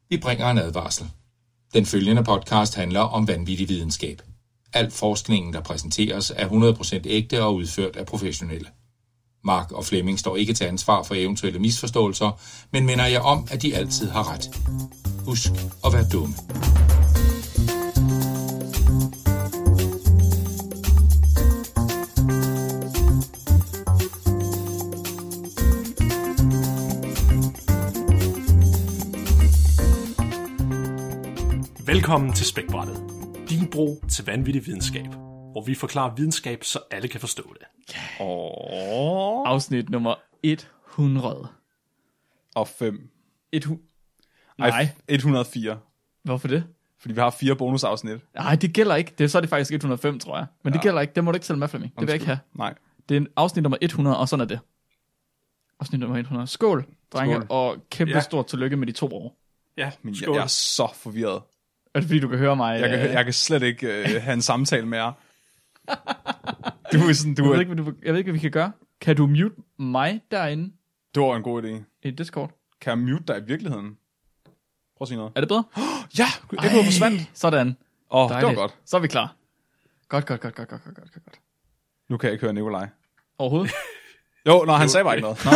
Vi bringer en advarsel. Den følgende podcast handler om vanvittig videnskab. Al forskningen, der præsenteres, er 100% ægte og udført af professionelle. Mark og Flemming står ikke til ansvar for eventuelle misforståelser, men minder jer om, at de altid har ret. Husk at være dumme. Velkommen til Spækbrættet, din bro til vanvittig videnskab, hvor vi forklarer videnskab, så alle kan forstå det. Afsnit nummer 100. Og 5. Nej. 104. Hvorfor det? Fordi vi har 4 bonusafsnit. Nej, det gælder ikke. Så er det faktisk 105, tror jeg. Men det gælder ikke. Det må du ikke tælle med, Flemming. Det vil jeg ikke have. Nej. Det er en afsnit nummer 100, og sådan er det. Afsnit nummer 100. Skål, drenge, Skål. og kæmpe stort tillykke med de 2 år. Ja, Men skål. jeg er så forvirret. Er det fordi, du kan høre mig? Jeg kan slet ikke have en samtale med jer. Du er sådan, Jeg ved ikke, hvad vi kan gøre. Kan du mute mig derinde Det var en god idé. i Discord? Kan jeg mute dig i virkeligheden? Prøv at sige noget. Er det bedre? Ja, det var forsvandt. Sådan. Det var Dejligt. godt. Så er vi klar. Godt. Nu kan jeg ikke høre Nikolaj. Overhovedet? Jo, han sagde bare ikke noget.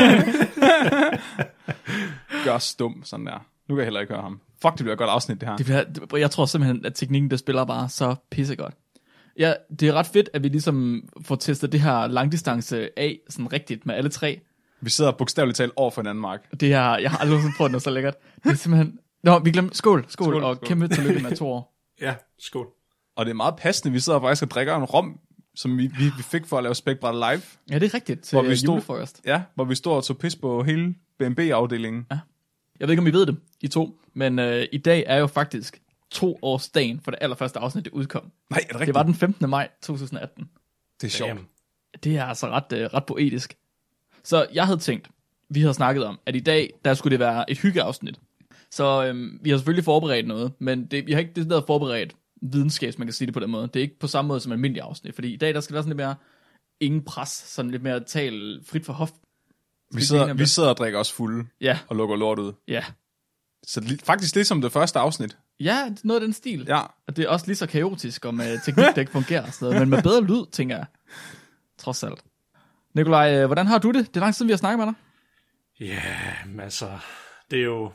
Gør stum, sådan der. Nu kan jeg heller ikke høre ham. Fuck, det bliver et godt afsnit, det her. Jeg tror simpelthen, at teknikken, der spiller bare så pissegodt. Ja, det er ret fedt, at vi ligesom får testet det her langdistance af sådan rigtigt med alle 3. Vi sidder bogstaveligt talt over for hinanden, Mark. Det her, jeg har aldrig prøvet noget så lækkert. Det er simpelthen... Nå, vi glemte... Skål, og kæmpe tillykke med 2 år. Ja, skål. Og det er meget passende, vi sidder faktisk og drikker en rom, som vi fik for at lave Spækbrættet live. Ja, det er rigtigt til Hvor vi julefrokost. Ja, hvor vi stod og tog pis på hele BNB-afdelingen. Ja. Jeg ved ikke, om I ved det, I 2, men i dag er jo faktisk 2-årsdagen for det allerførste afsnit, det udkom. Nej, er det rigtigt? Det var den 15. maj 2018. Det er sjovt. Damn. Det er altså ret poetisk. Så jeg havde tænkt, vi havde snakket om, at i dag, der skulle det være et hyggeafsnit. Så vi har selvfølgelig forberedt noget, men vi har ikke decideret forberedt videnskab, man kan sige det på den måde. Det er ikke på samme måde som en almindelig afsnit, fordi i dag, der skal være sådan lidt mere ingen pres, sådan lidt mere tale frit for hof. Vi sidder og drikker os fulde Ja, og lukker lort ud. ja. Så faktisk lidt som det første afsnit. Ja, noget af den stil. Ja. Og det er også lige så kaotisk, og med teknik, der ikke fungerer og sådan noget, men med bedre lyd, tænker jeg. Trods alt. Nikolaj, hvordan har du det? Det er lang tid, vi har snakket med dig. Ja, men altså, det er jo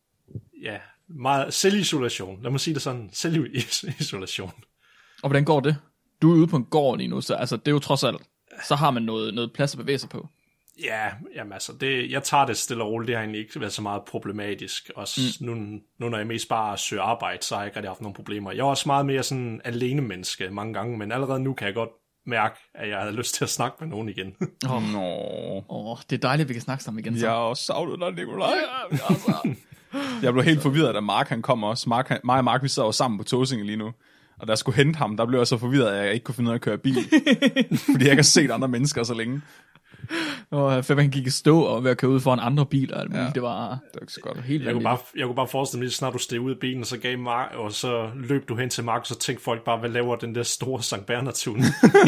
meget selvisolation. Lad mig sige det sådan, selvisolation. Og hvordan går det? Du er ude på en gård lige nu, så altså, det er jo trods alt, så har man noget plads at bevæge sig på. Ja, jamen altså, jeg tager det stille og roligt. Det har egentlig ikke været så meget problematisk. Også nu når jeg mest bare søger arbejde, så har jeg ikke rigtig haft nogle problemer. Jeg er også meget mere sådan alene menneske mange gange, men allerede nu kan jeg godt mærke, at jeg havde lyst til at snakke med nogen igen. Det er dejligt, at vi kan snakke sammen igen. Så. Jeg har også savnet dig, Nikolaj. Ja, altså. Jeg blev helt forvirret, da Mark han kom også. Mig og Mark, vi sidder jo sammen på Tåsinge lige nu. Og da jeg skulle hente ham, der blev jeg så forvirret, at jeg ikke kunne finde ud af at køre bil. Fordi jeg ikke har set andre mennesker så længe. Og Flemming gik i stå og ved at køre ud foran andre biler. Ja. Det var ikke så godt. Helt Jeg kunne bare forestille mig, at snart du steg ud af bilen, og så gav Mark, og så løb du hen til Mark, og så tænkte folk bare, hvad laver den der store Sankt Bernhard-tune?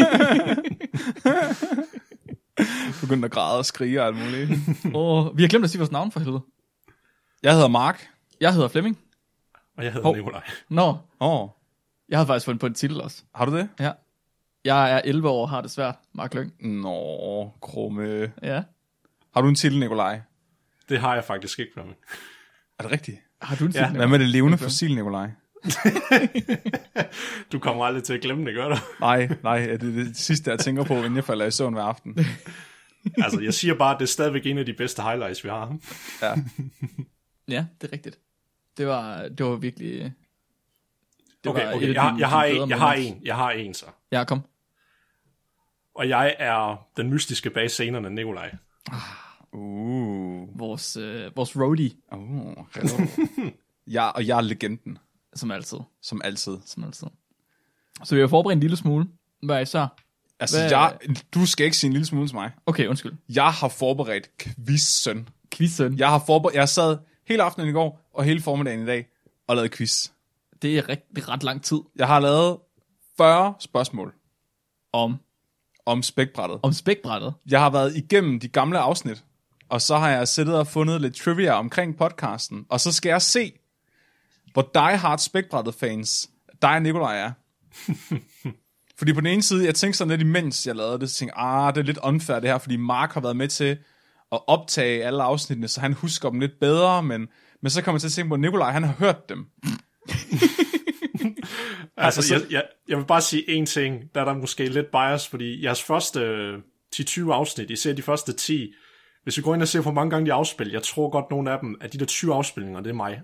Begyndte at græde og skrige og alt muligt. vi har glemt at sige vores navn for helvede. Jeg hedder Mark. Jeg hedder Flemming. Og jeg hedder Nikolaj. Nå, Åh, jeg havde faktisk fundet på en titel også. har du det? Ja. Jeg er 11 år og har det svært. Mark Lyng. Nå, krumme. Ja. Har du en titel, Nikolaj? Det har jeg faktisk ikke, Flemming. Er det rigtigt? Har du en titel? Hvad med det levende fossil, Nikolaj? Du kommer aldrig til at glemme det, gør du? Nej, det er det sidste, jeg tænker på, inden jeg falder i søvn hver aften. Altså, jeg siger bare, at det er stadigvæk en af de bedste highlights, vi har. Ja. Ja, det er rigtigt. Det var virkelig... Okay, jeg har en så. Ja, kom. Og jeg er den mystiske bag scenerne, Nikolaj. Vores roadie. Og jeg er legenden. Som altid. Som altid. Så vi har forberedt en lille smule. Hvad især? Altså, du skal ikke sige en lille smule til mig. Okay, undskyld. Jeg har forberedt quizzen. Quizzen? Jeg sad hele aftenen i går, og hele formiddagen i dag, og lavede quiz. Det er ret lang tid. Jeg har lavet 40 spørgsmål. Om Om spækbrættet. Om spækbrættet? Jeg har været igennem de gamle afsnit, og så har jeg siddet og fundet lidt trivia omkring podcasten, og så skal jeg se, hvor Die Hard Spækbrættet-fans dig og Nikolaj er. Fordi på den ene side, jeg tænkte sådan lidt imens jeg lavede det, så tænkte det er lidt unfair det her, fordi Mark har været med til at optage alle afsnittene, så han husker dem lidt bedre, men så kommer jeg til at tænke på, at Nikolaj, han har hørt dem. Altså, jeg vil bare sige en ting, der er der måske lidt bias, fordi jeres første 10-20 afsnit, især de første 10, hvis vi går ind og ser, hvor mange gange de afspiller, jeg tror godt, nogle af dem, at de der 20 afspilninger, det er mig.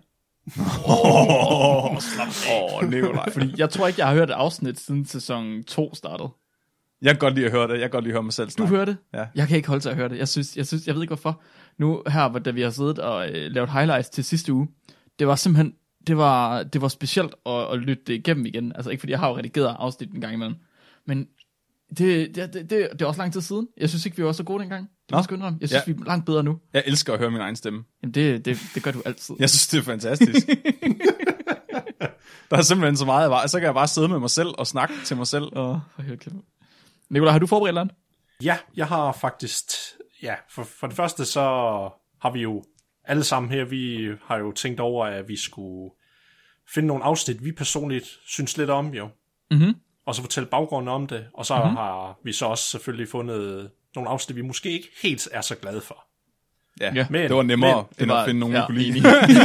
Nikolaj. Fordi jeg tror ikke, jeg har hørt et afsnit siden sæson 2 startede. Jeg kan godt lide at høre det. Jeg kan godt lide at høre mig selv snakke. Du hører det? Ja. Jeg kan ikke holde til at høre det. Jeg ved ikke hvorfor. Nu her, da vi har siddet og lavet highlights til sidste uge, det var simpelthen, det var specielt at lytte det igennem igen. Altså ikke fordi jeg har jo redigeret afsnit en gang imellem. Men det er også lang tid siden. Jeg synes ikke, vi var så gode dengang. Jeg synes, vi er langt bedre nu. Jeg elsker at høre min egen stemme. Jamen det gør du altid. Jeg synes, det er fantastisk. Der er simpelthen så meget, så kan jeg bare sidde med mig selv og snakke til mig selv. For helvede. Nicolaj, har du forberedt noget? Ja, jeg har faktisk... Ja, for det første så har vi jo alle sammen her, vi har jo tænkt over, at vi skulle finde nogle afsnit, vi personligt synes lidt om, jo. Mm-hmm. Og så fortælle baggrunden om det. Og så har vi så også selvfølgelig fundet nogle afsnit, vi måske ikke helt er så glade for. Ja, men, det var nemmere, end at finde nogen, vi kunne lide.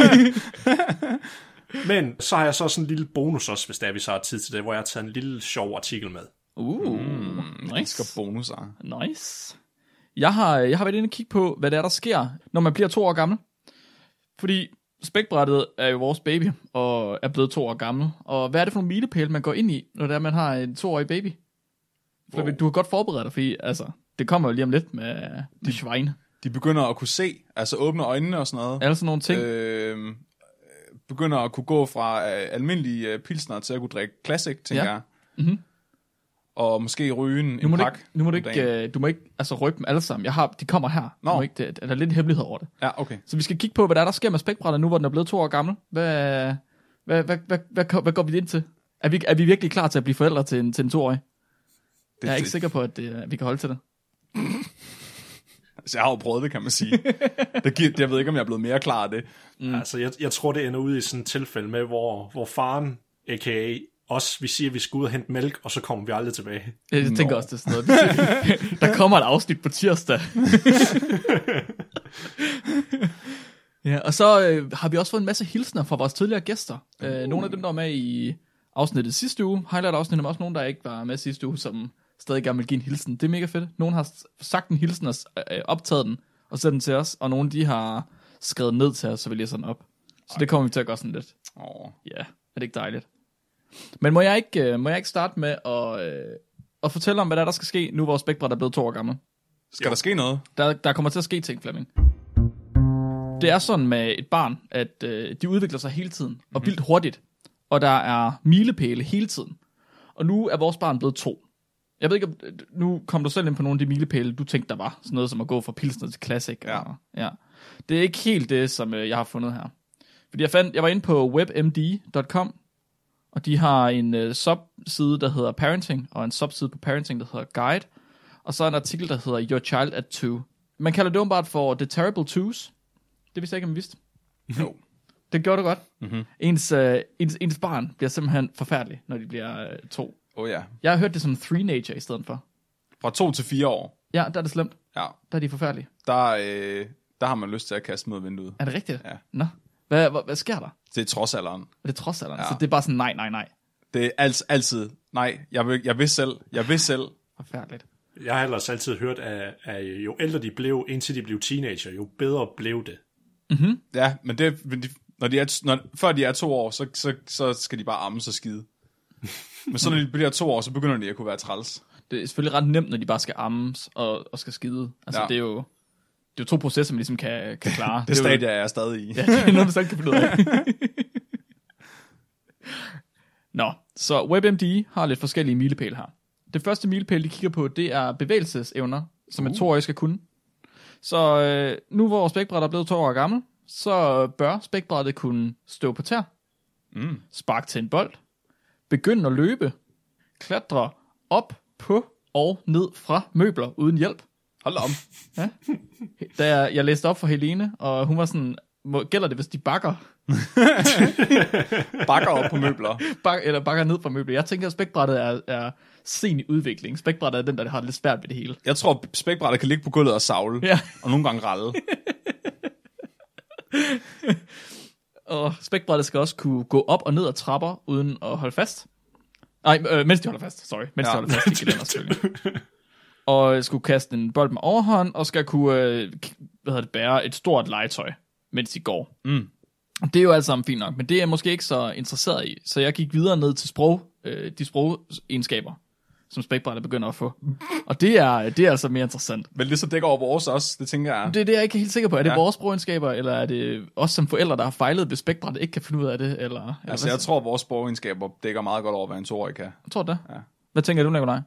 Men så har jeg så sådan en lille bonus også, hvis der vi så har tid til det, hvor jeg har taget en lille sjov artikel med. Nice. Jeg skal bonusser. Nice. Jeg har været inde og kigge på, hvad det er, der sker, når man bliver 2 år gammel. Fordi Spækbrættet er jo vores baby, og er blevet 2 år gammel. Og hvad er det for nogle milepæle, man går ind i, når det er, man har en 2-årig baby? Wow. Du har godt forberedt dig, fordi altså, det kommer jo lige om lidt med Schwein. De begynder at kunne se, altså åbne øjnene og sådan noget. Alle sådan nogle ting. Begynder at kunne gå fra almindelige pilsner til at kunne drikke classic, tænker jeg. Mm-hmm. Og måske ryge en pakke. Du må ikke altså røbe dem alle sammen. De kommer her. Der er lidt hemmelighed over det. Ja, okay. Så vi skal kigge på, hvad der sker med Spækbrættet nu, hvor den er blevet 2 år gammel. Hvad går vi ind til? Er vi virkelig klar til at blive forældre til en 2-årig? Jeg er ikke sikker på, at vi kan holde til det. Altså, jeg har jo prøvet det, kan man sige. Jeg ved ikke, om jeg er blevet mere klar af det. Altså, jeg tror, det ender ud i sådan et tilfælde med, hvor faren, a.k.a. os, vi siger, at vi skal ud og hente mælk, og så kommer vi aldrig tilbage. Jeg tænker også, det er sådan noget. Der kommer et afsnit på tirsdag. Ja, og så har vi også fået en masse hilsner fra vores tidligere gæster. Nogle af dem, der var med i afsnittet sidste uge, highlight-afsnittet, men også nogle, der ikke var med sidste uge, som stadig gerne vil give en hilsen. Det er mega fedt. Nogle har sagt en hilsen og optaget den, og sendt den til os, og nogle, de har skrevet ned til os, så vi læser den op. Så det kommer vi til at gøre sådan lidt. Ja, er det ikke dejligt? Men må jeg ikke starte med at fortælle om, hvad der skal ske, nu hvor Spækbræt er blevet 2 år gammel? Skal der ske noget? Der kommer til at ske ting, Flemming. Det er sådan med et barn, at de udvikler sig hele tiden, og vildt hurtigt. Og der er milepæle hele tiden. Og nu er vores barn blevet 2. Jeg ved ikke, nu kom du selv ind på nogle af de milepæle, du tænkte, der var. Sådan noget som at gå fra pilsner til classic. Ja. Ja. Det er ikke helt det, som jeg har fundet her. Fordi jeg var inde på webmd.com, og de har en subside, der hedder Parenting, og en subside på Parenting, der hedder Guide. Og så en artikel, der hedder Your Child at 2. Man kalder det åbenbart for The Terrible Twos. Det vidste jeg ikke, om man vidste. Jo. Det gjorde det godt. Mm-hmm. Ens barn bliver simpelthen forfærdelig, når de bliver 2. Ja. Jeg har hørt det som 3-nager i stedet for. Fra 2 til 4 år. Ja, der er det slemt. Ja. Der er de forfærdelige. Der har man lyst til at kaste mod vinduet. Er det rigtigt? Ja. Nå. Hvad sker der? Det er trodsalderen. Er det trodsalderen? Ja. Så det er bare sådan, nej. Det er altid, nej, jeg vil selv. Forfærdeligt. Jeg har ellers altid hørt, at jo ældre de blev, indtil de blev teenager, jo bedre blev det. Mm-hmm. Ja, men før de er 2 år, så skal de bare amme sig skide. Men så når de bliver 2 år, så begynder de at kunne være træls. Det er selvfølgelig ret nemt, når de bare skal ammes og skal skide. Altså, ja. Det er jo 2 processer, man ligesom kan klare. Det stadie er jeg stadig i. Ja, det er noget, man selv kan finde ud af. Nå, så WebMD har lidt forskellige milepæle her. Det første milepæl, de kigger på, det er bevægelsesevner, som en 2-årig skal kunne. Så nu hvor Spækbrættet er blevet 2 år gammel, så bør Spækbrættet kunne stå på tær, sparke til en bold, begynde at løbe, klatre op på og ned fra møbler uden hjælp. Hold om. Ja. Da jeg læste op for Helene, og hun var sådan, gælder det, hvis de bakker? Bakker op på møbler. Eller bakker ned fra møbler. Jeg tænker, at spækbrættet er sen i udvikling. Spækbrættet er den, der har det lidt svært ved det hele. Jeg tror, spækbrættet kan ligge på gulvet og savle. Ja. Og nogle gange ralle. Og spækbrættet skal også kunne gå op og ned ad trapper, uden at holde fast. Nej, mens de holder fast. Sorry. Mens de holder fast i gelænder, selvfølgelig. Og skulle kaste en bold med overhånd, og skal kunne bære et stort legetøj, mens de går. Mm. Det er jo alt sammen fint nok, men det er jeg måske ikke så interesseret i. Så jeg gik videre ned til de sprogegenskaber, som spækbrættet begynder at få. Og det er altså mere interessant. Vel, det så dækker over vores også, det tænker jeg. Det er det, jeg ikke er helt sikker på. Er det vores sprogegenskaber, eller er det os som forældre, der har fejlet, hvis spækbrættet ikke kan finde ud af det? Eller Altså, jeg tror, vores sprogegenskaber dækker meget godt over, hvad en 2-årig kan. Jeg tror det. Ja. Hvad tænker du, Nikolaj?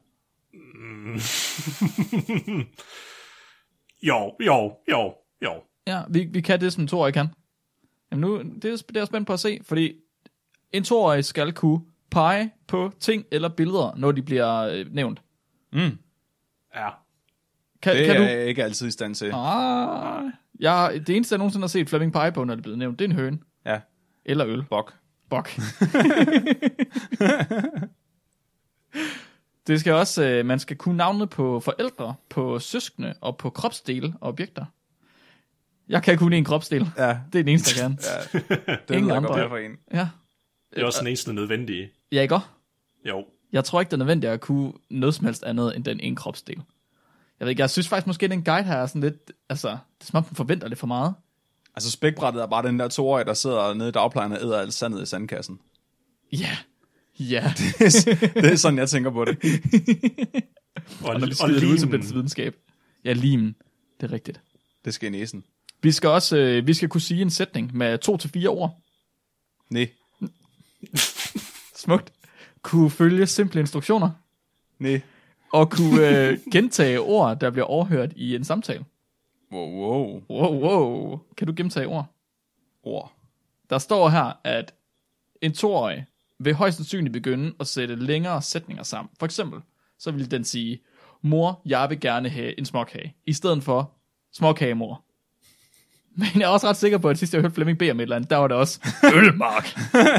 Jo. Ja, vi kan det, som en 2-årig kan. Jamen nu, det er jeg spændt på at se, fordi en 2-årig skal kunne pege på ting eller billeder, når de bliver nævnt. Mm. Ja. Det er jeg ikke altid i stand til. Det eneste, jeg nogensinde har set Flemming pege på, når det er blevet nævnt, det er en høne. Ja. Eller øl. Bok. Det skal også, man skal kunne navne på forældre, på søskende og på kropsdele og objekter. Jeg kan kun en kropsdel. Ja. Det er den eneste, jeg kan. Ja. Det Ingen er andre. godt for en. Ja. Det er også den eneste nødvendige. Ja, ikke også? Jo. Jeg tror ikke, det er nødvendigt at kunne noget som helst andet end den ene kropsdel. Jeg ved ikke, jeg synes faktisk måske, at den guide her er sådan lidt, altså, det er som om den forventer lidt for meget. Altså, spækbrættet er bare den der 2-årige, der sidder nede i dagplejen og æder alt sandet i sandkassen. Ja. Det er sådan, jeg tænker på det. Og når vi skyder det ud som dens videnskab. Ja, limen. Det er rigtigt. Det skal i næsen. Vi skal kunne sige en sætning med 2 til 4 ord. Nej. Smukt. Kunne følge simple instruktioner. Nej. Og kunne gentage ord, der bliver overhørt i en samtale. Wow. Kan du gentage Ord. Der står her, at en 2-årig vil højst sandsynligt begynde at sætte længere sætninger sammen. For eksempel, så vil den sige, mor, jeg vil gerne have en småkage, i stedet for småkagemor. Men jeg er også ret sikker på, at sidst jeg hørte Flemming bede om et eller andet, der var det også ølmark.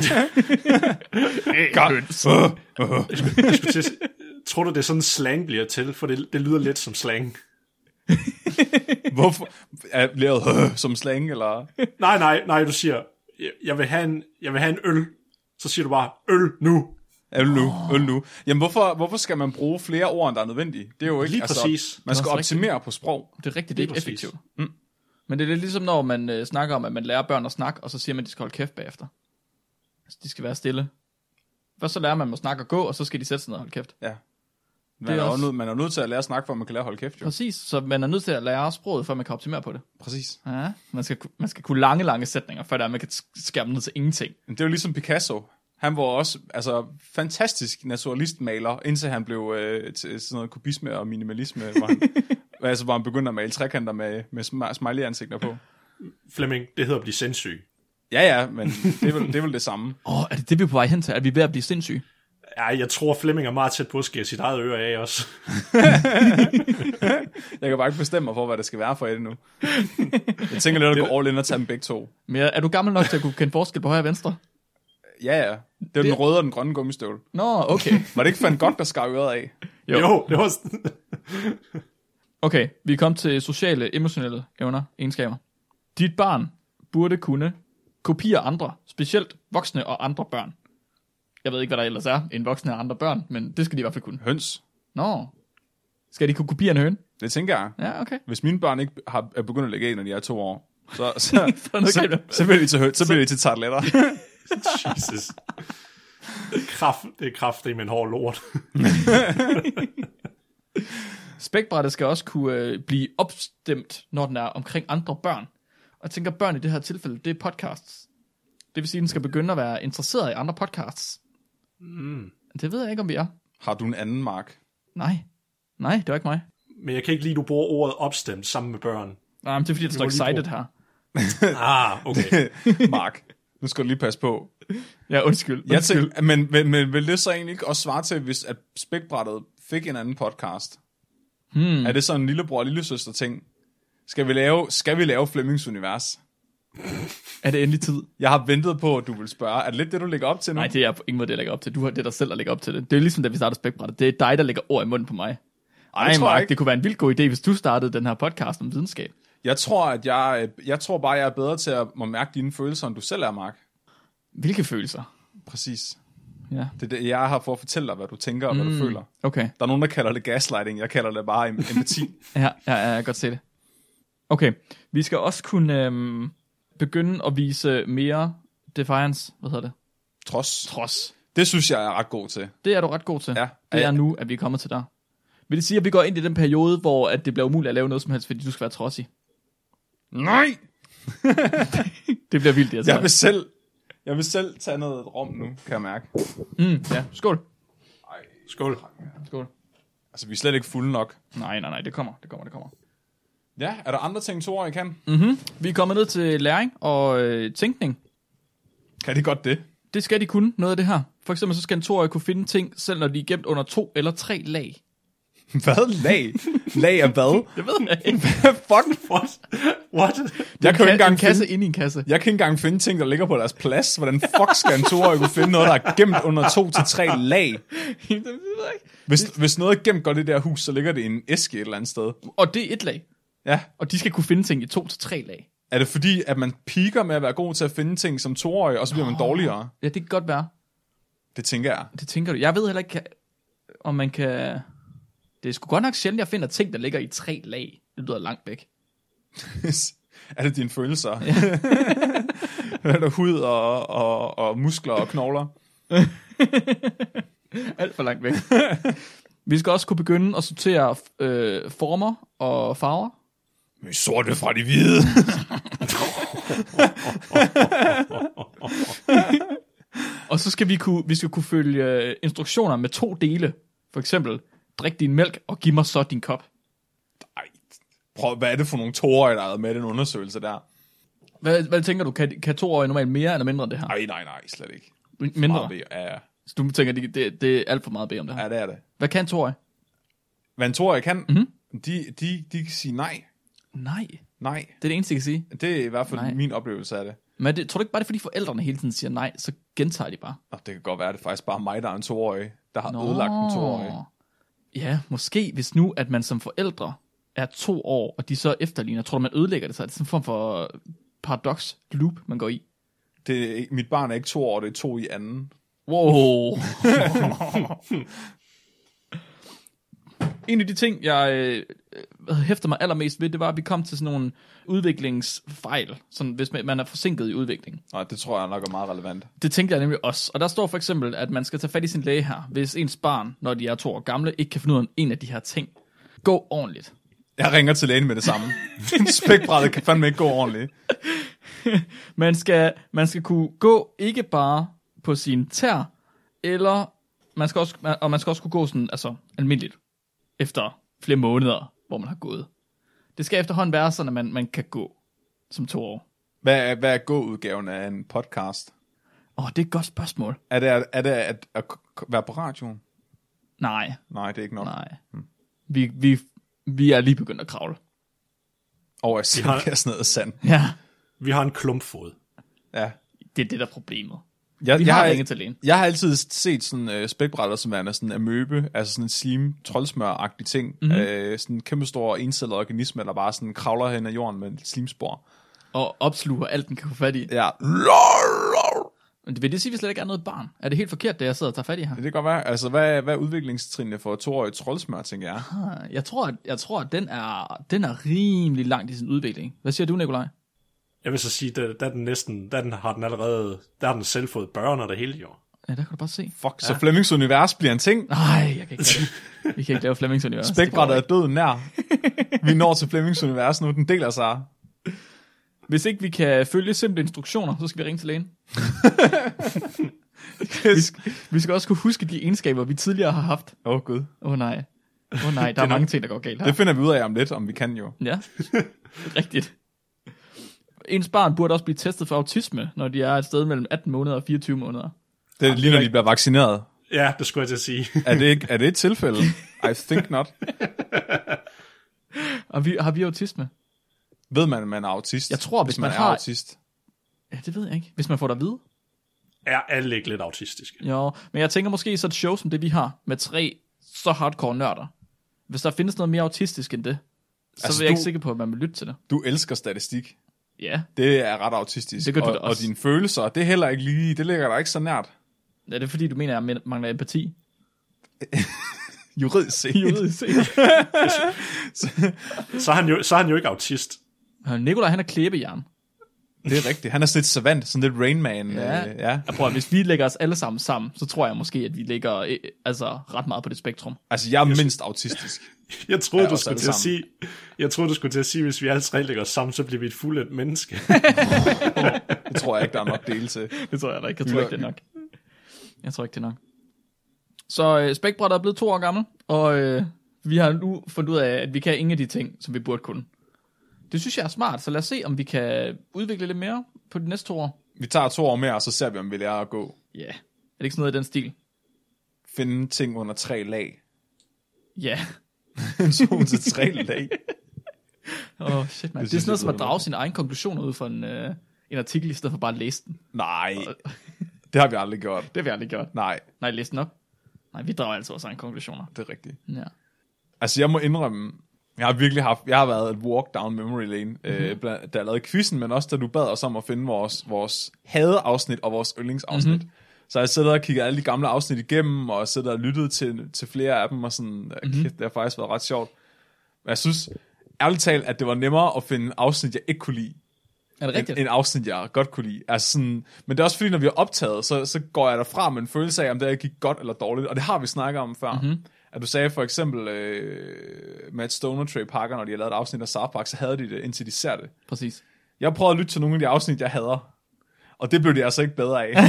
Tror du, det er sådan slang bliver til? For det lyder lidt som slang. Hvorfor? Er det blevet som slang, eller? Nej, du siger, jeg vil have en øl. Så siger du bare, øl nu. Øl nu. Jamen, hvorfor skal man bruge flere ord, end der er nødvendige? Det er jo ikke, lige præcis. Man skal optimere på sprog. Det er rigtigt, det er ikke effektivt. Mm. Men det er lidt ligesom, når man snakker om, at man lærer børn at snakke, og så siger man, at de skal holde kæft bagefter. Altså, de skal være stille. Først så lærer man at snakke og gå, og så skal de sætte sig ned og holde kæft. Ja. Man er nødt til at lære at snakke, for man kan lære at holde kæft, jo. Præcis, så man er nødt til at lære sproget, for man kan optimere på det. Præcis. Ja, man skal kunne lange sætninger, før man kan skære dem ned til ingenting. Det er jo ligesom Picasso. Han var også fantastisk naturalistmaler, indtil han blev til sådan noget kubisme og minimalisme, hvor han begyndte at male trekanter med smiley-ansigter på. Flemming, det hedder at blive sindssyg. Ja, men det er vel det samme. Er det vi er på vej hen til? Er vi ved at blive sindssyge? Ja, jeg tror, Flemming er meget tæt på at skære sit eget øre af også. Jeg kan bare ikke bestemme mig for, hvad det skal være for det nu. Jeg tænker lidt at gå all in og tage dem begge to. Men er du gammel nok til at kunne kende forskel på højre og venstre? Ja. Det er den røde og den grønne gummistøvle. Nå, okay. Var det ikke Van Gogh, der skar øret af? Jo, det var Okay, vi er kommet til sociale, emotionelle egenskaber. Dit barn burde kunne kopiere andre, specielt voksne og andre børn. Jeg ved ikke, hvad der ellers er, en voksne og andre børn, men det skal de i hvert fald kunne. Høns. Nå. Skal de kunne kopiere en høne? Det tænker jeg. Ja, okay. Hvis mine børn ikke er begyndt at lægge æg, når de er 2 år, så bliver de til høns, så bliver de til tarteletter. Jesus. Det er kraftigt med en hård lort. Spækbrættet skal også kunne blive opstemt, når den er omkring andre børn. Og jeg tænker, børn i det her tilfælde, det er podcasts. Det vil sige, at den skal begynde at være interesseret i andre podcasts. Det ved jeg ikke, om vi er. Har du en anden, Mark? Nej, det var ikke mig. Men jeg kan ikke lide, du bruger ordet opstemt sammen med børn. Nej, men det er fordi, der står excited her. Okay. Mark, nu skal du lige passe på. Ja, undskyld. Jeg tænker, men vil det så egentlig ikke også svare til, hvis at spækbrættet fik en anden podcast? Er det sådan en lillebror og lillesøster ting? Skal vi lave Flemmings univers? Er det endelig tid? Jeg har ventet på, at du vil spørge. Er det lidt det, du lægger op til nu? Nej, det er på ingen måde det, jeg lægger op til. Det er dig selv, der lægger op til det. Det er ligesom, da vi startede Spækbrættet. Det er dig, der lægger ord i munden på mig. Ej, Mark, det kunne være en vildt god idé, hvis du startede den her podcast om videnskab. Jeg tror bare, jeg er bedre til at mærke dine følelser, end du selv er, Mark. Hvilke følelser? Præcis. Ja. Det er det, jeg har for at fortælle dig, hvad du tænker og hvad du føler. Okay. Der er nogen, der kalder det gaslighting. Jeg kalder det bare empati. Ja, jeg kan godt se det. Okay, vi skal også kunne begynde at vise mere defiance. Hvad hedder det? Trods. Det synes jeg er ret god til. Det er du ret god til. Ja. Det er nu, at vi er kommet til dig. Vil det sige, at vi går ind i den periode, hvor at det bliver umuligt at lave noget som helst, fordi du skal være trodsig? Nej! Det bliver vildt, Jeg vil selv tage noget rom nu, kan jeg mærke. Ja, skål. Skål. Skål. Altså, vi er slet ikke fulde nok. Nej, det kommer. Ja, er der andre ting, Thor, I kan? Vi er kommet ned til læring og tænkning. Kan de godt det? Det skal de kunne, noget af det her. For eksempel så skal en 2-årig kunne finde ting, selv når de er gemt under 2 eller 3 lag. Hvad? Lag? Lag af hvad? Jeg ved det ikke. Fuck. What? Jeg kan ikke engang en kasse ind i en kasse. Jeg kan ikke engang finde ting, der ligger på deres plads. Hvordan fuck skal en 2-årig kunne finde noget, der er gemt under 2 til 3 lag? Det ved jeg ikke. Hvis noget er gemt godt i det der hus, så ligger det i en æske et eller andet sted. Og det er 1 lag. Ja. Og de skal kunne finde ting i 2 til 3 lag. Er det fordi, at man piker med at være god til at finde ting som 2-årig, og så bliver man dårligere? Ja, det kan godt være. Det tænker jeg. Det tænker du. Jeg ved heller ikke, om man kan... Det er sgu godt nok sjældent, jeg finder ting, der ligger i 3 lag. Det lyder langt væk. Er det dine følelser? Ja. Er der hud og muskler og knogler? Alt for langt væk. Vi skal også kunne begynde at sortere former og farver. Med sorte fra de hvide. Og så skal vi kunne følge instruktioner med 2 dele. For eksempel, drik din mælk og giv mig så din kop. Ej, prøv, hvad er det for nogle 2-årige, der er med den undersøgelse der? Hvad tænker du? Kan 2-årige normalt mere eller mindre end det her? Nej, slet ikke. Mindre? Ja. Så du tænker, det er alt for meget at bede om det her? Ja, det er det. Hvad kan 2-årige? Hvad en 2-årig kan? De kan sige nej. Nej. Nej. Det er det eneste, jeg kan sige. Det er i hvert fald min oplevelse af det. Men tror du ikke bare, det er fordi forældrene hele tiden siger nej, så gentager de bare? Det kan godt være, det er faktisk bare mig, der er en 2-årig, der har ødelagt en 2-årig. Ja, måske hvis nu, at man som forældre er 2 år, og de så efterligner, tror du, man ødelægger det, så er det sådan en form for paradox loop, man går i? Mit barn er ikke 2 år, det er 2 i anden. Wow. En af de ting, jeg hæfter mig allermest ved, det var, at vi kom til sådan nogle udviklingsfejl, sådan hvis man er forsinket i udviklingen. Nej, det tror jeg nok er meget relevant. Det tænkte jeg nemlig også. Og der står for eksempel, at man skal tage fat i sin læge her, hvis ens barn, når de er 2 år gamle, ikke kan finde ud af en af de her ting. Gå ordentligt. Jeg ringer til lægen med det samme. Spækbrættet kan fandme ikke gå ordentligt. Man skal kunne gå ikke bare på sin tær, eller man skal også kunne gå sådan, altså almindeligt, efter flere måneder, hvor man har gået. Det skal efterhånden være sådan, at man kan gå som 2 år. Hvad er gå-udgaven af en podcast? Det er et godt spørgsmål. Er det at være på radioen? Nej. Nej, det er ikke nok. Nej. Vi er lige begyndt at kravle. Jeg siger sådan noget sand. Ja. Vi har en klumpfod. Ja. Det er det, der er problemet. Jeg har ringet til lægen. Jeg har altid set sådan spækbrætter, som er sådan en amøbe, altså sådan en slim, troldsmør-agtig ting. Sådan en kæmpe stor encellet organisme, der bare sådan kravler hen ad jorden med en slimspor. Og opsluger alt, den kan få fat i. Ja. Men vil det sige, at vi slet ikke er noget barn? Er det helt forkert, det jeg sidder og tager fat i her? Det kan godt være. Altså, hvad er udviklingstrinene for 2-årig troldsmør, tænker jeg? Jeg tror, at den er rimelig langt i sin udvikling. Hvad siger du, Nikolaj? Jeg vil så sige, der har den selv fået børn og det hele, jo. Ja, der kan du bare se. Fuck, så Flemmings univers bliver en ting? Nej, jeg kan ikke det. Vi kan ikke lave Flemmings univers. Spækbrættet er døden nær. Vi når til Flemmings univers nu, den deler sig. Hvis ikke vi kan følge simple instruktioner, så skal vi ringe til lægen. Vi skal også kunne huske de egenskaber, vi tidligere har haft. Gud. Nej, der er mange ting, der går galt her. Det finder vi ud af om lidt, om vi kan jo. Ja, rigtigt. Ens barn burde også blive testet for autisme, når de er et sted mellem 18 måneder og 24 måneder. Det er lige, når de bliver vaccineret. Ja, det skulle jeg til at sige. Er det et tilfælde? I think not. Og har vi autisme? Ved man er autist? Jeg tror, hvis man er har... autist. Ja, det ved jeg ikke. Hvis man får det at vide. Er alle ikke lidt autistiske? Jo, men jeg tænker måske så et show som det, vi har, med 3 så hardcore nørder. Hvis der findes noget mere autistisk end det, så altså, er jeg ikke sikker på, at man vil lytte til det. Du elsker statistik. Ja. Det er ret autistisk. Det gør du da også. Og dine følelser, det er heller ikke lige, det ligger der ikke så nært. Ja, det er fordi, du mener, at jeg mangler empati. Juridisk set. så er han jo ikke autist. Nikolaj, han er klæbejern. Det er rigtigt. Han er sådan lidt savant, sådan lidt Rain Man. Ja. Jeg prøver, hvis vi lægger os alle sammen, så tror jeg måske, at vi ligger ret meget på det spektrum. Altså, jeg er mindst autistisk. Jeg troede, du skulle til at sige, hvis vi alle 3 lægger os sammen, så bliver vi et fuldendt menneske. Det tror jeg ikke, der er nok del til. Det tror jeg da ikke. Jeg tror ikke, det er nok. Så spækbrættet er blevet 2 år gammel, og vi har nu fundet ud af, at vi kan ingen af de ting, som vi burde kunne. Det synes jeg er smart, så lad os se, om vi kan udvikle lidt mere på de næste 2 år. Vi tager 2 år mere, og så ser vi, om vi lærer at gå. Ja, er det ikke sådan noget i den stil? Finde ting under 3 lag. Ja. 2 til 3 lag. Shit, man. Det er sådan noget som at drage sine egne konklusioner ud fra en artikel, i stedet for bare at læse den. Nej, det har vi aldrig gjort. Det har vi aldrig gjort. Nej, læs den op. Nej, vi drager altså vores egne konklusioner. det er rigtigt. Ja. Altså, jeg må indrømme, jeg har været et walk down memory lane, da jeg lavede quizzen, men også da du bad os om at finde vores hadeafsnit og vores yndlingsafsnit. Så jeg sidder og kigger alle de gamle afsnit igennem, og sidder og lyttede til flere af dem, og sådan, det har faktisk været ret sjovt. Men jeg synes, ærligt talt, at det var nemmere at finde afsnit, jeg ikke kunne lide, Er det rigtigt? en afsnit, jeg godt kunne lide. Altså sådan, men det er også fordi, når vi har optaget, så går jeg derfra med en følelse af, om det gik godt eller dårligt, og det har vi snakket om før. At du sagde for eksempel, Matt Stone og Trey Parker, når de har lavet et afsnit af South Park, så havde de det, indtil de ser det. Præcis. Jeg prøvede at lytte til nogle af de afsnit, jeg hader. Og det blev de altså ikke bedre af.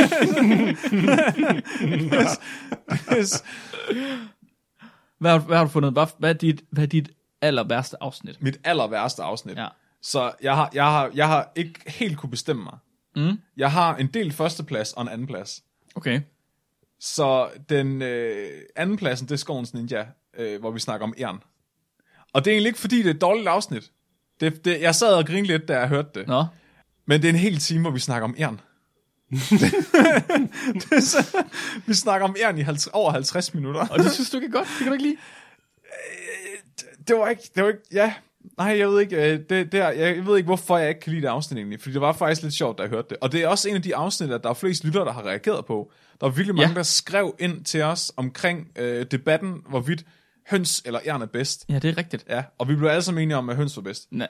Hvad har du fundet? Hvad er dit aller værste afsnit? Mit aller værste afsnit. Ja. Så jeg har ikke helt kunne bestemme mig. Jeg har en del førsteplads og en andenplads. Okay. Så den andenpladsen, det er Skovens Ninja, hvor vi snakker om Ern. Og det er egentlig ikke, fordi det er et dårligt afsnit. Jeg sad og grinede lidt, da jeg hørte det. Nå. Men det er en hel time, hvor vi snakker om Ern. Vi snakker om Ern i over 50 minutter. Og det synes du ikke godt? Det kan du ikke lide? Det var ikke, ja. Nej, jeg ved ikke, jeg ved ikke, hvorfor jeg ikke kan lide det afsnit egentlig, fordi det var faktisk lidt sjovt, da jeg hørte det. Og det er også en af de afsnit, der er flest lyttere, der har reageret på. Der er virkelig mange, der skrev ind til os omkring debatten, hvorvidt høns eller Ern er bedst. Ja, det er rigtigt. Ja, og vi blev alle sammen enige om, at høns var bedst. Nej.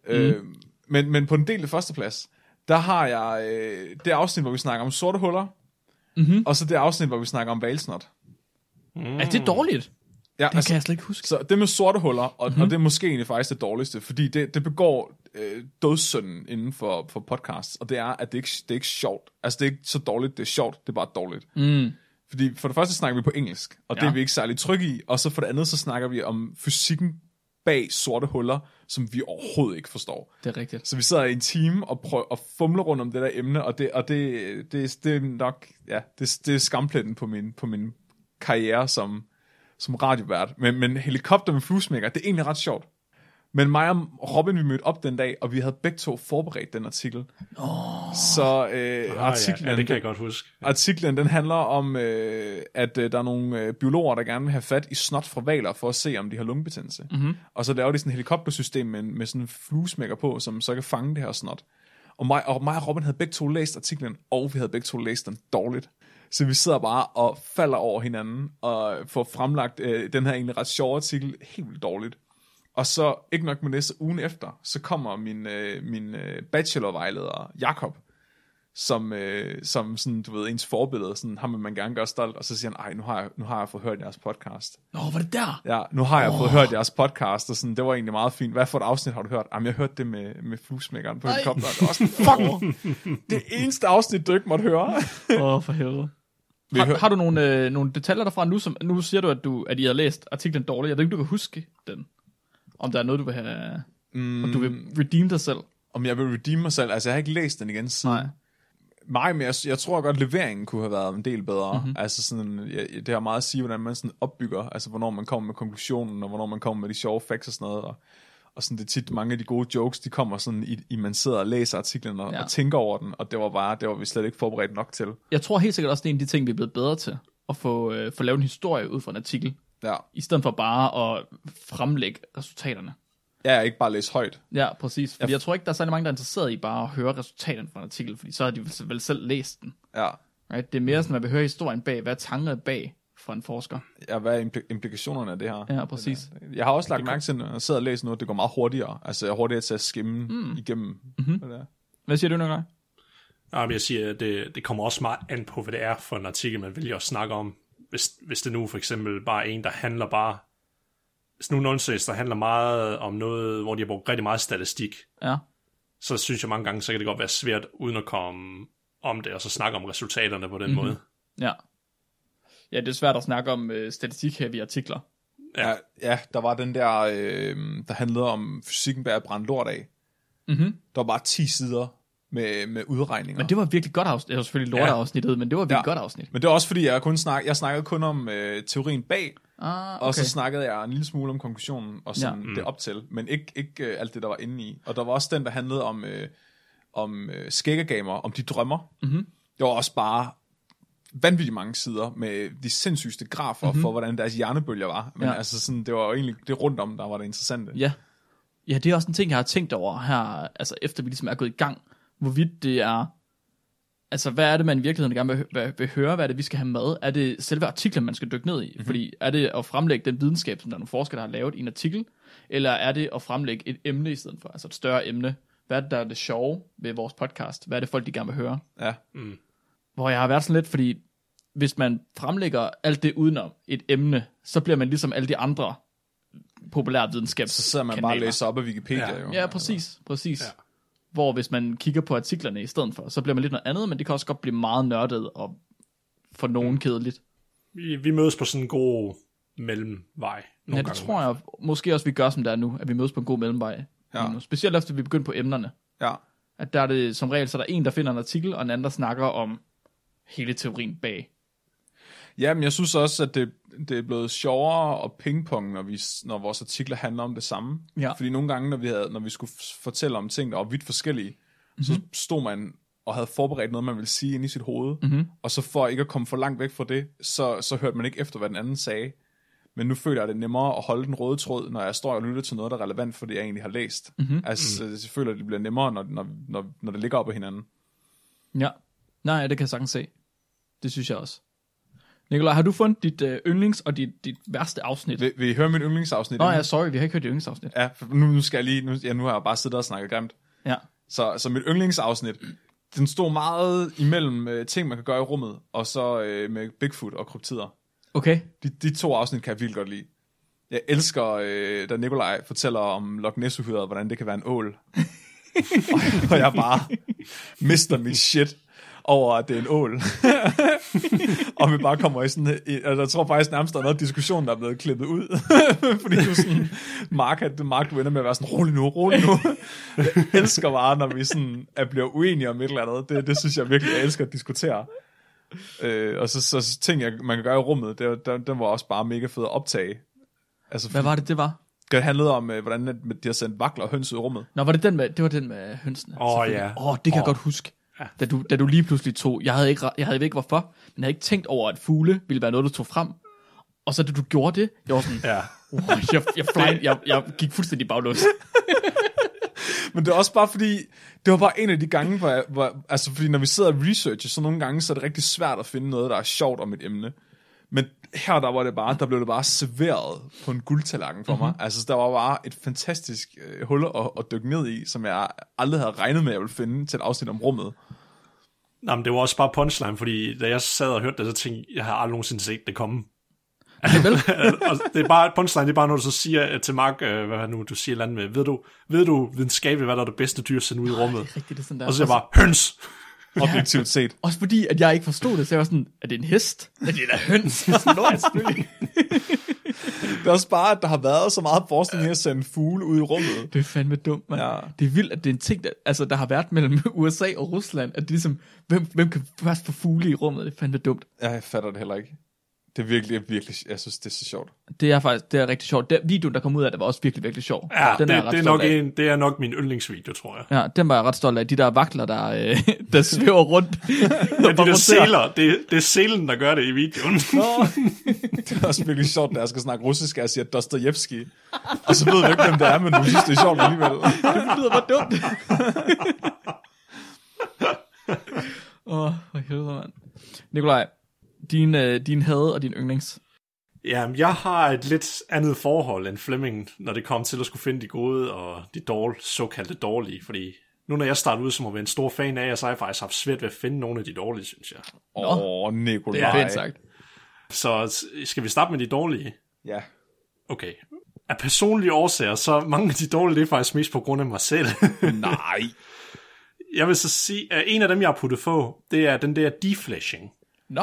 Men på den delte førsteplads, der har jeg det afsnit, hvor vi snakker om sorte huller, og så det afsnit, hvor vi snakker om hvalsnot. Er det dårligt? Ja, Det kan jeg slet ikke huske. Så det med sorte huller, og det er måske egentlig faktisk det dårligste, fordi det begår dødssynden inden for podcasts, og det er, at det er ikke sjovt. Altså, det er ikke så dårligt, det er sjovt, det er bare dårligt. Fordi for det første snakker vi på engelsk, og det er vi ikke særlig trygge i, og så for det andet, så snakker vi om fysikken bag sorte huller, som vi overhovedet ikke forstår. Det er rigtigt. Så vi sidder i en time og prøver at fumle rundt om det der emne, og det er nok, ja, det er skampletten på min karriere som radiovært. Men helikopter med fluesmækker, det er egentlig ret sjovt. Men mig og Robin, vi mødte op den dag, og vi havde begge to forberedt den artikel. Så artiklen, ja, det kan jeg godt huske. Artiklen, den handler om, at der er nogle biologer, der gerne vil have fat i snot fra hvaler, for at se, om de har lungebetændelse. Og så laver de sådan et helikoptersystem med sådan en fluesmækker på, som så kan fange det her snot. Og mig og Robin havde begge to læst artiklen, og vi havde begge to læst den dårligt. Så vi sidder bare og falder over hinanden, og får fremlagt den her egentlig ret sjove artikel helt vildt dårligt. Og så, ikke nok med det, så ugen efter, så kommer min bachelorvejleder, Jakob, som sådan, du ved, ens forbillede, sådan, ham vil man gerne gøre stolt, og så siger han, nu har jeg fået hørt jeres podcast. Var det der? Ja, nu har jeg fået hørt jeres podcast, og sådan, det var egentlig meget fint. Hvad for et afsnit har du hørt? Jamen, jeg hørte det med fluesmækkeren på helikopteren. Det var sådan, fuck, det eneste afsnit, du ikke måtte høre. For helvede. Har du nogle detaljer derfra nu? Nu siger du, at I har læst artiklen dårligt. Jeg ved ikke, du kan huske den. Om der er noget, du vil have... Om du vil redeem dig selv. Om jeg vil redeem mig selv? Altså, jeg har ikke læst den igen siden. Nej. Nej, men jeg tror godt, leveringen kunne have været en del bedre. Mm-hmm. Altså sådan, det har meget at sige, hvordan man sådan opbygger, altså hvornår man kommer med konklusionen, og hvornår man kommer med de sjove facts og sådan noget, og sådan det er tit mange af de gode jokes, de kommer sådan i man sidder og læser artiklen og tænker over den, og det var vi slet ikke forberedt nok til. Jeg tror helt sikkert også, det er en af de ting, vi er blevet bedre til, at få lavet en historie ud fra en artikel, i stedet for bare at fremlægge resultaterne. Ja, ikke bare læse højt. Ja, præcis. Fordi jeg tror ikke, der er særlig mange, der er interesseret i bare at høre resultaterne fra en artikel, fordi så har de vel selv læst den. Ja. Right? Det er mere sådan, at man vil høre historien bag, hvad er tankerne bag for en forsker. Ja, hvad er implikationerne af det her? Ja, præcis. Jeg har også lagt mærke til, når jeg sidder og læser noget, det går meget hurtigere. Altså, jeg er hurtigere til at skimme igennem. Hvad siger du, Nikolaj? Ja, jeg siger, at det kommer også meget an på, hvad det er for en artikel, man vælger at snakke om. Hvis det nu for eksempel bare er en, der handler bare... Hvis nu en undersøgelse, der handler meget om noget, hvor de har brugt rigtig meget statistik, så synes jeg mange gange, så kan det godt være svært, uden at komme om det, og så snakke om resultaterne på den måde. Ja. Ja, det er svært at snakke om statistik-heavy artikler. Ja, der var den der, der handlede om fysikken bag at brænde lort af. Der var bare 10 sider med udregninger. Men det var virkelig godt afsnit. Det var selvfølgelig lorteafsnittet, men det var virkelig godt afsnit. Men det var også fordi, jeg snakkede kun om teorien bag, okay. Og så snakkede jeg en lille smule om konklusionen, og sådan det op til, men ikke alt det, der var inde i. Og der var også den, der handlede om skæggegamer, om de drømmer. Det var også bare vanvittigt mange sider med de sindssygste grafer for, hvordan deres hjernebølger var. Men altså sådan, det var jo egentlig det rundt om, der var det interessante. Ja, det er også en ting, jeg har tænkt over her, altså efter vi ligesom er gået i gang, hvorvidt det er, altså hvad er det, man i virkeligheden gerne vil høre, hvad er det, vi skal have med? Er det selve artiklen, man skal dykke ned i? Fordi er det at fremlægge den videnskab, som der er nogle forskere, der har lavet i en artikel, eller er det at fremlægge et emne i stedet for, altså et større emne? Hvad er det, der er det sjove ved vores podcast? Hvad er det, folk de gerne vil høre? Ja. Hvor jeg har været sådan lidt, fordi hvis man fremlægger alt det udenom et emne, så bliver man ligesom alle de andre populære videnskabskanaler. Så sidder man bare og læser op af Wikipedia. Jo. Ja, præcis. Ja. Hvor hvis man kigger på artiklerne i stedet for, så bliver man lidt noget andet, men det kan også godt blive meget nørdet og for nogen kedeligt. Vi mødes på sådan en god mellemvej. Ja, det tror jeg måske også, vi gør som det er nu, at vi mødes på en god mellemvej. Ja. Specielt efter vi begynder på emnerne. Ja. At der er det som regel, så der er en, der finder en artikel, og en anden, der snakker om hele teorien bag. Ja, men jeg synes også, at det er blevet sjovere og pingpong, når vores artikler handler om det samme. Ja. Fordi nogle gange, når vi skulle fortælle om ting, der var vidt forskellige, så stod man og havde forberedt noget, man ville sige inde i sit hoved. Og så for ikke at komme for langt væk fra det, så hørte man ikke efter, hvad den anden sagde. Men nu føler jeg det nemmere at holde den røde tråd, når jeg står og lytter til noget, der er relevant for det, jeg egentlig har læst. Altså, jeg føler, at det bliver nemmere, når det ligger op ad hinanden. Ja, nej, det kan jeg sagtens se. Det synes jeg også. Nikolaj, har du fundet dit yndlings og dit værste afsnit? Vil I høre mit yndlingsafsnit? Ja, sorry, vi har ikke hørt dit yndlingsafsnit. Ja, for nu skal jeg lige, nu har jeg bare siddet og snakket grimt. Ja. Så mit yndlingsafsnit, den stod meget imellem ting, man kan gøre i rummet, og så med Bigfoot og kryptider. Okay. De 2 afsnit kan jeg vildt godt lide. Jeg elsker, da Nikolaj fortæller om Loch Ness-uhyret, hvordan det kan være en ål. og jeg bare mister mit shit over, at det er en ål. Og vi bare kommer i sådan... Altså, jeg tror faktisk nærmest, der er noget diskussion, der er blevet klippet ud. Fordi du sådan... Mark, du ender med at være sådan, rolig nu. Jeg elsker bare, når vi sådan bliver uenige om et eller andet. Det synes jeg virkelig, jeg elsker at diskutere. Og så ting, man kan gøre i rummet, den var også bare mega fed at optage. Altså, hvad var det var? Det handlede om, hvordan de har sendt vakler og høns ud i rummet. Nå, det var den med hønsene? Ja. Det kan jeg godt huske. Ja. Da du lige pludselig tog, jeg havde ikke hvorfor, men jeg havde ikke tænkt over, at fugle ville være noget, du tog frem. Og så da du gjorde det, jeg var sådan, jeg gik fuldstændig baglås. Men det er også bare fordi, det var bare en af de gange, hvor altså fordi når vi sidder og researcher, så nogle gange, så er det rigtig svært at finde noget, der er sjovt om et emne. Men her, der blev det bare serveret på en guldtallerken for mig. Altså, der var bare et fantastisk hul at dykke ned i, som jeg aldrig havde regnet med, at jeg ville finde til et afsnit om rummet. Jamen, det var også bare punchline, fordi da jeg sad og hørte det, så tænkte jeg har aldrig nogensinde set det komme. Det er bare punchline, det er bare når du så siger til Mark, hvad nu du siger et eller andet med, ved du videnskabeligt, hvad der er det bedste dyr sendt ud i rummet? Det er rigtigt, det er sådan der. Og så siger jeg bare, høns! objektivt set. Også fordi, at jeg ikke forstod det, så jeg var sådan, er det en hest? Er det da høns? Sådan, ja, selvfølgelig. Det er også bare, at der har været så meget forskning her at sende fugle ud i rummet. Det er fandme dumt, man. Ja. Det er vildt, at det er en ting, der har været mellem USA og Rusland, at det ligesom, hvem kan først få fugle i rummet? Det er fandme dumt. Ja, jeg fatter det heller ikke. Det er virkelig, jeg synes, det er så sjovt. Det er rigtig sjovt. Videoen, der kom ud af det, var også virkelig sjov. Ja, den det er nok min yndlingsvideo, tror jeg. Ja, den var jeg ret stolt af. De der vakler, der svæver rundt. Ja, de der sæler. Det er sælen, der gør det i videoen. Det er også virkelig sjovt, når jeg skal snakke russisk, og jeg siger Dostojevski. Og så ved du ikke, hvem det er, men du synes, det er sjovt alligevel. Det lyder bare dumt. For helvede, mand. Nikolaj, din had og din yndlings. Ja, jeg har et lidt andet forhold end Flemming, når det kommer til at skulle finde de gode og de såkaldte dårlige, fordi nu når jeg starter ud som at være en stor fan af jer, så har jeg faktisk haft svært ved at finde nogle af de dårlige, synes jeg. Nikolaj. Det er pænt sagt. Så skal vi starte med de dårlige? Ja. Okay. Af personlige årsager, så mange af de dårlige, det er faktisk mest på grund af mig selv. Nej. Jeg vil så sige, at en af dem, jeg har puttet på, det er den der defleshing. Nå.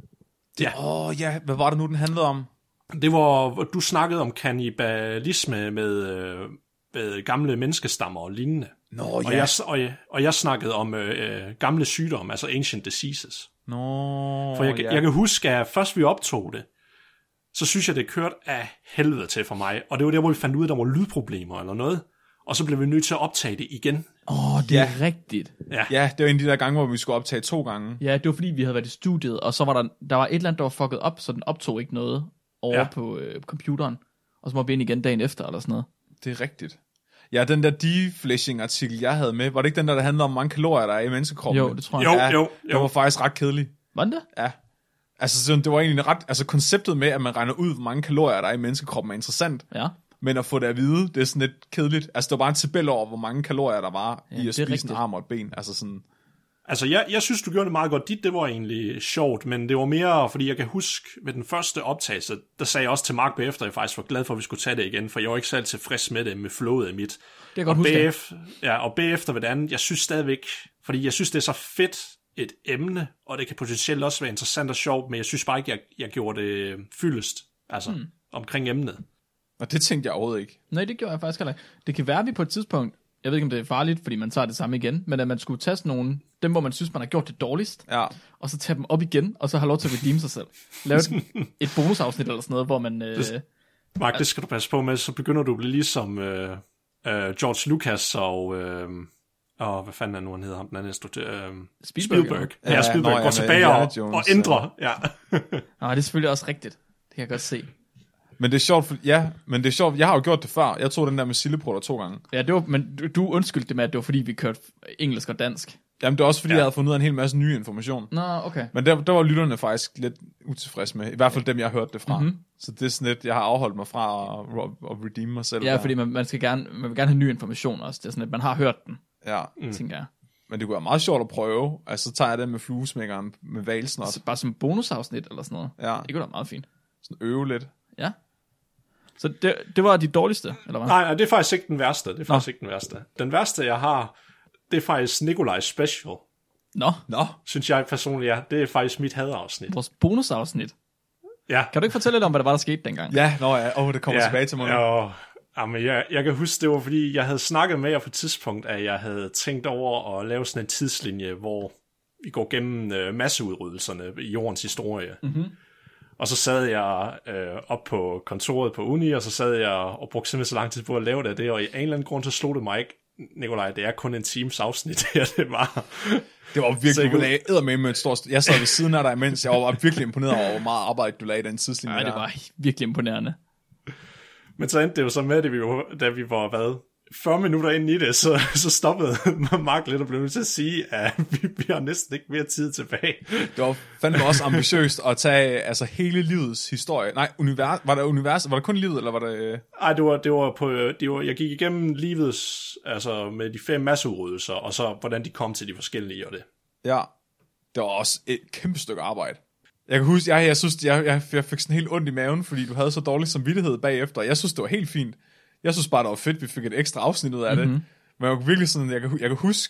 Ja. Hvad var det nu, den handlede om? Det var, hvor du snakkede om kannibalisme med gamle menneskestammer og lignende. Nå, ja. Og jeg snakkede om gamle sygdomme, altså ancient diseases. Nå, For jeg kan huske, at først vi optog det, så synes jeg, det kørte af helvede til for mig. Og det var der, hvor vi fandt ud af, at der var lydproblemer eller noget. Og så blev vi nødt til at optage det igen. Det er rigtigt. Ja, det var en af de der gange, hvor vi skulle optage 2 gange. Ja, det var fordi, vi havde været i studiet, og så var der var et eller andet, der var fucket op, så den optog ikke noget over på computeren. Og så må vi ind igen dagen efter, eller sådan noget. Det er rigtigt. Ja, den der deflashing-artikel, jeg havde med, var det ikke den der handlede om, hvor mange kalorier der er i menneskekroppen? Jo, det tror jeg. Jo. Det var faktisk ret kedelig. Var det? Ja. Altså, det var egentlig ret... Altså, konceptet med, at man regner ud, hvor mange kalorier der er i menneskekroppen, er interessant. Ja. Men at få det at vide, det er sådan lidt kedeligt. Altså, det var bare en tabel over, hvor mange kalorier der var i at spise en arm og et ben. Altså sådan... Altså, jeg synes, du gjorde det meget godt. Det var egentlig sjovt, men det var mere, fordi jeg kan huske, ved den første optagelse, der sagde jeg også til Mark bagefter, at jeg faktisk var glad for, at vi skulle tage det igen, for jeg var ikke selv tilfreds med det, med flowet af mit. Det er godt huske. Og bagefter ved det andet, jeg synes stadigvæk, fordi jeg synes, det er så fedt et emne, og det kan potentielt også være interessant og sjovt, men jeg synes bare ikke, jeg gjorde det fyldest, altså omkring emnet. Og det tænkte jeg overhovedet ikke. Nej, det gjorde jeg faktisk heller ikke. Det kan være, at vi på et tidspunkt, jeg ved ikke, om det er farligt, fordi man tager det samme igen, men at man skulle tage nogle, dem hvor man synes, man har gjort det dårligst, og så tage dem op igen, og så have lov til at redeem sig selv. Lave et bonusafsnit eller sådan noget, hvor man... Mark, det skal du passe på med, så begynder du at blive ligesom George Lucas og hvad fanden er nu, han hedder ham, den anden Spielberg. Ja, Spielberg går tilbage og ændrer. Ja. Det er selvfølgelig også rigtigt. Det kan jeg godt se. Men det er sjovt, men det er sjovt. Jeg har jo gjort det før. Jeg tog den der med sildeprotter 2 gange. Ja, det var, men du undskyldte det med, at det var fordi, vi kørte engelsk og dansk. Jamen, det var også fordi, jeg havde fundet ud af en hel masse ny information. Nå, okay. Men der var lytterne faktisk lidt utilfredse med. I hvert fald dem, jeg har hørt det fra. Mm-hmm. Så det er sådan lidt, jeg har afholdt mig fra at redeem mig selv. Ja, fordi man vil gerne have ny information også. Det er sådan lidt, man har hørt den. Ja. Tænker jeg. Men det kunne være meget sjovt at prøve. Altså, så tager jeg den med fluesmækkeren med valsnot. Altså, bare som bonusafsnit eller sådan noget. Ja. Det kunne være meget fint. Sådan øve lidt. Ja. Så det var de dårligste, eller hvad? Nej, det er faktisk ikke den værste. Den værste, jeg har, det er faktisk Nikolajs special. Nå. Synes jeg personligt, ja. Det er faktisk mit hadafsnit. Vores bonusafsnit. Ja. Kan du ikke fortælle lidt om, hvad der var, der skete dengang? Ja, det kommer tilbage til mig nu. Jamen, jeg kan huske, det var fordi, jeg havde snakket med jer på et tidspunkt, at jeg havde tænkt over at lave sådan en tidslinje, hvor vi går gennem masseudryddelserne i jordens historie. Mm-hmm. Og så sad jeg op på kontoret på uni, og så sad jeg og brugte simpelthen så lang tid på at lave det, og i en eller anden grund, så slog det mig ikke, Nikolaj, det er kun en times afsnit her, det var virkelig, du lagde eddermame et stort... Jeg sad ved siden af dig imens, jeg var virkelig imponeret over, hvor meget arbejde du lagde i den tidslinje. Nej, det var virkelig imponerende. Men så endte det jo så med, da vi var, 40 minutter ind i det, så stoppede Mark lidt og blev nødt til at sige, at vi har næsten ikke mere tid tilbage. Det var fandme også ambitiøst at tage altså hele livets historie. Nej, var det kun livet, eller var det... Nej, jeg gik igennem livets, altså med de 5 masseudryddelser, og så hvordan de kom til de forskellige og det. Ja, det var også et kæmpe stykke arbejde. Jeg kan huske, jeg synes, jeg fik sådan helt ondt i maven, fordi du havde så dårlig samvittighed bagefter. Jeg synes, det var helt fint. Jeg synes bare, det var fedt, vi fik et ekstra afsnit ud af det. Men jeg kunne virkelig sådan, jeg kan huske,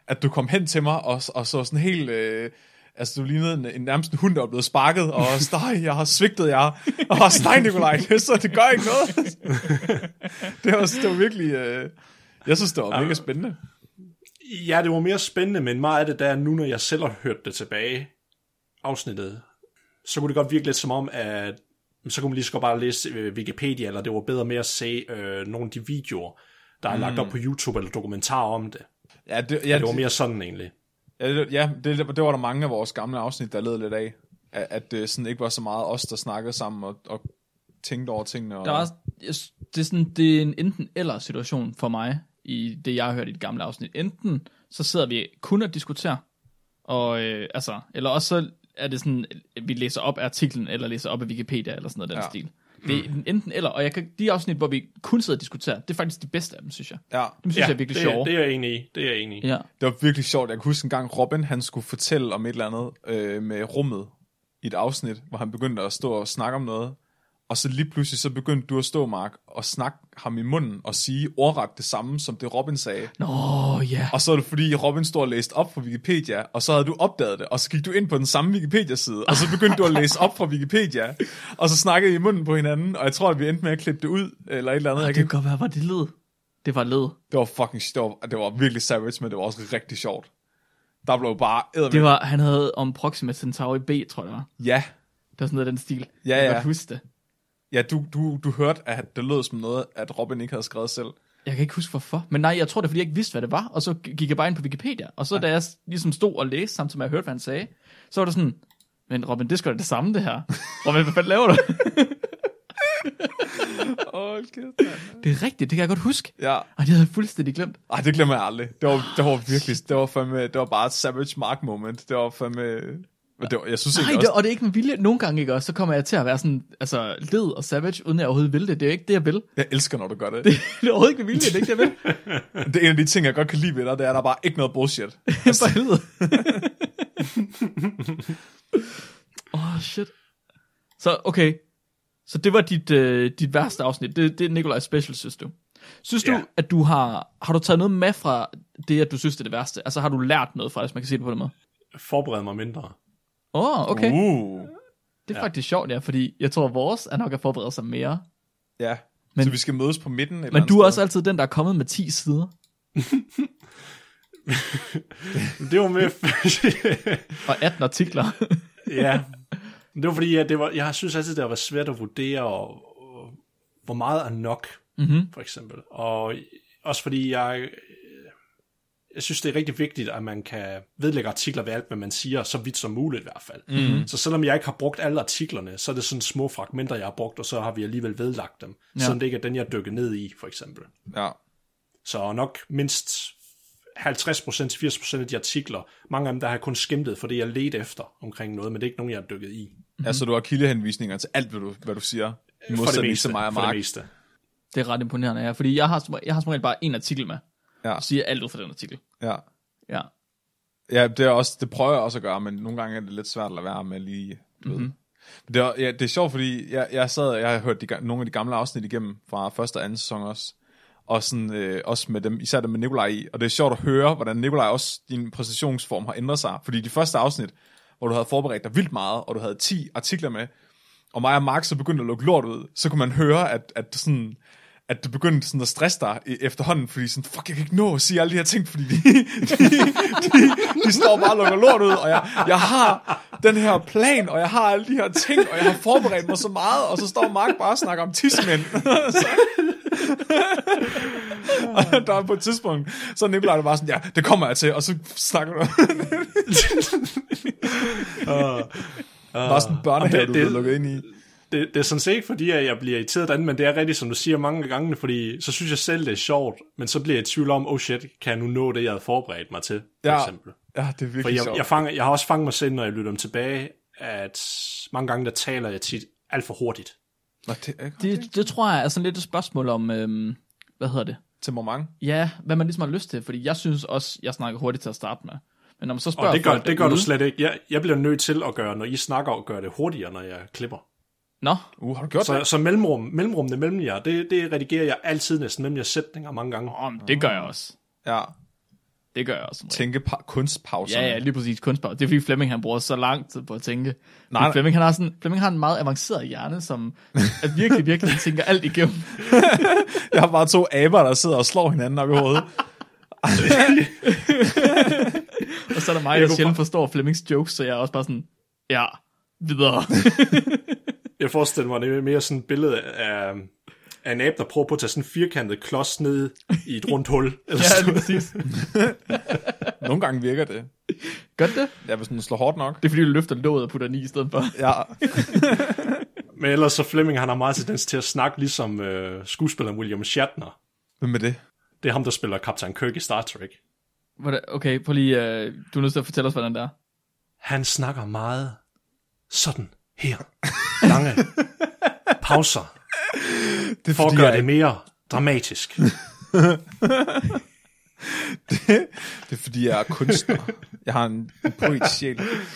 at du kom hen til mig, og så sådan helt... altså, du lignede nærmest en hund, der var blevet sparket, og jeg har svigtet jer. Og nej, Nikolaj, så det gør ikke noget. det var virkelig... jeg synes, det var mega spændende. Ja, det var mere spændende, men meget af det der, nu når jeg selv har hørt det tilbage, afsnittet, så kunne det godt virke lidt som om, at så kunne man lige så godt bare læse Wikipedia, eller det var bedre med at se nogle af de videoer, der er lagt op på YouTube, eller dokumentarer om det. Ja, det var mere sådan egentlig. Ja, det var der mange af vores gamle afsnit, der led lidt af. At det sådan ikke var så meget os, der snakkede sammen og tænkte over tingene. Og... Det er en enten-eller situation for mig, i det, jeg har hørt i det gamle afsnit. Enten så sidder vi kun og diskuterer, og, eller også så er det sådan, at vi læser op af artiklen, eller læser op af Wikipedia, eller sådan noget den stil. Det er enten eller, og de afsnit, hvor vi kun sidder og diskuterer, det er faktisk de bedste af dem, synes jeg. Ja. Dem synes jeg er virkelig sjove. Det er jeg enig i. Ja. Det var virkelig sjovt. Jeg kan huske en gang, Robin, han skulle fortælle om et eller andet med rummet i et afsnit, hvor han begyndte at stå og snakke om noget, og så lige pludselig så begyndte du at stå, Mark, og snakke ham i munden og sige ordret det samme, som det Robin sagde. Nå, ja. Og så er det fordi, Robin stod og læste op fra Wikipedia, og så havde du opdaget det, og så gik du ind på den samme Wikipedia-side, og så begyndte du at læse op fra Wikipedia, og så snakkede I munden på hinanden, og jeg tror, at vi endte med at klippe det ud, eller et eller andet. Det kan godt være, hvor det lød. Det var led. Det var fucking sjovt. Det var virkelig savage, men det var også rigtig sjovt. Der blev bare det var, han havde om Proxima Centauri B, tror jeg det var. Ja. Det var sådan noget af den stil. Ja, jeg kan godt huske det. Ja, du hørte, at det lød som noget, at Robin ikke havde skrevet selv. Jeg kan ikke huske hvorfor. Men nej, jeg tror det er, fordi jeg ikke vidste, hvad det var. Og så gik jeg bare ind på Wikipedia. Og så da jeg ligesom stod og læste, samtidig med at jeg hørte, hvad han sagde, så var det sådan, men Robin, det skal da det samme, det her. Robin, hvad fanden laver du? Det er rigtigt, det kan jeg godt huske. Ja. Og det havde jeg fuldstændig glemt. Ej, det glemmer jeg aldrig. Det var virkelig, det var bare et Savage Mark moment. Det var fandme... jeg synes ikke også... og det er ikke med vilje. Nogle gange ikke også, så kommer jeg til at være sådan, altså led og savage, uden at jeg overhovedet vil det. Det er ikke det, jeg vil. Jeg elsker, når du gør det. Det er overhovedet ikke med vilje, det er ikke det, jeg vil. Det er en af de ting, jeg godt kan lide ved dig, det er, der er bare ikke noget bullshit. For helvede. Shit. Så, okay. Så det var dit værste afsnit. Det er Nikolaj Special, synes du. Synes du, at du har du taget noget med fra det, at du synes, det er det værste? Altså, har du lært noget fra det, hvis man kan sige det på den måde? Forberede mig mindre. Okay. Det er faktisk sjovt, ja, fordi jeg tror, at vores er nok at forberede sig mere. Ja, men, så vi skal mødes på midten. Men du er også altid den, der er kommet med 10 sider. Det var med... og 18 artikler. Ja, det var fordi, jeg synes altid, det var svært at vurdere, hvor meget er nok, for eksempel. Og også fordi jeg synes, det er rigtig vigtigt, at man kan vedlægge artikler ved alt, hvad man siger, så vidt som muligt i hvert fald. Så selvom jeg ikke har brugt alle artiklerne, så er det sådan små fragmenter, jeg har brugt, og så har vi alligevel vedlagt dem. Selvom det ikke er den, jeg dykker ned i, for eksempel. Ja. Så nok mindst 50%-80% af de artikler, mange af dem, der har jeg kun skimtet, fordi jeg ledte efter omkring noget, men det er ikke nogen, jeg har dykket i. Altså, du har kildehenvisninger til alt, hvad du siger. I modsætning til mig og Mark. For det meste. Det er ret imponerende, ja. Fordi jeg har som regel bare en artikel med. Ja. Og siger alt ud fra den artikel. Ja. Ja. Ja, det prøver jeg også at gøre, men nogle gange er det lidt svært at lade være med lige... Det er sjovt, fordi jeg har hørt nogle af de gamle afsnit igennem fra første og anden sæson også. Og sådan, også med dem, især dem med Nikolaj i. Og det er sjovt at høre, hvordan Nikolaj også, din præstationsform har ændret sig. Fordi de første afsnit, hvor du havde forberedt dig vildt meget, og du havde 10 artikler med, og mig og Mark så begyndte at lukke lort ud, så kunne man høre, at det begyndte sådan at stresse dig efterhånden, fordi sådan, fuck, jeg kan ikke nå at sige alle de her ting, fordi de står bare og lukker lort ud, og jeg har den her plan, og jeg har alle de her ting, og jeg har forberedt mig så meget, og så står Mark bare og snakker om tidsmænd. Og der er på et tidspunkt, så Nikolaj er bare sådan, ja, det kommer jeg til, og så snakker du. Bare sådan en børnehave, du er lukket ind i. Det er sådan set ikke, fordi jeg bliver irriteret af den, men det er rigtigt, som du siger mange gange, fordi så synes jeg selv, det er sjovt, men så bliver jeg i tvivl om, oh shit, kan jeg nu nå det, jeg havde forberedt mig til, for eksempel. Ja, det er virkelig sjovt. Jeg har også fanget mig selv, når jeg lytter dem tilbage, at mange gange, der taler jeg tit alt for hurtigt. Det tror jeg er sådan lidt et spørgsmål om, hvad hedder det? Temperament? Ja, hvad man ligesom har lyst til, fordi jeg synes også, jeg snakker hurtigt til at starte med. Men når man så spørger det gør du slet ikke. Jeg bliver nødt til at gøre, når I snakker, og gøre det hurtigere, når jeg klipper. Nå, har du gjort det? Så mellemrummene mellem jer, det redigerer jeg altid næsten mellem jer sætninger mange gange. Det gør jeg også. Ja. Det gør jeg også. Kunstpauser. Ja, lige præcis, kunstpauser. Det er fordi Flemming, han bruger så lang tid på at tænke. Nej. Flemming har en meget avanceret hjerne, som er virkelig tænker alt igennem. Jeg har bare 2 aber, der sidder og slår hinanden op i hovedet. Og så er der mig, der sjældent forstår Flemmings jokes, så jeg er også bare sådan, ja, videre. Jeg forestiller mig, det er mere sådan et billede af en abe, der prøver på at tage sådan en firkantet klods ned i et rundt hul. Eller Ja, lige præcis. Nogle gange virker det. Gør det? Ja, hvis den slår hårdt nok. Det er fordi, du løfter låget og putter den i stedet for. Ja. Men ellers så Flemming, han har meget tendens til at snakke ligesom skuespilleren William Shatner. Hvem er det? Det er ham, der spiller Captain Kirk i Star Trek. Okay, prøv lige, du er nødt til at fortælle os, hvordan det er. Han snakker meget sådan her. Lange pauser. Det for at gøre det mere dramatisk. Det er fordi, jeg er kunstner. Jeg har en poetisk sjæl.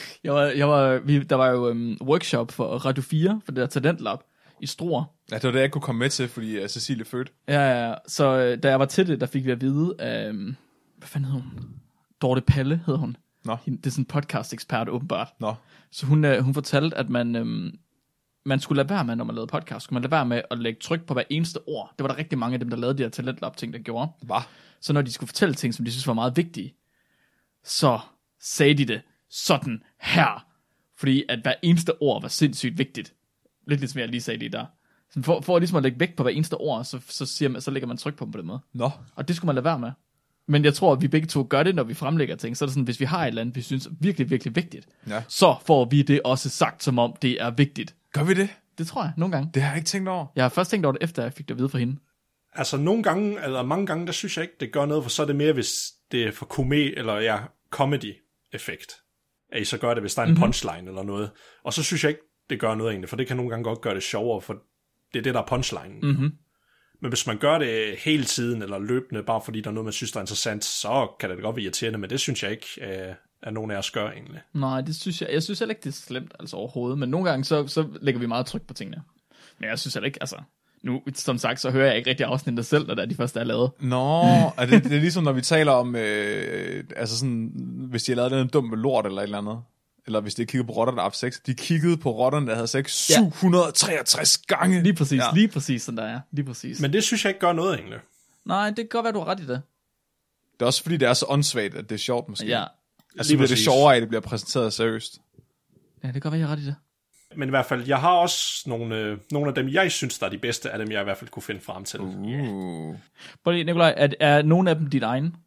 Der var jo workshop for Radio 4, for det der Talentlab i Struer. Ja, det var det, jeg kunne komme med til, fordi Cecilie fødte. Ja. Så da jeg var til det, der fik vi at vide af, hvad fanden hed hun? Dorte Palle hed hun. Nå. Det er sådan en podcast-ekspert, åbenbart. Nå. Så hun fortalte, at man skulle lade være med, når man lavede podcast, skulle man lade være med at lægge tryk på hver eneste ord. Det var der rigtig mange af dem, der lavede de her Talentlab-ting, der gjorde. Hvad? Så når de skulle fortælle ting, som de synes var meget vigtige, så sagde de det sådan her. Fordi at hver eneste ord var sindssygt vigtigt. Lidt ligesom jeg lige sagde det der. Så for ligesom at lægge vægt på hver eneste ord, så lægger man tryk på dem på den måde. Nå. Og det skulle man lade være med. Men jeg tror, at vi begge to gør det, når vi fremlægger ting. Så er det sådan, hvis vi har et eller andet, vi synes er virkelig, virkelig vigtigt, så får vi det også sagt, som om det er vigtigt. Gør vi det? Det tror jeg, nogle gange. Det har jeg ikke tænkt over. Jeg har først tænkt over det, efter jeg fik det at vide fra hende. Altså nogle gange, eller mange gange, der synes jeg ikke, det gør noget, for så er det mere, hvis det er for comedy-effekt. At I så gør det, hvis der er en punchline eller noget. Og så synes jeg ikke, det gør noget egentlig, for det kan nogle gange godt gøre det sjovere, for det er det, der er punchlinen. Mm-hmm. Men hvis man gør det hele tiden, eller løbende, bare fordi der er noget, man synes, der er interessant, så kan det godt være irriterende, men det synes jeg ikke, at nogen af os gør egentlig. Nej, det synes jeg synes heller ikke, det er slemt altså overhovedet, men nogle gange, så lægger vi meget tryk på tingene. Men jeg synes heller ikke, altså, nu, som sagt, så hører jeg ikke rigtig afsnittet selv, når det er de første, der er lavet. Nå, det er ligesom, når vi taler om, altså sådan, hvis de har lavet den dumme lort eller et eller andet, eller hvis de har kigget på rotterne, der har haft sex, de kiggede på rotterne, der havde sex 763 gange. Lige præcis, sådan der er. Lige præcis. Men det synes jeg ikke gør noget egentlig. Nej, det kan godt være, du har ret i det. Det er også fordi, det er så åndssvagt, at det er sjovt måske. Ja. Altså, det bliver det sjovere af, at det bliver præsenteret seriøst. Ja, det kan godt være, jeg har ret i det. Men i hvert fald, jeg har også nogle af dem, jeg synes, der er de bedste af dem, jeg i hvert fald kunne finde frem til. Prøv lige, Nikolaj, er nogen af dem dit egen?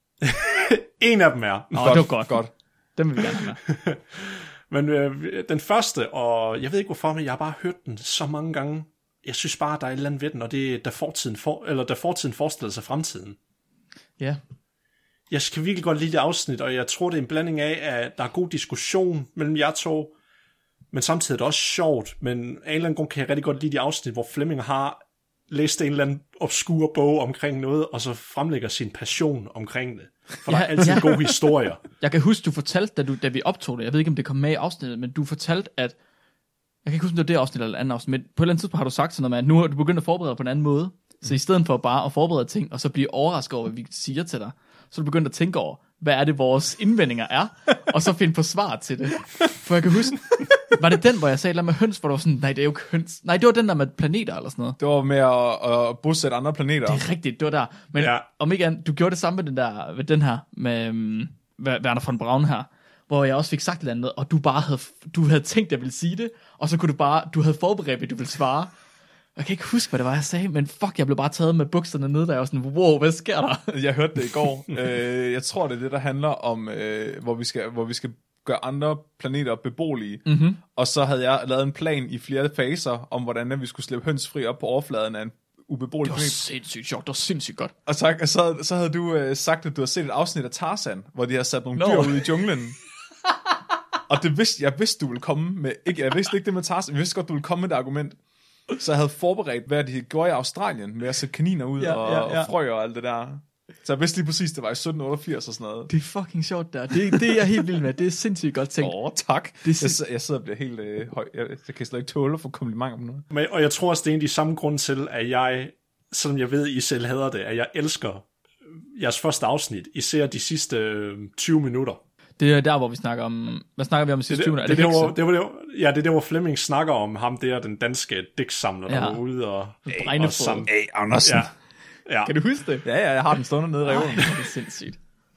En af dem er. Nå, det var godt. Dem vil vi gerne have med. Men den første, og jeg ved ikke hvorfor, men jeg har bare hørt den så mange gange. Jeg synes bare, der er et eller andet ved den, og det er, da fortiden forestiller sig fremtiden. Ja. Jeg skal virkelig godt lide det afsnit, og jeg tror, det er en blanding af, at der er god diskussion mellem jer to, men samtidig er det også sjovt, men af en eller anden grund kan jeg rigtig godt lide de afsnit, hvor Flemming har læst en eller anden obskur bog omkring noget, og så fremlægger sin passion omkring det. For der er altid gode historier. Jeg kan huske, du fortalte, da vi optog det, jeg ved ikke, om det kom med i afsnittet, men du fortalte, at, jeg kan ikke huske, om det var det afsnit eller andet afsnit, men på et eller andet tidspunkt har du sagt sådan noget med, at nu har du begyndt at forberede på en anden måde, så i stedet for bare at forberede ting, og så blive overrasket over, hvad vi siger til dig, så er du begyndt at tænke over, hvad er det, vores indvendinger er, og så finde på svar til det. For jeg kan huske, var det den, hvor jeg sagde, lad med høns, hvor du var sådan, nej, det er jo ikke høns. Nej, det var den der med planeter eller sådan noget. Det var med at bosætte andre planeter. Det er rigtigt, det var der. Men om ikke andet, du gjorde det samme med den her, med Werner von Braun her, hvor jeg også fik sagt lidt andet, og du havde tænkt, at jeg ville sige det, og så kunne du havde forberedt, at du ville svare. Jeg kan ikke huske, hvad det var, jeg sagde, men fuck, jeg blev bare taget med bukserne ned, der jeg var sådan, wow, hvad sker der? Jeg hørte det i går. Jeg tror, det er det, der handler om, hvor vi skal gøre andre planeter beboelige. Mm-hmm. Og så havde jeg lavet en plan i flere faser, om hvordan vi skulle slippe høns fri op på overfladen af en ubeboelig planet. Det var sindssygt sjovt, det var sindssygt godt. Og så havde du sagt, at du har set et afsnit af Tarzan, hvor de har sat nogle dyr ud i junglen. Og jeg vidste, du ville komme med, jeg vidste ikke det med Tarzan, jeg vidste godt, du ville komme med det argument. Så jeg havde forberedt, hvad de gjorde i Australien, med at sætte kaniner ud og frøer og alt det der. Så jeg vidste lige præcis, det var i 1788 og sådan noget. Det er fucking sjovt der. Det er jeg helt vild med. Det er sindssygt godt tænkt. Tak. Jeg sidder og bliver helt høj. Jeg kan slet ikke tåle at få komplimenter på noget. Og jeg tror også, det er en af de samme grunde til, at jeg, selvom jeg ved, I selv hader det, at jeg elsker jeres første afsnit, især de sidste 20 minutter. Det er der, hvor vi snakker om... Hvad snakker vi om i sidste 20 minutter? Det er det, hvor Flemming snakker om ham der, den danske digtsamler, der var ude og Bregnefod. Andersen. Ja. Kan du huske det? Ja, jeg har den stående nede i reolen. Det er sindssygt.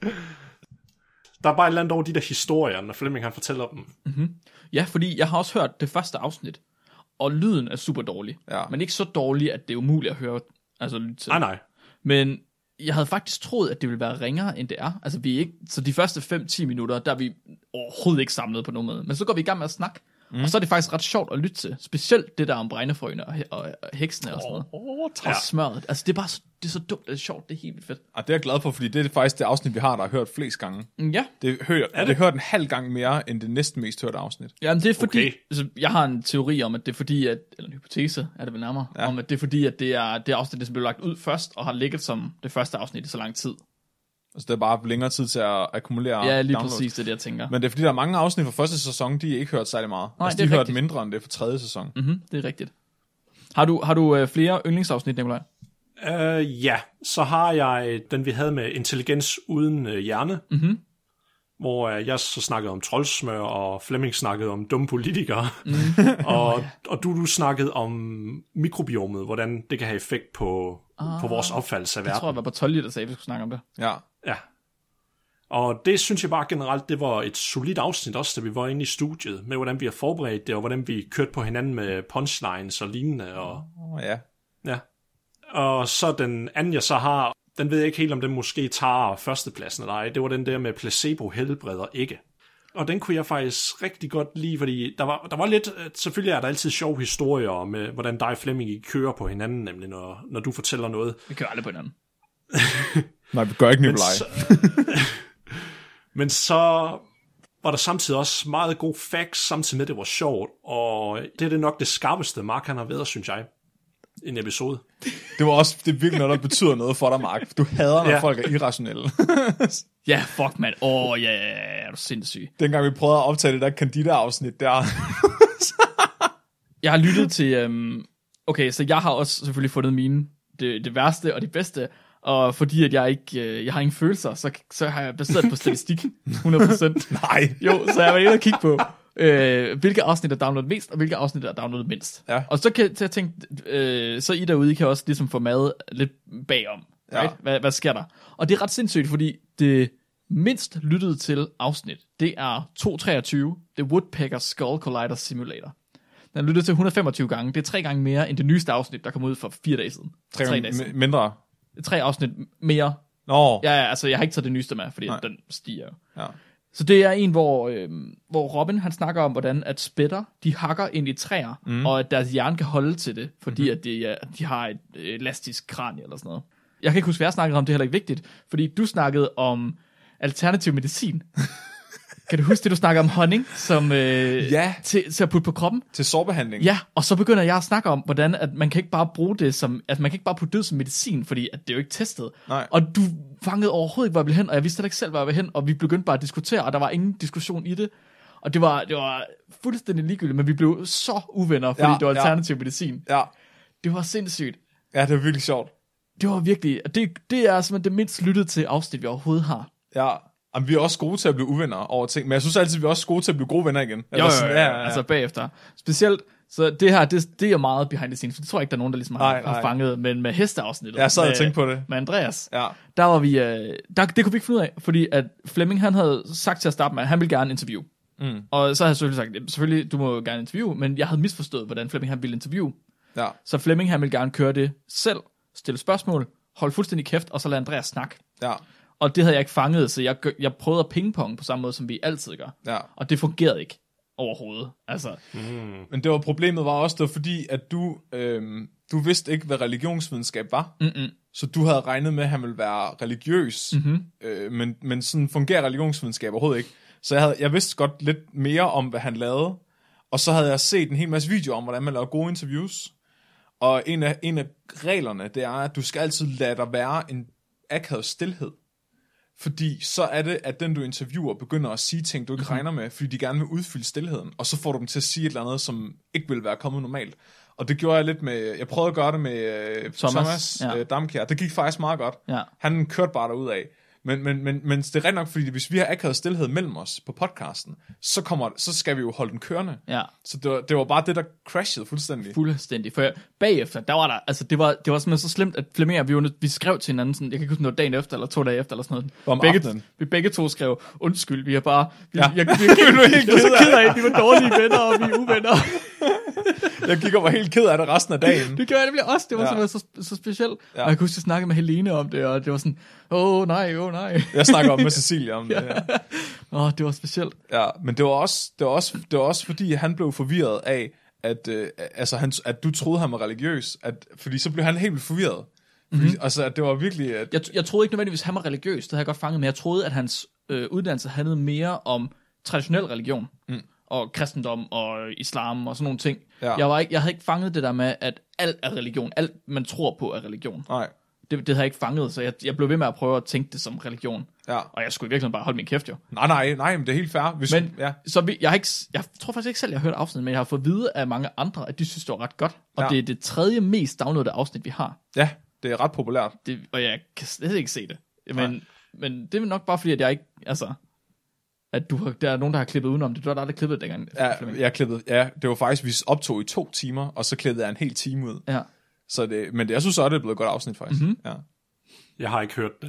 Der er bare et eller andet over de der historier, når Flemming han fortæller dem. Mm-hmm. Ja, fordi jeg har også hørt det første afsnit, og lyden er super dårlig. Ja. Men ikke så dårlig, at det er umuligt at høre, altså lytte til. Nej. Men jeg havde faktisk troet, at det ville være ringere, end det er. Altså, vi er ikke, så de første 5-10 minutter, der er vi overhovedet ikke samlet på nogen måde. Men så går vi i gang med at snakke. Og så er det faktisk ret sjovt at lytte til. Specielt det der om bregnefrøene og heksene og sådan noget. Og smøret. Altså, det er bare det er så dumt, det er sjovt, det er helt vildt fedt. Og det er jeg glad for, fordi det er faktisk det afsnit, vi har, der har hørt flest gange. Ja. Det har hørt en halv gang mere, end det næsten mest hørte afsnit. Jamen, det er fordi, altså, jeg har en teori om, at det er fordi, at, eller en hypotese er det vel nærmere, om at det er fordi, at det er det afsnit, som blev lagt ud først, og har ligget som det første afsnit i så lang tid. Altså, det er bare længere tid til at akkumulere Ja, lige download. præcis det, jeg tænker. Men det er fordi, der er mange afsnit fra første sæson, de har ikke hørt særlig meget. Nej, altså, det de er har hørt rigtigt. mindre end det fra tredje sæson. Mm-hmm, det er rigtigt. Har du flere yndlingsafsnit, Nikolaj? Ja, så har jeg den, vi havde med intelligens uden hjerne, hvor jeg så snakkede om troldsmør, og Flemming snakkede om dumme politikere, og du snakkede om mikrobiomet, hvordan det kan have effekt på vores opfattelse af verden. Jeg tror, jeg var på 12, der sagde, at vi skulle snakke om det. Ja. Og det synes jeg bare generelt, det var et solidt afsnit også, da vi var inde i studiet, med hvordan vi har forberedt det, og hvordan vi kørte på hinanden med punchlines og lignende. Ja. Og så den anden, jeg så har, den ved jeg ikke helt, om den måske tager førstepladsen eller ej. Det var den der med placebo helbreder ikke. Og den kunne jeg faktisk rigtig godt lide, fordi der var lidt, selvfølgelig er der altid sjove historier med, hvordan dig og Flemming I kører på hinanden, nemlig når du fortæller noget. Vi kører aldrig på hinanden. Nej, vi gør ikke Nikolaj. Men så var der samtidig også meget gode facts, samtidig med det var sjovt, og det er nok det skarpeste, Mark han har været, synes jeg, i en episode. Det er virkelig noget, der betyder noget for dig, Mark. Du hader, når folk er irrationelle. Ja, fuck, mand. Ja, er du sindssyg. Dengang vi prøvede at optage det der Candida-afsnit der. Jeg har lyttet til... okay, så jeg har også selvfølgelig fundet mine, det værste og det bedste, og fordi at jeg har ingen følelser, så har jeg baseret på statistik 100%. Nej. Jo, så jeg var inde og kigge på, hvilke afsnit er downloadet mest, og hvilke afsnit er downloadet mindst. Ja. Og så kan jeg tænke, så I derude, I kan også ligesom få mad lidt bagom. Right? Hvad sker der? Og det er ret sindssygt, fordi det mindst lyttede til afsnit, det er 223, The Woodpecker Skull Collider Simulator. Den er lyttet til 125 gange. Det er 3 gange mere end det nyeste afsnit, der kom ud for 4 dage siden. 3 dage siden. Mindre? 3 afsnit mere. Nå. Ja, altså jeg har ikke taget det nyeste med, fordi den stiger. Ja. Så det er en, hvor Robin, han snakker om, hvordan at spætter, de hakker ind i træer, og at deres hjerne kan holde til det, fordi at de har et elastisk kranie eller sådan noget. Jeg kan ikke huske, hvad jeg snakkede om, det er heller ikke vigtigt, fordi du snakkede om alternativ medicin. Kan du huske det, du snakker om honning, som til at putte på kroppen? Til sårbehandling. Ja, og så begynder jeg at snakke om, hvordan at man kan ikke bare bruge det som, at man kan ikke bare putte det som medicin, fordi at det er jo ikke testet. Nej. Og du fangede overhovedet ikke, hvor jeg ville hen, og jeg vidste ikke selv, hvor jeg ville hen, og vi begyndte bare at diskutere, og der var ingen diskussion i det. Og det var fuldstændig ligegyldigt, men vi blev så uvenner, fordi det var alternativ medicin. Ja. Det var sindssygt. Ja, det var virkelig sjovt. Det var virkelig, det er simpelthen det mindst lyttede til afsnit, vi overhovedet har. Ja. Jamen, vi er også gode til at blive uvenner over ting, men jeg synes altid, vi er også gode til at blive gode venner igen. Jo, altså bagefter. Specielt, så det her, det er meget behind the scenes, for det tror jeg ikke, der er nogen, der ligesom har fanget, men med hesteafsnittet. Jeg sad og tænkte på det. Med Andreas. Ja. Der var vi, det kunne vi ikke finde ud af, fordi at Flemming, han havde sagt til at starte med, at han ville gerne interview. Og så havde jeg selvfølgelig sagt, selvfølgelig, du må gerne interview, men jeg havde misforstået, hvordan Flemming han ville interview. Ja. Så Flemming, han ville gerne køre det selv, stille spørgsmål, holde fuldstændig kæft, og så lade Andreas snakke. Ja. Og det havde jeg ikke fanget, så jeg prøvede at pingpong på samme måde, som vi altid gør. Ja. Og det fungerede ikke overhovedet. Altså. Men det var problemet var også, det var fordi, at du vidste ikke, hvad religionsvidenskab var. Så du havde regnet med, at han ville være religiøs. Men sådan fungerer religionsvidenskab overhovedet ikke. Så jeg vidste godt lidt mere om, hvad han lavede. Og så havde jeg set en hel masse videoer om, hvordan man laver gode interviews. Og en af reglerne, det er, at du skal altid lade der være en akavet stilhed. Fordi så er det, at den du interviewer begynder at sige ting, du ikke regner med, fordi de gerne vil udfylde stilheden, og så får du dem til at sige et eller andet, som ikke vil være kommet normalt. Og det gjorde jeg lidt med, jeg prøvede at gøre det med Thomas Damkjær. Det gik faktisk meget godt. Ja. Han kørte bare derudad. Men det er rigtig nok, fordi hvis vi har akavet stillhed mellem os på podcasten, så skal vi jo holde den kørende. Ja. Så det var bare det, der crashede fuldstændig. Fuldstændig. For bagefter, der var der, altså det var simpelthen så slemt, at Flemming og vi skrev til hinanden, sådan, jeg kan ikke huske, det var dagen efter, eller 2 dage efter, eller sådan noget. Vi begge to skrev, undskyld, vi er bare, jeg er så ked af, vi var dårlige venner, og vi er uvenner. Jeg gik og var helt ked af det resten af dagen. Det gjorde jeg nemlig også, det var simpelthen så specielt. Ja. Og jeg kunne huske, at snakke med Helene om det, og det var sådan, åh nej. Jeg snakker om med Cecilia om det, ja. Det var specielt. Ja, men det var også fordi han blev forvirret af, at du troede, han var religiøs, fordi så blev han helt forvirret. Fordi, altså, at det var virkelig... Jeg troede ikke nødvendigvis, han var religiøs, det havde jeg godt fanget, men jeg troede, at hans uddannelse handlede mere om traditionel religion. Og kristendom og islam og sådan nogle ting. Ja. Jeg havde ikke fanget det der med, at alt er religion. Alt, man tror på, er religion. Nej. Det havde jeg ikke fanget, så jeg blev ved med at prøve at tænke det som religion. Ja. Og jeg skulle virkelig bare holde min kæft, jo. Nej, men det er helt fair. Jeg tror faktisk ikke selv, jeg har hørt afsnittet, men jeg har fået at vide af mange andre, at de synes, det var ret godt. Og det er det 3. mest downloadede afsnit, vi har. Ja, det er ret populært. Og jeg kan slet ikke se det. Men det er nok bare fordi, at jeg ikke... Altså, at der er nogen, der har klippet udenom det. Du har aldrig klippet det dengang. Det var faktisk, vi optog i 2 timer, og så klippede jeg en hel time ud. Ja. Men jeg synes også, det er blevet et godt afsnit, faktisk. Mm-hmm. Ja. Jeg har ikke hørt det.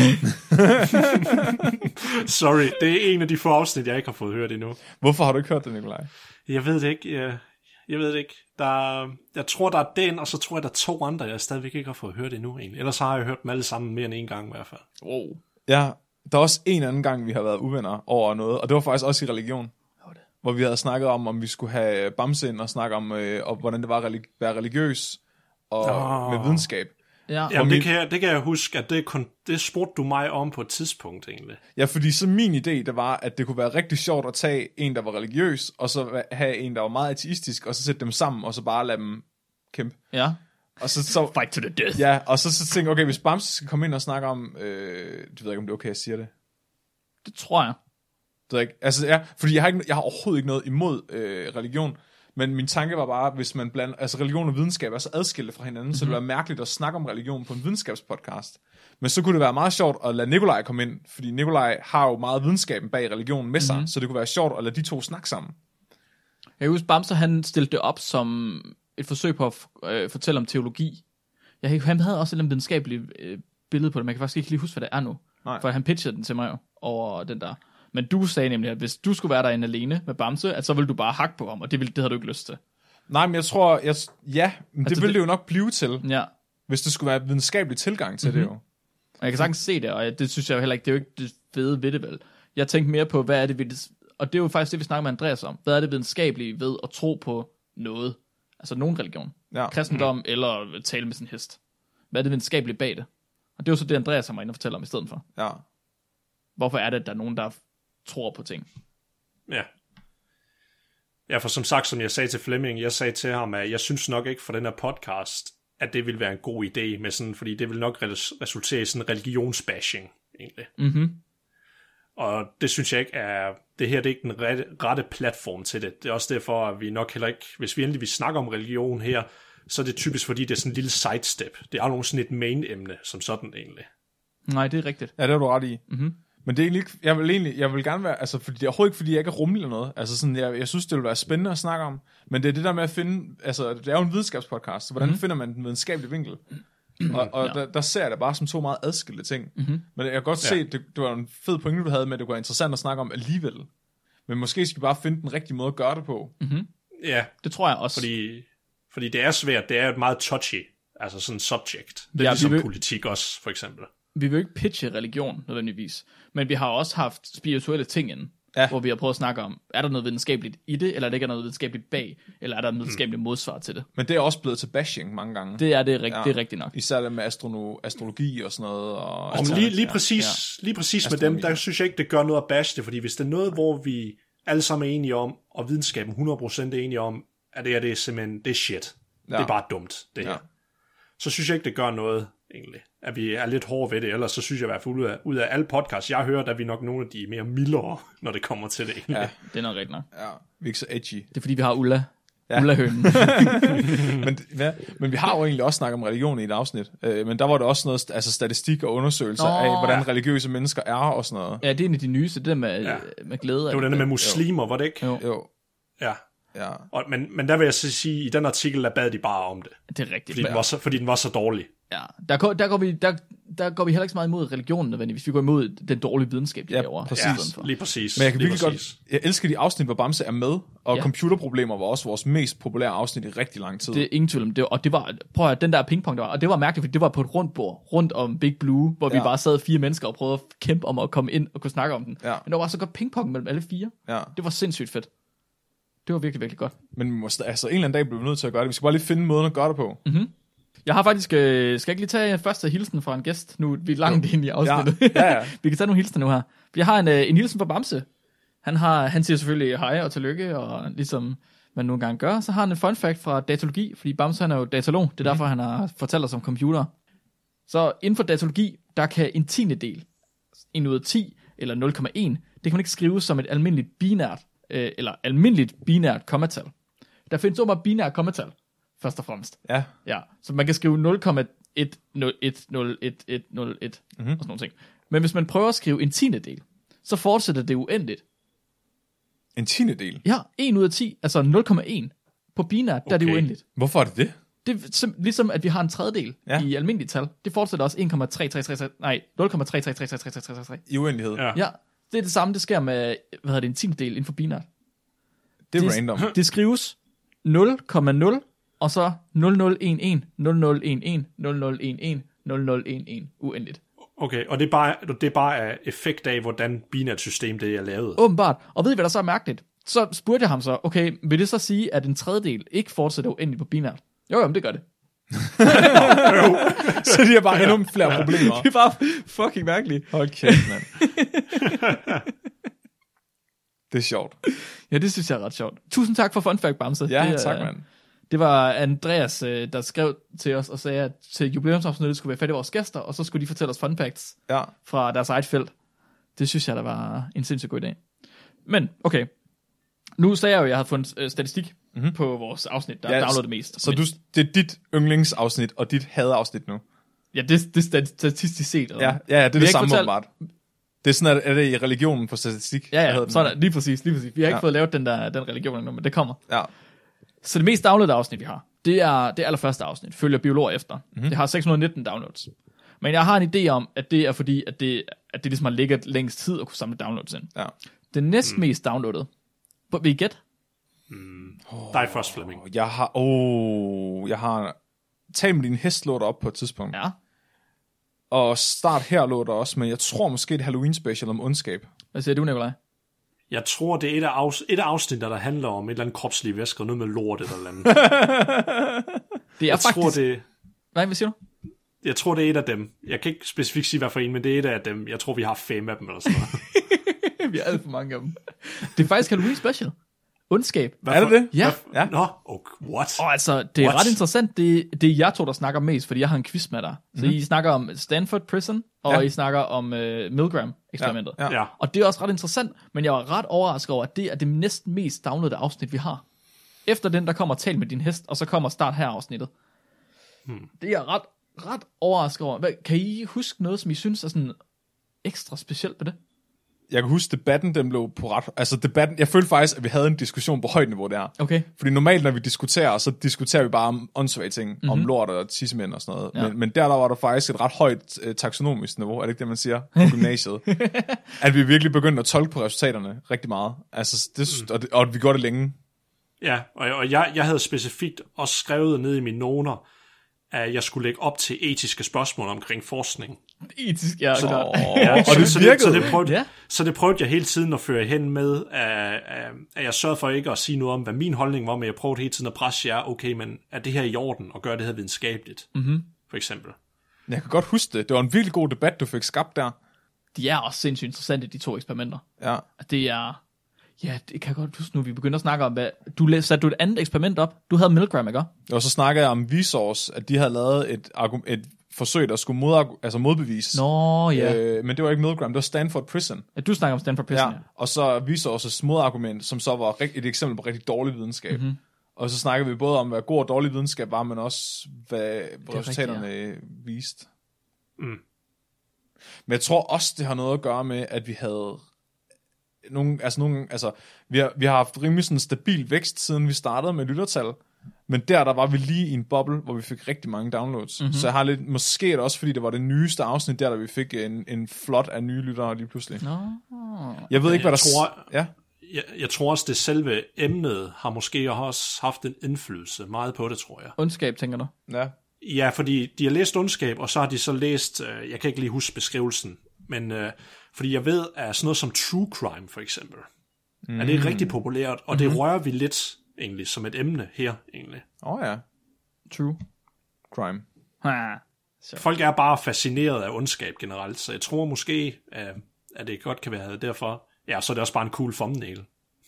Sorry, det er en af de få afsnit, jeg ikke har fået hørt endnu. Hvorfor har du ikke hørt det, Nikolaj? Jeg ved det ikke. Jeg ved det ikke. Jeg tror, der er den, og så tror jeg, der er 2 andre, jeg stadigvæk ikke har fået hørt endnu. Ellers har jeg hørt dem alle sammen mere end 1 gang i hvert fald. Wow. Ja, der er også en anden gang, vi har været uvenner over noget, og det var faktisk også i religion. Hvor vi havde snakket om vi skulle have Bamse ind og snakke om, hvordan det var at være religiøs og med videnskab. Ja. Jamen, det kan jeg huske, at det spurgte du mig om på et tidspunkt, egentlig. Ja, fordi så min idé, det var, at det kunne være rigtig sjovt at tage en, der var religiøs, og så have en, der var meget ateistisk, og så sætte dem sammen, og så bare lade dem kæmpe. Ja. Og så fight to the death. Ja, og så tænkte jeg, okay, hvis Bamse skal komme ind og snakke om, du ved ikke, om det er okay, jeg siger det. Det tror jeg. Det er ikke, altså ja, fordi jeg har overhovedet ikke noget imod religion, men min tanke var bare, hvis man blander, altså religion og videnskab er så adskilte fra hinanden, så det ville være mærkeligt at snakke om religion på en videnskabspodcast. Men så kunne det være meget sjovt at lade Nikolaj komme ind, fordi Nikolaj har jo meget videnskaben bag religionen med sig, så det kunne være sjovt at lade de 2 snakke sammen. Jeg husker, Bamse han stillede det op som et forsøg på at fortælle om teologi. Han havde også et videnskabeligt billede på det, men jeg kan faktisk ikke lige huske, hvad det er nu. Nej. For han pitchede den til mig jo, over den der. Men du sagde nemlig, at hvis du skulle være derinde alene med Bamse, at så ville du bare hakke på ham, og det havde du ikke lyst til. Nej, men jeg tror, men altså, det ville det jo nok blive til, ja. Hvis det skulle være videnskabelig tilgang til det jo. Og jeg kan sagtens se det, og det synes jeg jo heller ikke, det er jo ikke det fede ved det vel. Jeg tænkte mere på, hvad er det og det er jo faktisk det, vi snakker med Andreas om. Hvad er det videnskabelige ved at tro på noget? Altså nogen religion. Ja. Kristendom eller tale med sin hest. Hvad er det videnskabelige bag det? Og det er jo så det, Andreas har mig inde og fortæller om i stedet for. Ja. Hvorfor er det, at der er nogen, der tror på ting? Ja. Ja, for som sagt, som jeg sagde til Flemming, jeg sagde til ham, at jeg synes nok ikke for den her podcast, at det vil være en god idé, med sådan, fordi det vil nok resultere i sådan en religionsbashing, egentlig. Mhm. Og det synes jeg ikke er, det her det er ikke den rette platform til det. Det er også derfor, at vi nok heller ikke, hvis vi endelig vil snakke om religion her, så er det typisk, fordi det er sådan en lille sidestep. Det er aldrig sådan et main-emne, som sådan egentlig. Nej, det er rigtigt. Ja, det er du ret i. Mm-hmm. Men det er ikke, jeg vil gerne være, altså, fordi det er overhovedet ikke, fordi jeg ikke er rummelig eller noget. Altså sådan, jeg synes, det vil være spændende at snakke om. Men det er det der med at finde, altså, det er jo en videnskabspodcast, så hvordan finder man den videnskabelige vinkel? Og der ser jeg det bare som 2 meget adskilte ting. Men jeg kan godt se, det var en fed pointe, du havde med, at det var interessant at snakke om alligevel. Men måske skal vi bare finde den rigtige måde at gøre det på. Ja, det tror jeg også. Fordi det er svært, det er et meget touchy, altså sådan subject. Det er ligesom politik også, for eksempel. Vi vil ikke pitche religion nødvendigvis, men vi har også haft spirituelle ting inden, hvor vi har prøvet at snakke om, er der noget videnskabeligt i det, eller er der ikke noget videnskabeligt bag, eller er der noget videnskabeligt modsvar til det. Men det er også blevet til bashing mange gange. Det er rigtigt nok. Især det med astrologi og sådan noget. Og lige præcis med dem, der synes jeg ikke, det gør noget at bash det, fordi hvis det er noget, hvor vi alle sammen er enige om, og videnskaben 100% er enige om, at det er simpelthen, det er shit. Ja. Det er bare dumt, det her. Så synes jeg ikke, det gør noget, egentlig. At vi er lidt hårde ved det, ellers så synes jeg i hvert fald ud af alle podcasts, jeg har hørt, at vi nok nogle af de mere mildere, når det kommer til det, egentlig. Ja, det er nok rigtigt nok. Ja, vi er ikke så edgy. Det er fordi, vi har Ulla. Ulla-hønen. men vi har jo egentlig også snakket om religion i et afsnit. Men der var det også noget altså statistik og undersøgelser af, hvordan religiøse mennesker er og sådan noget. Ja, det er en af de nyeste, det der med glæde. Det var den med muslimer, var det ikke? Jo. Ja. Ja. Men der vil jeg så sige, i den artikel, der bad de bare om det. Det er rigtigt. Fordi den var så dårlig. Ja, der går vi heller ikke så meget imod religionen nødvendigvis. Vi går imod den dårlige videnskab, de laver. Præcis. Ja, lige præcis. Men jeg kan virkelig godt, jeg elsker de afsnit, hvor Bamse er med, og computerproblemer var også vores mest populære afsnit i rigtig lang tid. Det er ingen tvivl om det. Og det var, prøv at den der pingpong, der var, og det var mærkeligt, fordi det var på et rundt bord, rundt om Big Blue, hvor vi bare sad 4 mennesker og prøvede at kæmpe om at komme ind og kunne snakke om den. Ja. Men der var så godt pingpong mellem alle 4. Ja. Det var sindssygt fedt. Det var virkelig, virkelig godt. Men vi må, altså en eller anden dag bliver vi nødt til at gøre det. Vi skal bare lige finde måden at gøre det på. Mm-hmm. Jeg har faktisk, skal jeg ikke lige tage første hilsen fra en gæst? Nu vi er langt ind i afsnittet. Ja. Vi kan tage nogle hilsen nu her. Vi har en hilsen fra Bamse. Han siger selvfølgelig hej og tillykke, og ligesom man nogle gange gør, så har han en fun fact fra datalogi, fordi Bamse han er jo datalog. Det er derfor, han har fortalt os om computer. Så inden for datalogi, der kan en 10-del, 1 ud af 10, eller 0,1, det kan man ikke skrive som et almindeligt binært kommatal. Der findes så meget binært kommatal, først og fremmest. Ja. Så man kan skrive 0,1010101 og sådan nogle ting. Men hvis man prøver at skrive en 10-del, så fortsætter det uendeligt. En 10-del? Ja, 1 ud af 10, altså 0,1 på binært, der er det uendeligt. Hvorfor er det det? Det er ligesom, at vi har en tredjedel i almindelige tal. Det fortsætter også 0,3333. I uendelighed? Ja, det er det samme, det sker med, en 10-del inden for binært. Det er random. Det skrives 0,0, og så 0011, 0011, 0011, 0011, uendeligt. Okay, og det er bare effekt af, hvordan binært system det er lavet. Åbenbart. Og ved I, hvad der så er mærkeligt? Så spurgte jeg ham så, okay, vil det så sige, at en tredjedel ikke fortsætter uendeligt på binært? Jo, men det gør det. Så de har bare endnu flere problemer. Det er bare fucking mærkeligt. Hold kæft, mand. Det er sjovt. Ja, det synes jeg er ret sjovt. Tusind tak for fun fact, Bamse. Ja, tak, mand. Det var Andreas, der skrev til os og sagde, at til jubilæumsafsnittet skulle vi have fat i vores gæster, og så skulle de fortælle os fun facts fra deres eget felt. Det synes jeg, der var en sindssygt god idé. Men, okay. Nu sagde jeg jo, at jeg havde fundet statistik på vores afsnit, der er downloadet mest. Så det er dit yndlingsafsnit og dit hadafsnit nu? Ja, det er statistisk set. Eller? Ja, det er det samme åbenbart. Det er sådan, er det i religionen på statistik? Ja, sådan, lige præcis. Vi har ikke fået lavet den religion endnu, men det kommer. Ja. Så det mest downloadede afsnit, vi har, det er det allerførste afsnit, følger biologer efter. Det har 619 downloads. Men jeg har en idé om, at det er fordi, at det ligesom har ligget længst tid at kunne samle downloads ind. Ja. Det næst mest downloadede, vil I gætte? Dig først, Flemming. Jeg har talt med din hest lå der op på et tidspunkt. Ja. Og start her lå der også, men jeg tror måske et Halloween special om ondskab. Hvad siger du, Nikolaj? Jeg tror, det er et af afsnit, der handler om et eller andet kropslig væsker, noget med lort eller andet. Det er faktisk... Nej, hvad siger du? Jeg tror, det er et af dem. Jeg kan ikke specifikt sige, hvad for en, men det er et af dem. Jeg tror, vi har 5 af dem eller sådan noget. Vi har alt for mange af dem. Det er faktisk Halloween special. Ondskab. Er det det? Ja. Nå, what? Altså, det er ret interessant. Det er jer to, der snakker mest, fordi jeg har en quiz med dig. Så I snakker om Stanford Prison, og I snakker om Milgram-eksperimentet. Ja. Og det er også ret interessant, men jeg var ret overrasket over, at det er det næsten mest downloadede afsnit, vi har. Efter den, der kommer Tal med din hest, og så kommer Start her afsnittet. Det er ret overrasket over. Kan I huske noget, som I synes er sådan ekstra specielt på det? Jeg kan huske, debatten, den blev på ret... Altså, debatten... Jeg følte faktisk, at vi havde en diskussion på højt niveau der. Okay. Fordi normalt, når vi diskuterer, så diskuterer vi bare om åndssvage ting, om lort og tissemænd og sådan noget. Ja. Men der var der faktisk et ret højt taksonomisk niveau, er det ikke det, man siger, på gymnasiet? At vi virkelig begyndte at tolke på resultaterne rigtig meget. Altså, og vi gjorde det længe. Ja, og jeg havde specifikt også skrevet ned i mine noter, at jeg skulle lægge op til etiske spørgsmål omkring forskning. Etisk, ja. Og det virkede. Så det prøvede jeg hele tiden at føre hen med, at jeg sørgede for ikke at sige noget om, hvad min holdning var, men jeg prøvede hele tiden at presse jer, okay, men er det her i orden, og gøre det her videnskabeligt, for eksempel. Jeg kan godt huske det. Det var en virkelig god debat, du fik skabt der. De er også sindssygt interessante, de 2 eksperimenter. Ja. Det er... Ja, det kan jeg godt huske nu. Vi begynder at snakke om, hvad... Satte du et andet eksperiment op? Du havde Milgram, ikke? Og så snakkede jeg om Vsauce, at de havde lavet et forsøg, der skulle modbevises. Nå, ja. Men det var ikke Milgram, det var Stanford Prison. Ja, du snakker om Stanford Prison, ja. Og så Vsauces modargument, som så var et eksempel på rigtig dårlig videnskab. Og så snakker vi både om, hvad god og dårlig videnskab var, men også, hvad resultaterne viste. Mm. Men jeg tror også, det har noget at gøre med, at vi havde vi har haft rimelig sådan en stabil vækst, siden vi startede med lyttertal. Men der var vi lige i en boble, hvor vi fik rigtig mange downloads. Mm-hmm. Så jeg har lidt, måske er det også, fordi det var det nyeste afsnit, der vi fik en flot af nye lyttere lige pludselig. Jeg ved ikke, hvad der... Jeg tror også, det selve emnet har måske også haft en indflydelse meget på det, tror jeg. Ondskab, tænker du? Ja. Ja, fordi de har læst ondskab, og så har de så læst, jeg kan ikke lige huske beskrivelsen, men fordi jeg ved, at sådan noget som true crime, for eksempel, er det rigtig populært, og det rører vi lidt, egentlig, som et emne her, egentlig. Ja. True crime. Folk er bare fascineret af ondskab generelt, så jeg tror måske, at det godt kan være derfor. Ja, så er det også bare en cool thumbnail.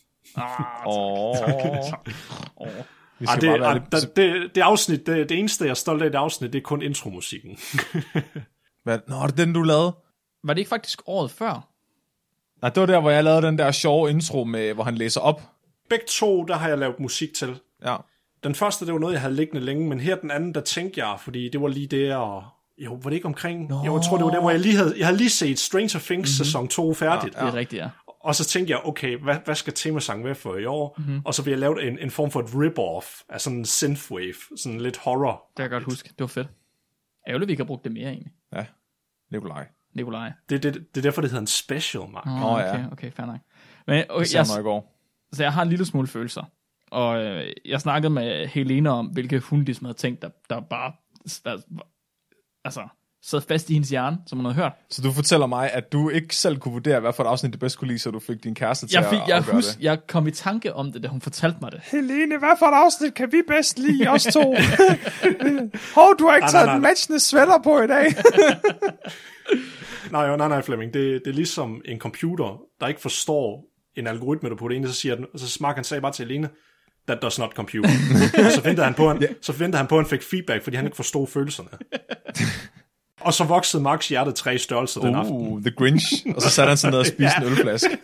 Det afsnit, det eneste, jeg er stolt af det afsnit, det er kun intromusikken. Nå, det er den, du lavede? Var det ikke faktisk året før? Nej, det var der, hvor jeg lavede den der sjove intro, med, hvor han læser op. Begge to, der har jeg lavet musik til. Ja. Den første, det var noget, jeg havde liggende længe, men her den anden, der tænkte jeg, fordi det var lige der, og jo, var det ikke omkring? Jo, jeg tror, det var der, hvor jeg havde lige set Stranger Things sæson 2 færdigt. Ja, det er rigtigt, ja. Og så tænkte jeg, okay, hvad skal temasangen være for i år? Mm-hmm. Og så vil jeg lave en form for et rip-off af sådan en synthwave, sådan lidt horror. Det kan jeg godt huske, det var fedt. Ærgerligt, vi ikke har brugt det mere egentlig. Ja, Nikolaj. Det er derfor, det hedder en special, Mark. Okay, fair nok. Men, okay, så jeg har en lille smule følelser. Og jeg snakkede med Helene om, hvilke hun ligesom havde tænkt, der bare sad fast i hendes hjerne, som hun havde hørt. Så du fortæller mig, at du ikke selv kunne vurdere, hvad for et afsnit det bedst kunne lide, så du fik din kæreste til at gøre det. Jeg kom i tanke om det, da hun fortalte mig det. Helene, hvad for et afsnit kan vi bedst lide, os to? Du har ikke taget matchende sweater på i dag. Nej, Flemming. Det er ligesom en computer, der ikke forstår en algoritme, du putter ind, så Mark han sagde bare til Helene, that does not compute. Og så ventede han på, at han fik feedback, fordi han ikke forstod følelserne. Og så voksede Marks hjerte 3 størrelser den aften. The Grinch. Og så satte han sig ned og spiste en ølflaske.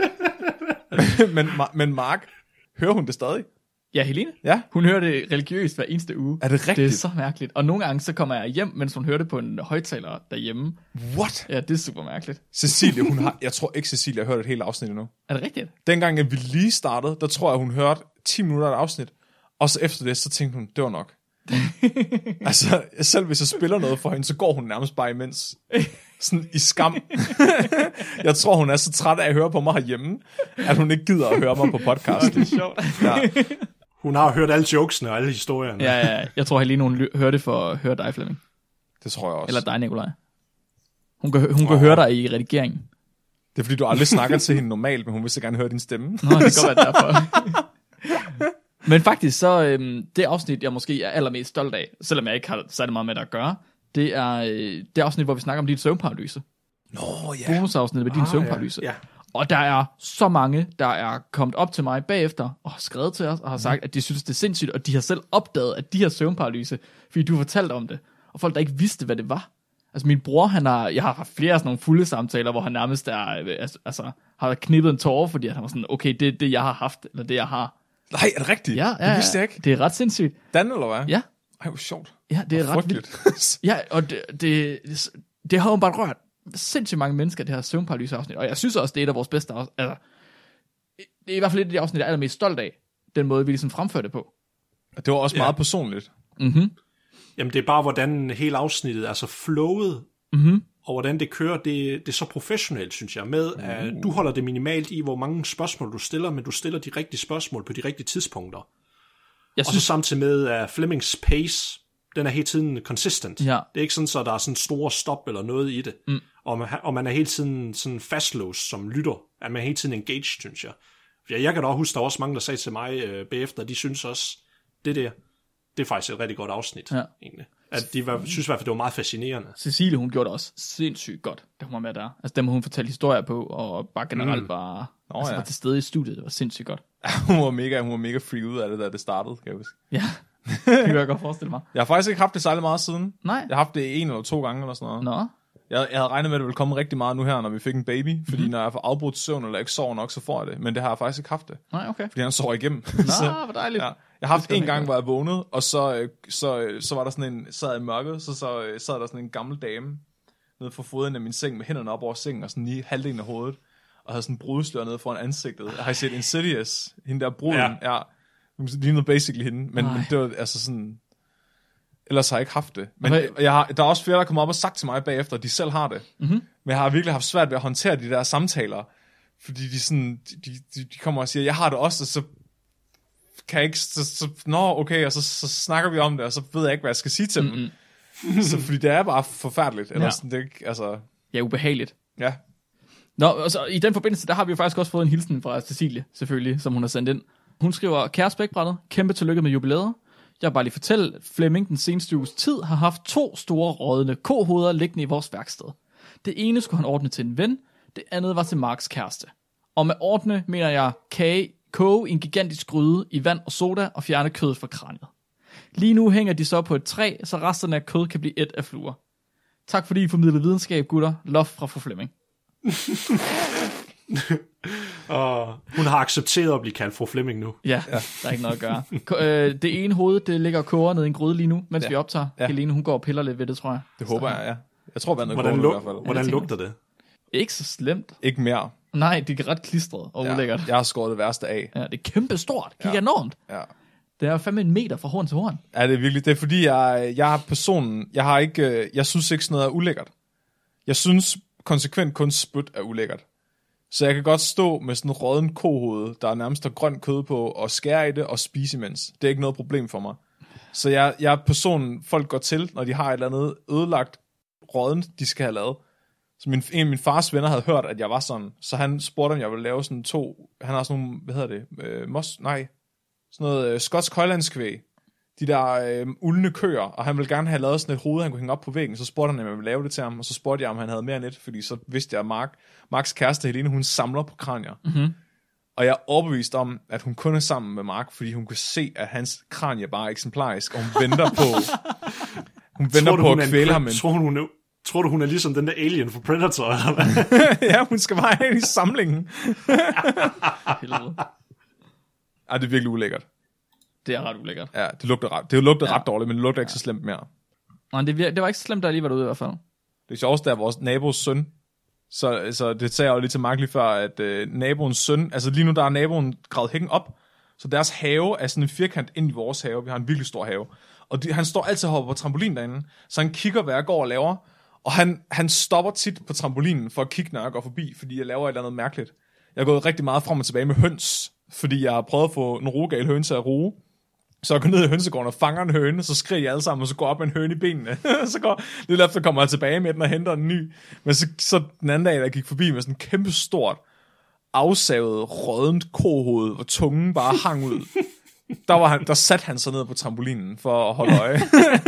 men Mark, hører hun det stadig? Ja, Helene? Ja. Hun hører det religiøst hver eneste uge. Er det rigtigt? Det er så mærkeligt. Og nogle gange så kommer jeg hjem, mens hun hører det på en højtaler derhjemme. What? Ja, det er super mærkeligt. Cecilie, jeg tror ikke Cecilie har hørt et helt afsnit endnu. Er det rigtigt? Dengang at vi lige startede, der tror jeg, hun hørte 10 minutter af et afsnit. Og så efter det, så tænkte hun, det var nok. Altså, selv hvis jeg spiller noget for hende, så går hun nærmest bare imens. Sådan i skam. Jeg tror, hun er så træt af at høre på mig herhjemme, at hun ikke gider at høre mig på podcast. Det er sjovt. Ja. Hun har hørt alle jokesene og alle historierne. Ja. Jeg tror, Helene, hun hører det for at høre dig, Flemming. Det tror jeg også. Eller dig, Nikolaj. Hun kan høre dig i redigeringen. Det er fordi, du aldrig snakker til hende normalt, men hun vil så gerne høre din stemme. Nå, det kan godt være derfor. Men faktisk så, det afsnit, jeg måske er allermest stolt af, selvom jeg ikke har særlig meget med det at gøre, det er det afsnit, hvor vi snakker om din søvnparalyse. Bonusafsnit med din søvnparalyse. Ja. Og der er så mange, der er kommet op til mig bagefter, og har skrevet til os, og har sagt, at de synes, det er sindssygt, og de har selv opdaget, at de har søvnparalyse, fordi du fortalte om det. Og folk, der ikke vidste, hvad det var. Altså min bror, jeg har haft flere sådan nogle fulde samtaler, hvor han nærmest har knippet en tårer, fordi han var sådan, okay, det er det, jeg har haft, eller det, jeg har. Nej, er det rigtigt? Ja, det vidste jeg ikke. Det er ret sindssygt. Dan, eller hvad? Ja. Ej, hvor sjovt. Ja, det er ret vildt. Ja, og det har jo bare rørt sindssygt mange mennesker, det her søvnparalyse-afsnit. Og jeg synes også, det er et af vores bedste afsnit. Altså, det er i hvert fald et af de afsnit, jeg er allermest stolt af. Den måde, vi ligesom fremførte det på. Det var også meget personligt. Mhm. Jamen, det er bare, hvordan hele afsnittet er så flowet, og hvordan det kører, det er så professionelt, synes jeg, med at du holder det minimalt i, hvor mange spørgsmål du stiller, men du stiller de rigtige spørgsmål på de rigtige tidspunkter. Og så samtidig med, at Flemmings pace, den er hele tiden consistent. Ja. Det er ikke sådan, så der er sådan store stop eller noget i det. Og man er hele tiden sådan fastlåst som lytter, at man er hele tiden engaged, synes jeg. Jeg kan da også huske, der var også mange, der sagde til mig bagefter, de synes også, det er faktisk et rigtig godt afsnit, egentlig. At de synes i hvert fald, det var meget fascinerende. Cecilie, hun gjorde det også sindssygt godt, da hun var med der. Altså dem, hun fortalte historier på, og bare generelt bare var til stede i studiet. Det var sindssygt godt. Hun var mega free ud af det, da det startede, kan jeg huske. Ja, det kan jeg godt forestille mig. Jeg har faktisk ikke haft det særlig meget siden. Nej. Jeg har haft det 1 eller 2 gange eller sådan noget. Nå. Jeg havde regnet med, at det ville komme rigtig meget nu her, når vi fik en baby. Fordi når jeg får afbrudt søvn, eller ikke sover nok, så får jeg det. Men det har jeg faktisk ikke haft det. Nej, okay. Fordi han sover igennem. Nå, hvor dejligt. Jeg har haft en gang, hvor jeg vågnede, og så var der sådan en, sad i mørket, så sad der sådan en gammel dame nede for foden af min seng, med hænderne op over sengen, og sådan lige halvdelen af hovedet, og havde sådan en brudslør nede foran ansigtet. Jeg har set Insidious, hende der bruden, ja. Lignede basically hende, men det var altså sådan, ellers har jeg ikke haft det. Men der er også flere, der kommer op og sagt til mig bagefter, at de selv har det. Men jeg har virkelig haft svært ved at håndtere de der samtaler, fordi de kommer og siger, jeg har det også, og så kan jeg ikke, okay, og så snakker vi om det, og så ved jeg ikke, hvad jeg skal sige til dem. Så fordi det er bare forfærdeligt, eller sådan, det ikke, altså. Ja, ubehageligt. Ja. Nå, altså, i den forbindelse, der har vi jo faktisk også fået en hilsen fra Cecilie, selvfølgelig, som hun har sendt ind. Hun skriver, kære Spækbrættet, kæmpe tillykke med jubilæet. Jeg vil bare lige fortælle, Flemming den seneste uges tid har haft 2 store rådne kohoveder liggende i vores værksted. Det ene skulle han ordne til en ven, det andet var til Marks kæreste. Og med ordne mener jeg koge en gigantisk gryde i vand og soda og fjerne kødet fra kraniet. Lige nu hænger de så på et træ, så resterne af kød kan blive et af fluer. Tak fordi I formidlede videnskab, gutter. Love fra fru Flemming. Hun har accepteret at blive kaldt fru Flemming nu. Ja, der er ikke noget at gøre. Det ene hoved, det ligger og koger ned i en gryde lige nu, mens vi optager. Helene, hun går og piller lidt ved det, tror jeg. Det håber jeg, ja. Jeg tror, vandet går i hvert fald. Hvordan lugter det? Ikke så slemt. Ikke mere. Nej, det er ret klistret og ulækkert. Jeg har skåret det værste af. Ja, det er kæmpe stort. Kig enormt. Ja. Det er 5 meter fra horn til horn. Ja, det er virkelig. Det er fordi, jeg synes ikke sådan noget er ulækkert. Jeg synes konsekvent kun spyt er ulækkert. Så jeg kan godt stå med sådan en rådden kohoved, der er nærmest der grønt kød på, og skære i det og spise imens. Det er ikke noget problem for mig. Så jeg er personen, folk går til, når de har et eller andet ødelagt rådden, de skal have lavet. Så en af min fars venner havde hørt, at jeg var sådan, så han spurgte, om jeg ville lave sådan 2, han har sådan nogle, hvad hedder det, sådan noget skotsk højlandskvæg, de der uldne køer, og han ville gerne have lavet sådan et hoved, han kunne hænge op på væggen, så spurgte han, om jeg ville lave det til ham, og så spurgte jeg, om han havde mere end et, fordi så vidste jeg, at Marks kæreste Helene, hun samler på kranier. Og jeg er overbevist om, at hun kun er sammen med Mark, fordi hun kan se, at hans kranie bare er eksemplarisk, og hun venter på at kvæle ham. Tror du, hun er ligesom den der alien for Predator, eller hvad? Ja, hun skal bare have i samlingen. Det er virkelig ulækkert. Det er ret ulækkert. Ja, det lugter ret dårligt, men det lugter ikke så slemt mere. Nej, det var ikke så slemt, der lige var derude i hvert fald. Det sjoveste der er vores nabos søn. Så det sagde jeg jo lige til Mark lige før, at naboens søn, altså lige nu der er naboen gravet hækken op, så deres have er sådan en firkant ind i vores have. Vi har en virkelig stor have. Og han står altid heroppe på trampolin derinde, så han kigger, hvad jeg går og laver. Og han stopper tit på trampolinen for at kigge, når jeg går forbi, fordi jeg laver et eller andet mærkeligt. Jeg har gået rigtig meget frem og tilbage med høns, fordi jeg har prøvet at få en rugegal høne til at ruge. Så jeg går ned i hønsegården og fanger en høne, så skriger jeg alle sammen, og så går op med en høne i benene. Så går lidt efter kommer jeg tilbage med den og henter en ny. Men så den anden dag, der gik forbi med sådan en kæmpe stort, afsavet, rådent kohoved, hvor tungen bare hang ud. Der satte han sig ned på trampolinen for at holde øje.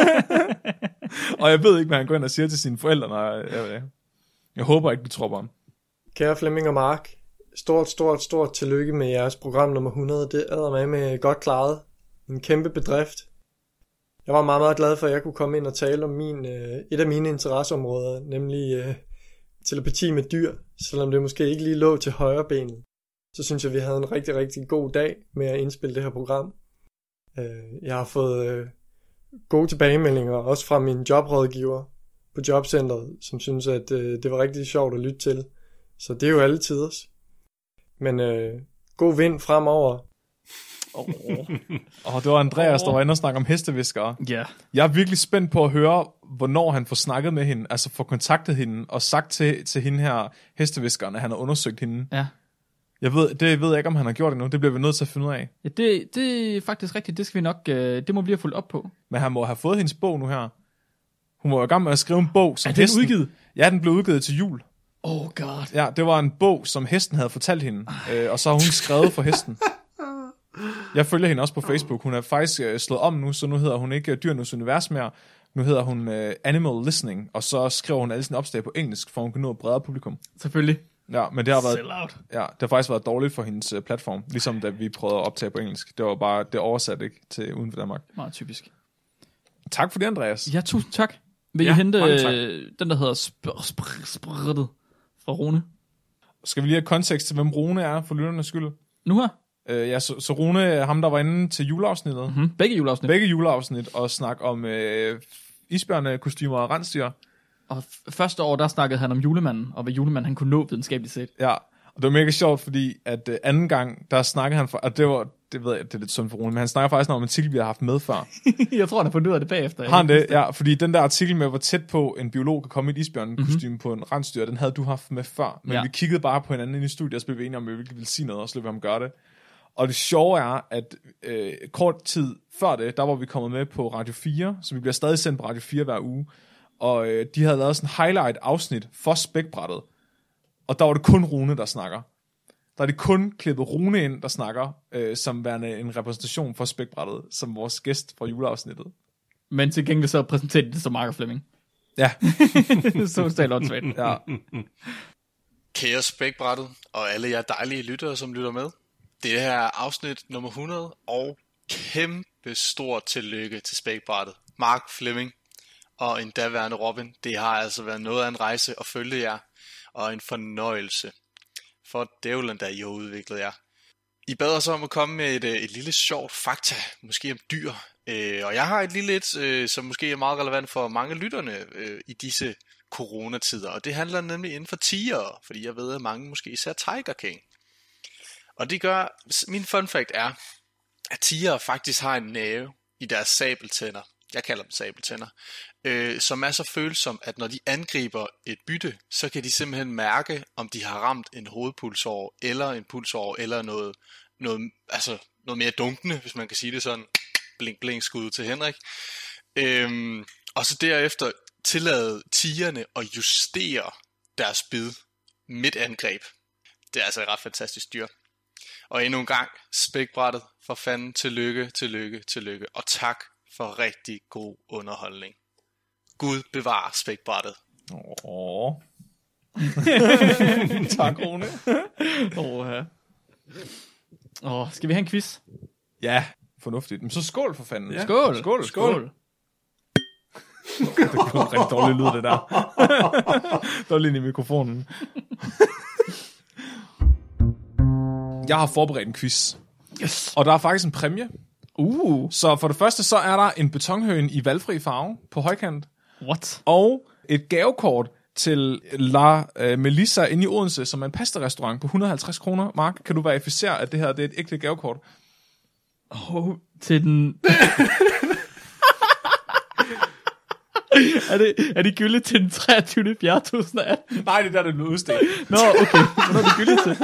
Og jeg ved ikke, hvad han går ind og siger til sine forældre, når jeg håber ikke, de tror på ham. Kære Flemming og Mark, stort tillykke med jeres program nummer 100. Det er med godt klaret. En kæmpe bedrift. Jeg var meget, meget glad for, at jeg kunne komme ind og tale om et af mine interesseområder, nemlig telepati med dyr, selvom det måske ikke lige lå til højre benet. Så synes jeg, vi havde en rigtig, rigtig god dag med at indspille det her program. Jeg har fået gode tilbagemeldinger, også fra min jobrådgiver på jobcentret, som synes, at det var rigtig sjovt at lytte til. Så det er jo alle tiders. Men god vind fremover. Det var Andreas, der var inde og snakke om hesteviskere. Ja. Jeg er virkelig spændt på at høre, hvornår han får snakket med hende, altså får kontaktet hende, og sagt til hende her hesteviskeren, at han har undersøgt hende. Ja. Det ved jeg ikke, om han har gjort endnu. Det bliver vi nødt til at finde ud af. Ja, det er faktisk rigtigt. Det skal vi nok, det må vi have fulgt op på. Men han må have fået hendes bog nu her. Hun var i gang med at skrive en bog, som hesten... Er den udgivet? Ja, den blev udgivet til jul. Oh god. Ja, det var en bog, som hesten havde fortalt hende, og så har hun skrevet for hesten. Jeg følger hende også på Facebook. Hun er faktisk slået om nu, så nu hedder hun ikke Dyrenes Univers mere. Nu hedder hun Animal Listening, og så skriver hun alle sine opslag på engelsk, for hun kan nå et bredere publikum. Selvfølgelig. Ja, men det har det har faktisk været dårligt for hendes platform, ligesom da vi prøvede at optage på engelsk. Det var bare, det oversat ikke til uden for Danmark. Meget typisk. Tak for det, Andreas. Ja, tusind tak. Vil I hente den, der hedder Sprittet fra Rune? Skal vi lige have kontekst til, hvem Rune er, for lytternes skyld? Nu her? Så Rune, ham der var inde til juleafsnittet. Mm-hmm. Begge juleafsnit. Og snak om isbjørnekostymer og rensdyr. Og første år, der snakkede han om julemanden, og hvad julemanden han kunne nå videnskabeligt set. Ja, og det var mega sjovt, fordi at anden gang, der snakkede han, og det ved jeg, det er lidt synd for Rune, men han snakker faktisk om en artikel, vi har haft med før. Jeg tror, han har fundet ud af det bagefter. Har han det? Ja, fordi den der artikel med, hvor tæt på en biolog kan komme i et isbjørnekostyme på en rensdyr, den havde du haft med før. Men vi kiggede bare på hinanden inde i studiet, og så blev vi enige om, at vi ville sige noget, og så løb vi ham gøre det. Og det sjove er, at kort tid før det, der var vi kommet med på Radio 4, så vi bliver stadig sendt på Radio 4 hver uge. Og de havde lavet sådan en highlight-afsnit for spækbrættet. Og der var det kun Rune, der snakker. Der er det kun klippet Rune ind, der snakker, som værende en repræsentation for spækbrættet, som vores gæst fra juleafsnittet. Men til gengæld så præsenterede det som Mark og Flemming. Ja. Så stalt åndssvagt. Ja. Kære spækbrættet, og alle jer dejlige lyttere, som lytter med. Det her er afsnit nummer 100, og kæmpe stort tillykke til spækbrættet. Mark, Flemming og en daværende Robin. Det har altså været noget af en rejse at følge jer, og en fornøjelse. For dævlen, da I har udviklet jer. I bad os om at komme med et lille sjovt fakta, måske om dyr. Og jeg har et lille et, som måske er meget relevant for mange lytterne i disse coronatider. Og det handler nemlig inden for tigere, fordi jeg ved, at mange måske især Tiger King. Og det gør, min fun fact er, at tigere faktisk har en nerve i deres sabeltænder. Jeg kalder dem sabeltænder. Som er så følsom, at når de angriber et bytte, så kan de simpelthen mærke, om de har ramt en hovedpulsår, eller en pulsår, eller noget mere dunkende, hvis man kan sige det sådan. Blink, blink, skud til Henrik. Og så derefter tillade tigerne at justere deres bid midt angreb. Det er altså et ret fantastisk dyr. Og endnu en gang, spækbrættet, for fanden, tillykke, og tak for rigtig god underholdning. Gud bevarer spækbrættet. Tak, Rune. Skal vi have en quiz? Ja, fornuftigt. Men så skål for fanden. Ja. Skål. Det var en rigtig dårlig lyd, det der. Der var lige i mikrofonen. Jeg har forberedt en quiz. Yes. Og der er faktisk en præmie. Så for det første, så er der en betonhøen i valgfri farve på højkant. What? Og et gavekort til La Melissa inde i Odense, som er en pasta-restaurant på 150 kroner. Mark, kan du verificere, at det her det er et ægte gavekort? Til den... er det gyldigt til den 23. 4. 2018? Nej, det der det er blevet udstedt. Nå, okay. Hvornår er det gyldigt til?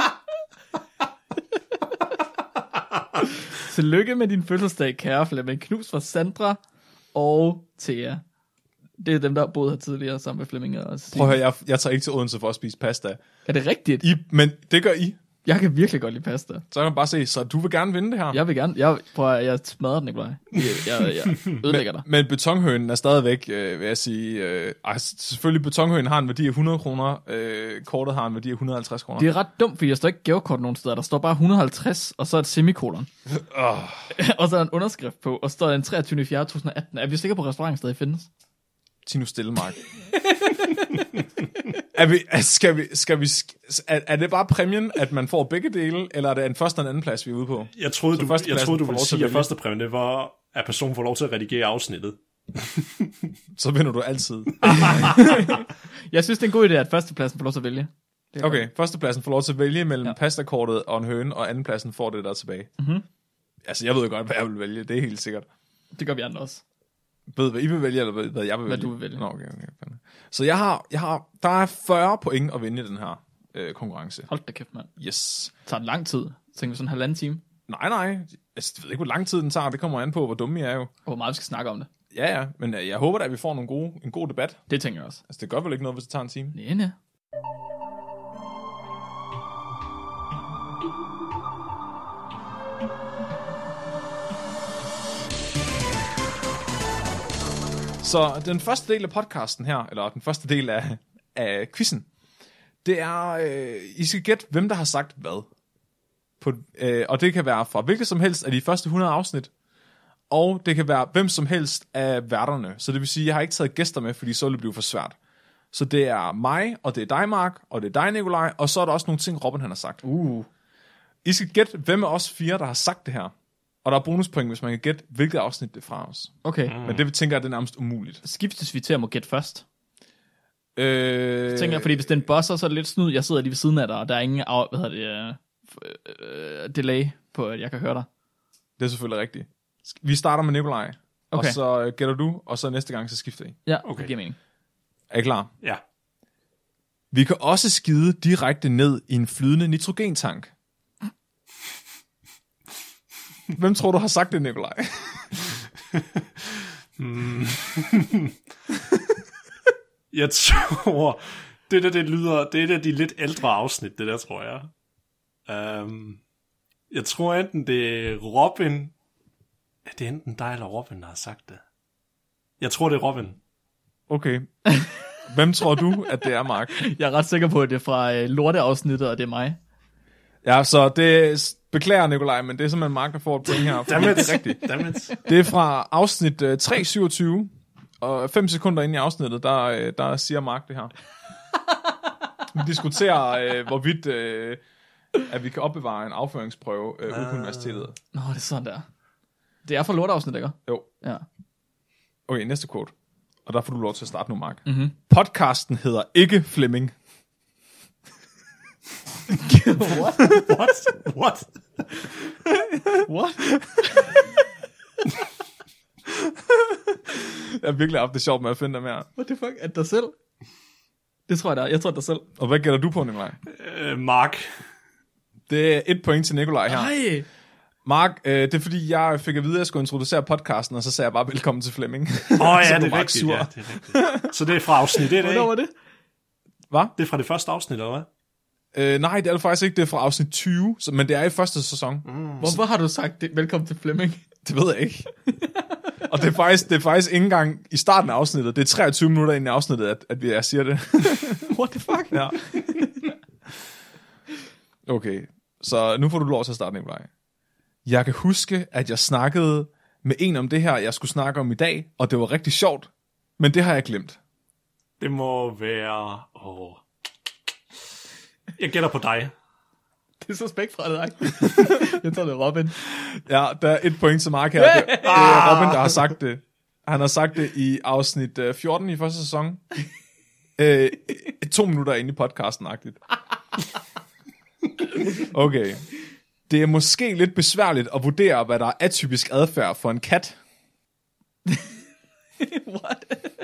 Tillykke med din fødselsdag, kære Flemming. Knus fra Sandra og Thea. Det er dem, der boede her tidligere sammen med Flemming og Stine. Prøv at høre, jeg tager ikke til Odense for at spise pasta. Er det rigtigt? Men det gør I. Jeg kan virkelig godt lide pasta. Så kan man bare se, så du vil gerne vinde det her. Jeg vil gerne. Jeg smadrer den, Nikolaj. Jeg ødelægger dig. Men betonhønen er stadigvæk, vil jeg sige... selvfølgelig betonhønen har en værdi af 100 kroner. Kortet har en værdi af 150 kroner. Det er ret dumt, fordi der står ikke gavekort nogen steder. Der står bare 150, og så et semikolon. Og så er en underskrift på, og så står der den 23. 4. 2018. Er vi sikre på, at restauranten stadig findes? Sig nu stille, Mark. Er det bare præmien, at man får begge dele, eller er det en første og en anden plads, vi er ude på? Jeg troede, du ville sige, at første præmie, det var, at personen får lov til at redigere afsnittet. Så vinder du altid. Jeg synes, det er en god idé, at førstepladsen får lov til at vælge. Okay, førstepladsen får lov til at vælge mellem pastakortet og en høne, og andenpladsen får det der tilbage. Mm-hmm. Altså, jeg ved jo godt, hvad jeg vil vælge. Det er helt sikkert. Det gør vi andre også. Ved hvad I vil vælge, eller hvad jeg vil vælge? Hvad du vil vælge. Nå, okay. Så der er 40 point at vinde i den her konkurrence. Hold da kæft, mand. Yes. Tager den lang tid? Tænker vi sådan en halvanden time? Nej. Altså, jeg ved ikke, hvor lang tid den tager. Det kommer an på, hvor dumme jeg er jo. Og hvor meget vi skal snakke om det. Ja, men jeg håber da, at vi får en god debat. Det tænker jeg også. Altså, det gør vel ikke noget, hvis det tager en time? Nej. Så den første del af podcasten her, eller den første del af quizzen, det er, I skal gætte, hvem der har sagt hvad. Og det kan være fra hvilket som helst af de første 100 afsnit, og det kan være hvem som helst af værterne. Så det vil sige, at jeg har ikke taget gæster med, fordi så vil det blive for svært. Så det er mig, og det er dig, Mark, og det er dig, Nikolaj, og så er der også nogle ting, Robin han har sagt. I skal gætte, hvem af os 4, der har sagt det her. Og der er bonuspoint, hvis man kan gætte, hvilket afsnit det er fra os. Okay. Men det tænker jeg, det er nærmest umuligt. Skiftes vi til at må gætte først? Jeg tænker, fordi hvis den bosser, så er det lidt snyd. Jeg sidder lige ved siden af dig, og der er ingen delay på, at jeg kan høre dig. Det er selvfølgelig rigtigt. Vi starter med Nikolaj, Okay. og så gætter du, og så næste gang, så skifter I. Ja, Okay. det giver mening. Er I klar? Ja. Vi kan også skide direkte ned i en flydende nitrogentank. Hvem tror du har sagt det, Nikolaj? Jeg tror, det er et af de lidt ældre afsnit, det der, tror jeg. Jeg tror enten det er Robin. Ja, det er enten dig eller Robin, der har sagt det. Jeg tror, det er Robin. Okay. Hvem tror du, at det er, Mark? Jeg er ret sikker på, at det er fra lorteafsnittet, og det er mig. Ja, så det beklager, Nikolaj, men det er simpelthen Mark, der får et point her. Det er rigtigt. Det er fra afsnit 327, og 5 sekunder inde i afsnittet, der siger Mark det her. Vi diskuterer, hvorvidt at vi kan opbevare en afføringsprøve ude på universitetet. Nå, det er sådan der. Det er fra lorteafsnittet, ikke? Jo. Ja. Okay, næste quote. Og der får du lov til at starte nu, Mark. Mm-hmm. Podcasten hedder ikke Flemming. What? Jeg har virkelig haft det sjovt med at finde dem her. What the fuck? Er det dig selv? Det tror jeg, der er. Jeg tror, det er dig selv. Og hvad gælder du på, Nikolaj? Mark. Det er 1 point til Nikolaj her. Nej. Mark, det er fordi, jeg fik at vide, at jeg skulle introducere podcasten, og så sagde jeg bare velkommen til Flemming. Ja, Så det er rigtigt. Ja, det er rigtigt. Så det er fra afsnit 1, Hvornår var det? Hvad? Det er fra det første afsnit, eller hvad? Nej, det er det faktisk ikke. Det er fra afsnit 20, men det er i første sæson. Hvorfor har du sagt det? Velkommen til Flemming. Det ved jeg ikke. Og det er faktisk ikke engang i starten af afsnittet. Det er 23 minutter ind i afsnittet, at jeg siger det. What the fuck? Ja. Okay, så nu får du lov til at starte, Nikolaj. Jeg kan huske, at jeg snakkede med en om det her, jeg skulle snakke om i dag, og det var rigtig sjovt, men det har jeg glemt. Det må være... Jeg gætter på dig. Det er så spæk fra dig. Jeg tror, det er Robin. Ja, der er 1 point til Mark her. Det er Robin, der har sagt det. Han har sagt det i afsnit 14 i første sæson. 2 minutter inde i podcasten-agtigt. Okay. Det er måske lidt besværligt at vurdere, hvad der er atypisk adfærd for en kat. What?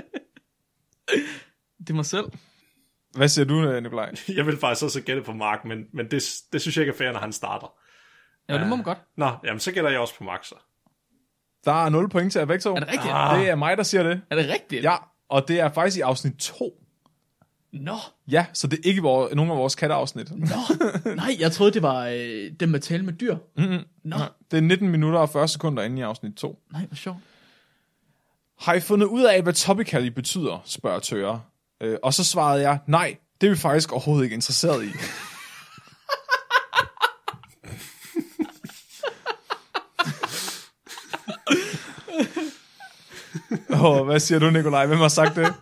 Det er mig selv. Hvad siger du, Nikolaj? Jeg vil faktisk også gætte på Mark, men det synes jeg ikke er fair, når han starter. Ja, det må man godt. Nå, jamen så gætter jeg også på Mark så. Der er 0 point til jer begge to. Er det rigtigt? Det er mig, der siger det. Er det rigtigt? Ja, og det er faktisk i afsnit 2. Nå. Ja, så det er ikke nogen af vores katteafsnit. Nå. Nej, jeg troede, det var dem med tale med dyr. Mm-hmm. Nå. Det er 19 minutter og 40 sekunder inde i afsnit 2. Nej, hvor sjovt. Har I fundet ud af, hvad topical betyder, spørger Tøre. Og så svarede jeg, nej, det er vi faktisk overhovedet ikke interesseret i. Hvad siger du, Nikolaj? Hvem har sagt det?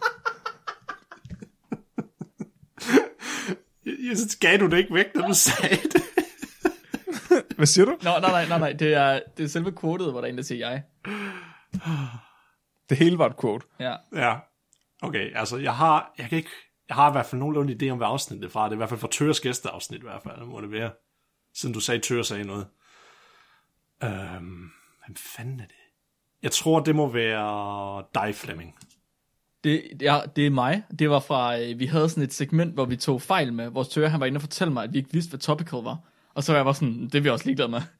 Jeg synes, gav du det ikke væk, da du sagde det? Hvad siger du? Nej. Det er selve quotet, hvor der er en, der siger jeg. Det hele var et quote. Ja. Ja. Okay, altså jeg har i hvert fald nogenlunde idé om, hvad afsnit det er fra. Det er i hvert fald fra Tøres gæsteafsnit i hvert fald, må det være. Siden du sagde, Tøre sagde noget. Hvem fanden er det? Jeg tror, det må være dig, Flemming. Det er mig. Det var fra, vi havde sådan et segment, hvor vi tog fejl med. Vores Tøre, han var inde og fortælle mig, at vi ikke vidste, hvad topical var. Og så var jeg bare sådan, det er vi også ligeglade med.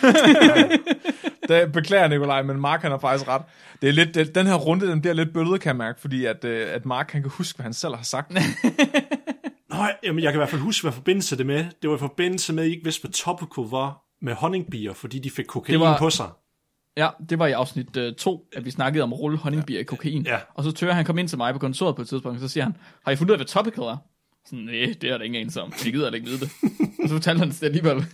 Det beklager Nikolaj, men Mark han har faktisk ret. Det er lidt, den her runde, den bliver lidt bøllet, kan jeg mærke, fordi at Mark han kan huske, hvad han selv har sagt. Nå, jamen, jeg kan i hvert fald huske, hvad forbindelse det med. Det var i forbindelse med, at I ikke vidste, hvad topical var med honningbier, fordi de fik kokain på sig. Ja, det var i afsnit 2, at vi snakkede om at rulle honningbier i kokain. Ja. Og så Tøre, han kom ind til mig på kontoret på et tidspunkt, og så siger han, har I fundet ud af, hvad topical er? Sådan, nej, det er der ingen en som. Jeg gider da ikke vide det. Og så fortalte han det alligevel.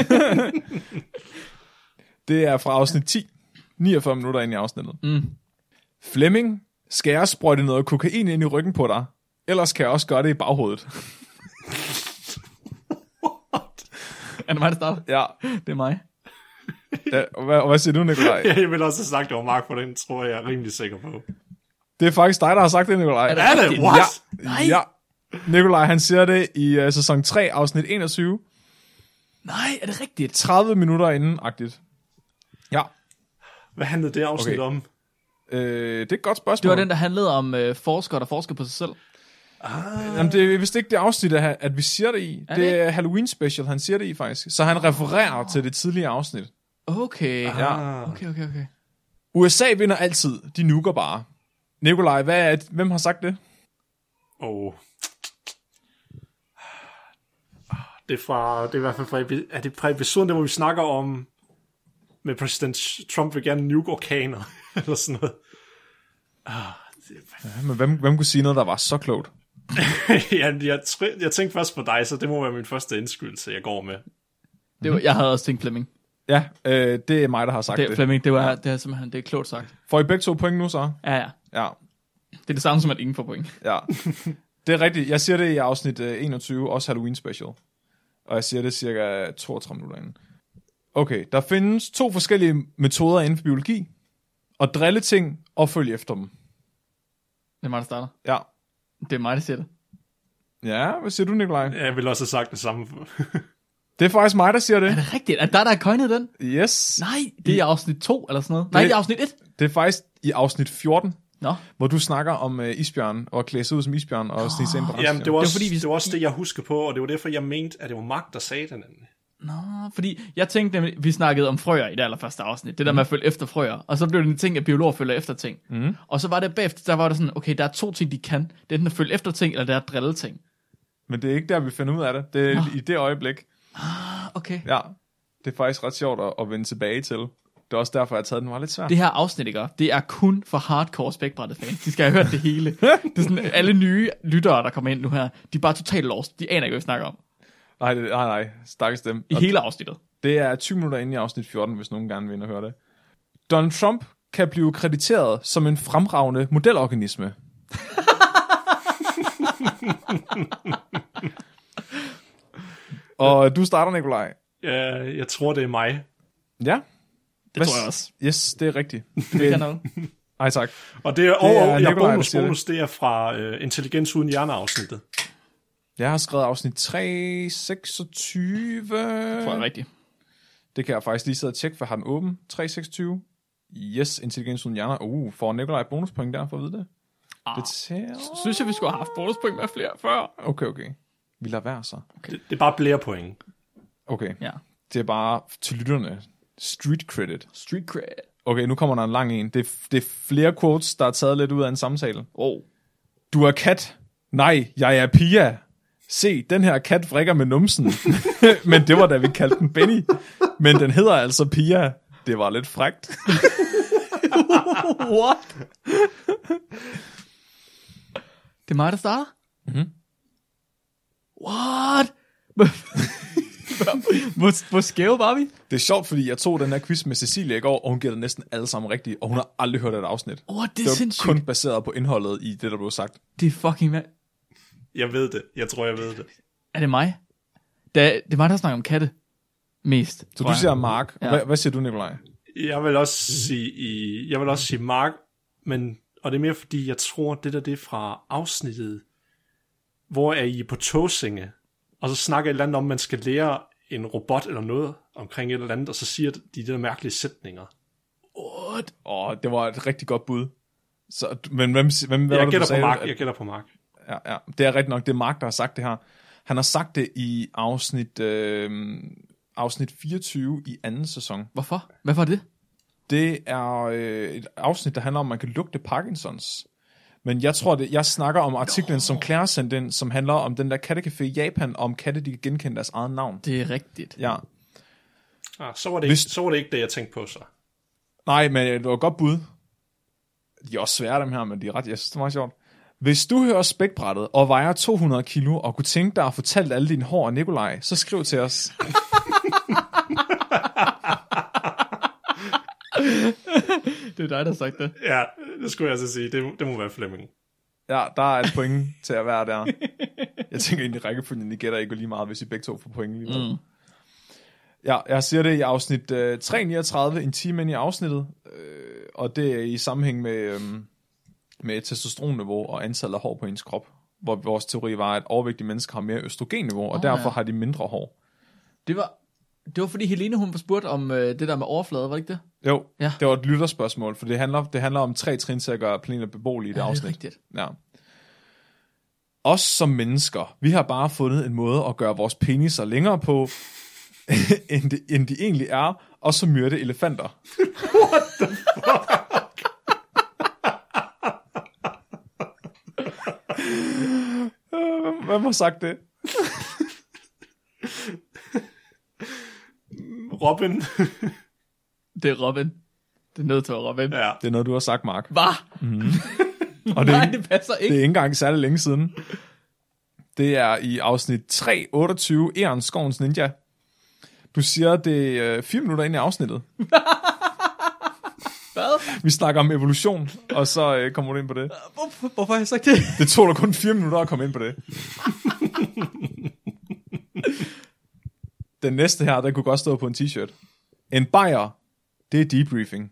Det er fra afsnit 10. 49 minutter ind i afsnittet. Flemming, skal jeg sprøjte noget kokain ind i ryggen på dig? Ellers kan jeg også gøre det i baghovedet. Er det mig, der starter? Ja. Det er mig. Ja, hvad siger du, Nikolaj? Jeg vil også have sagt, det var Mark for den, tror jeg er rimelig sikker på. Det er faktisk dig, der har sagt det, Nikolaj. Er det Er det? rigtigt? What? Nej. Ja. Nikolaj, han siger det i sæson 3, afsnit 21. Nej, er det rigtigt? 30 minutter inden-agtigt. Ja. Hvad handlede det afsnit Okay. om? Det er et godt spørgsmål. Det var den, der handlede om forskere, der forsker på sig selv. Jamen, det er vist ikke det afsnit, at vi siger det i. Er Det det er Halloween special, han siger det i faktisk. Så han refererer til det tidligere afsnit. Okay. Ja. Okay. USA vinder altid. De nuker bare. Nikolaj, hvem har sagt det? Det er i hvert fald fra episoden, der hvor vi snakker om, med præsident Trump vil gerne nuke orkaner, eller sådan noget. Ja, men hvem kunne sige noget, der var så klogt? Jeg tænkte først på dig, så det må være min første indskyldelse, jeg går med. Jeg havde også tænkt Flemming. Ja, det er mig, der har sagt det. Flemming, det er simpelthen, det er klogt sagt. Får I begge 2 point nu så? Ja. Ja. Det er det samme som, at ingen får point. Ja. Det er rigtigt. Jeg siger det i afsnit 21, også Halloween special. Og jeg siger det cirka 32 minutter inden. Okay, der findes 2 forskellige metoder inden for biologi. At drille ting og følge efter dem. Det er mig, der starter. Ja. Det er mig, der siger det. Ja, hvad siger du, Nikolaj? Jeg vil også have sagt det samme. Det er faktisk mig, der siger Er det. det rigtigt? Er der har coinet den? Yes. Nej, det er i afsnit 2 eller sådan noget. Nej, det er afsnit 1. Det er faktisk i afsnit 14, Nå. hvor du snakker om isbjørn og klæde sig ud som isbjørn og snige sig ind på Jamen, det var også, fordi, det var også det, jeg husker på, og det var derfor, jeg mente, at det var Mark, der sagde det nemlig. Nå, fordi jeg tænkte nemlig, vi snakkede om frøer i det allerførste afsnit. Det der med at følge efter frøer. Og så blev det en ting, at biologer følger efter ting. Og så var det bagefter, der var det sådan, okay, der er 2 ting, de kan. Det er enten at følge efter ting, eller det er at drille ting. Men det er ikke der, vi finder ud af det. Det er i det øjeblik. Okay. Ja, det er faktisk ret sjovt at vende tilbage til. Det er også derfor, jeg har taget den var lidt svært. Det her afsnit, ikke? Det er kun for hardcore spækbrættet fans. De skal have hørt det hele. Det er sådan, alle nye lyttere, der kommer ind nu her, de er bare totalt lost. De aner ikke, hvad vi snakker om. Nej, stakkels dem. I hele afsnittet. Det er 20 minutter inde i afsnit 14, hvis nogen gerne vil ind og høre det. Donald Trump kan blive krediteret som en fremragende modelorganisme. Og du starter, Nikolaj. Jeg tror, det er mig. Ja. Det tror jeg også. Yes, det er rigtigt. Det kan noget. Ej, tak. Og det er Nikolaj, der bonus, siger det er fra Intelligens uden hjerne-afsnittet. Jeg har skrevet afsnit 326. Det tror jeg er rigtigt. Det kan jeg faktisk lige sidde og tjekke, for jeg har den åben. 326. Yes, intelligens uden hjerner. Får Nikolaj bonuspoint der for at vide det? Det tæller. Synes jeg, vi skulle have haft bonuspoint med flere før. Okay. Vi lader være så. Det er bare flere point. Okay. Ja. Det er bare til lytterne. Street credit. Street cred. Okay, nu kommer der en lang en. Det er flere quotes, der er taget lidt ud af en samtale. Du er kat. Nej, jeg er Pia. Se, den her kat vrikker med numsen. Men det var da vi kaldte den Benny. Men den hedder altså Pia. Det var lidt frækt. What? Det er mig, der starter? Mhm. What? Hvor skæve var vi? Det er sjovt, fordi jeg tog den her quiz med Cecilie i går, og hun gættede næsten alle sammen rigtigt, og hun har aldrig hørt et afsnit. Det er var sindssygt. kun baseret på indholdet i det, der blev sagt. Det er fucking mad. Jeg ved det. Jeg tror, jeg ved det. Er det mig? Det er mig, der snakker om katte. Mest. Så du siger Mark. Ja. Hvad siger du, Nikolaj? Jeg vil også sige Mark, og det er mere fordi, jeg tror, det er fra afsnittet, hvor er I på Tåsinge, og så snakker et eller andet om, man skal lære en robot eller noget omkring et eller andet, og så siger de der mærkelige sætninger. What? Det var et rigtig godt bud. Så, men hvem Jeg var det, gætter du sagde? på Mark. Jeg gætter på Mark. Ja, det er rigtigt nok. Det er Mark, der har sagt det her. Han har sagt det i afsnit 24 i anden sæson. Hvorfor? Hvad var det? Det er et afsnit, der handler om, at man kan lugte Parkinsons. Men jeg tror, jeg snakker om artiklen, som Claire sendte ind, som handler om den der kattekafé i Japan, om katte, de kan genkende deres eget navn. Det er rigtigt. Ja. Så var det ikke det, jeg tænkte på så. Nej, men det var et godt bud. De er også svære, dem her, men de er ret, jeg synes, det er meget sjovt. Hvis du hører Spækbrættet og vejer 200 kilo, og kunne tænke dig at fortælle alle dine hår af Nikolaj, så skriv til os. Det er dig, der har sagt det. Ja, det skulle jeg så sige. Det må være Flemming. Ja, der er et point til at være der. Jeg tænker egentlig, rækkefølgen, I gætter ikke lige meget, hvis I begge to får point lige Ja, jeg siger det i afsnit 339, en time ind i afsnittet, og det er i sammenhæng med testosteronniveau og antallet af hår på ens krop, hvor vores teori var, at overvægtige mennesker har mere østrogenniveau, og derfor har de mindre hår. Det var fordi Helene, hun var spurgt om det der med overflade, var det ikke det? Jo, Ja. det var et lytterspørgsmål, for det handler om 3 trin til at gøre planeter beboelige i det afsnit. Det er rigtigt. Ja. Os som mennesker, vi har bare fundet en måde at gøre vores peniser længere på, end de egentlig er, og så myrde elefanter. What the fuck? Hvem har sagt det? Robin. Det er Robin. Det er nødt til at være Robin. Ja. Det er noget, du har sagt, Mark. Hvad? Og Nej, det passer det er ikke. ikke engang særlig længe siden. Det er i afsnit 328, Eren Skovens Ninja. Du siger, det er 4 minutter ind i afsnittet. Hvad? Vi snakker om evolution, og så kommer du ind på det. Hvorfor har jeg sagt det? Det tog dig kun 4 minutter at komme ind på det. Den næste her, den kunne godt stå på en t-shirt. En bajer, det er debriefing.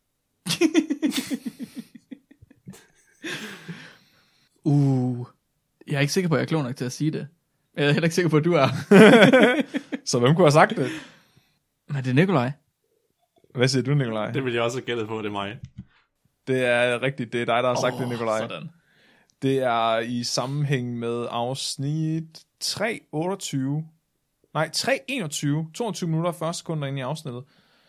Jeg er ikke sikker på, at jeg er klog nok til at sige det. Jeg er heller ikke sikker på, at du er. Så hvem kunne have sagt det? Men det er Nikolaj. Hvad siger du, Nikolaj? Det vil jeg også have gættet på, det er mig. Det er rigtigt, det er dig, der har sagt det, Nikolaj. Sådan. Det er i sammenhæng med afsnit 328. Nej, 321. 22 minutter og 40 sekunder ind i afsnittet.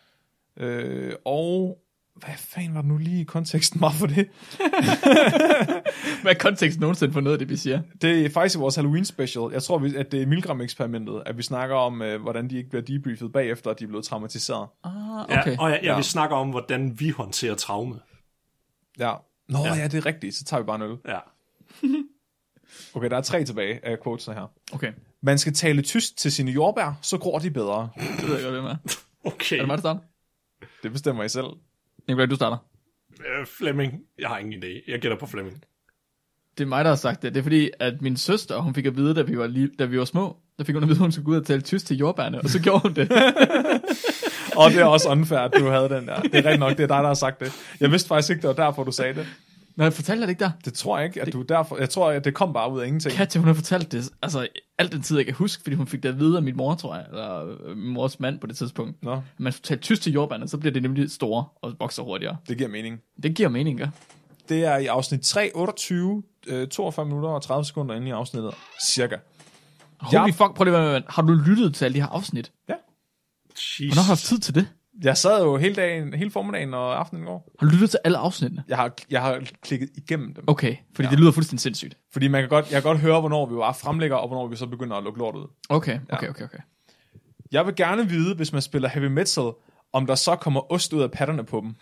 Og hvad fanden var det nu lige i konteksten var for det? Hvad er konteksten nogensinde for noget af det, vi siger? Det er faktisk i vores Halloween special. Jeg tror, at det er Milgram-eksperimentet, at vi snakker om, hvordan de ikke bliver debriefet bagefter, at de er blevet traumatiseret. Okay. Ja, og jeg Ja. vil snakke om, hvordan vi håndterer traume. Ja. Nå ja, det er rigtigt. Så tager vi bare en øl. Ja. Okay, der er 3 tilbage af quotes'er her. Okay. Man skal tale tysk til sine jordbær, så gror de bedre. Det ved jeg godt, hvem er. Okay. Er det mig, der starter? Det bestemmer I selv. Nikolaj, du starter. Flemming. Jeg har ingen idé. Jeg gætter på Flemming. Det er mig, der har sagt det. Det er fordi, at min søster, hun fik at vide, da vi var små, der fik hun at vide, at hun skulle gå ud og tale tysk til jordbærne, og så gjorde hun det. Og det er også unfair, at du havde den der. Det er rigtigt nok, det er dig, der har sagt det. Jeg vidste faktisk ikke, det var derfor, du sagde det. Nå, jeg fortalte det ikke der. Det tror jeg ikke, at du derfor... Jeg tror, at det kom bare ud af ingenting. Katja, hun har fortalt det, altså alt den tid, jeg kan huske, fordi hun fik det at vide af min mor, tror jeg, eller min mors mand på det tidspunkt. Nå, Man skal tale tysk til jordbærne, så bliver det nemlig store og vokser hurtigere. det giver mening. Det giver mening, ja. Det er i afsnit 328, 42 minutter og 30 sekunder inde i afsnittet, cirka. Holy fuck, prøv lige at være, har du lyttet til alle de her afsnit? Ja. Jesus. Hvornår har du haft tid til det? Jeg sad jo hele formiddagen og aftenen i går. Har du lyttet til alle afsnittene? Jeg har klikket igennem dem. Okay, fordi det lyder fuldstændig sindssygt. Fordi jeg kan godt høre, hvornår vi bare fremlægger, og hvornår vi så begynder at lukke lort ud. Okay. Jeg vil gerne vide, hvis man spiller heavy metal, om der så kommer ost ud af patterne på dem.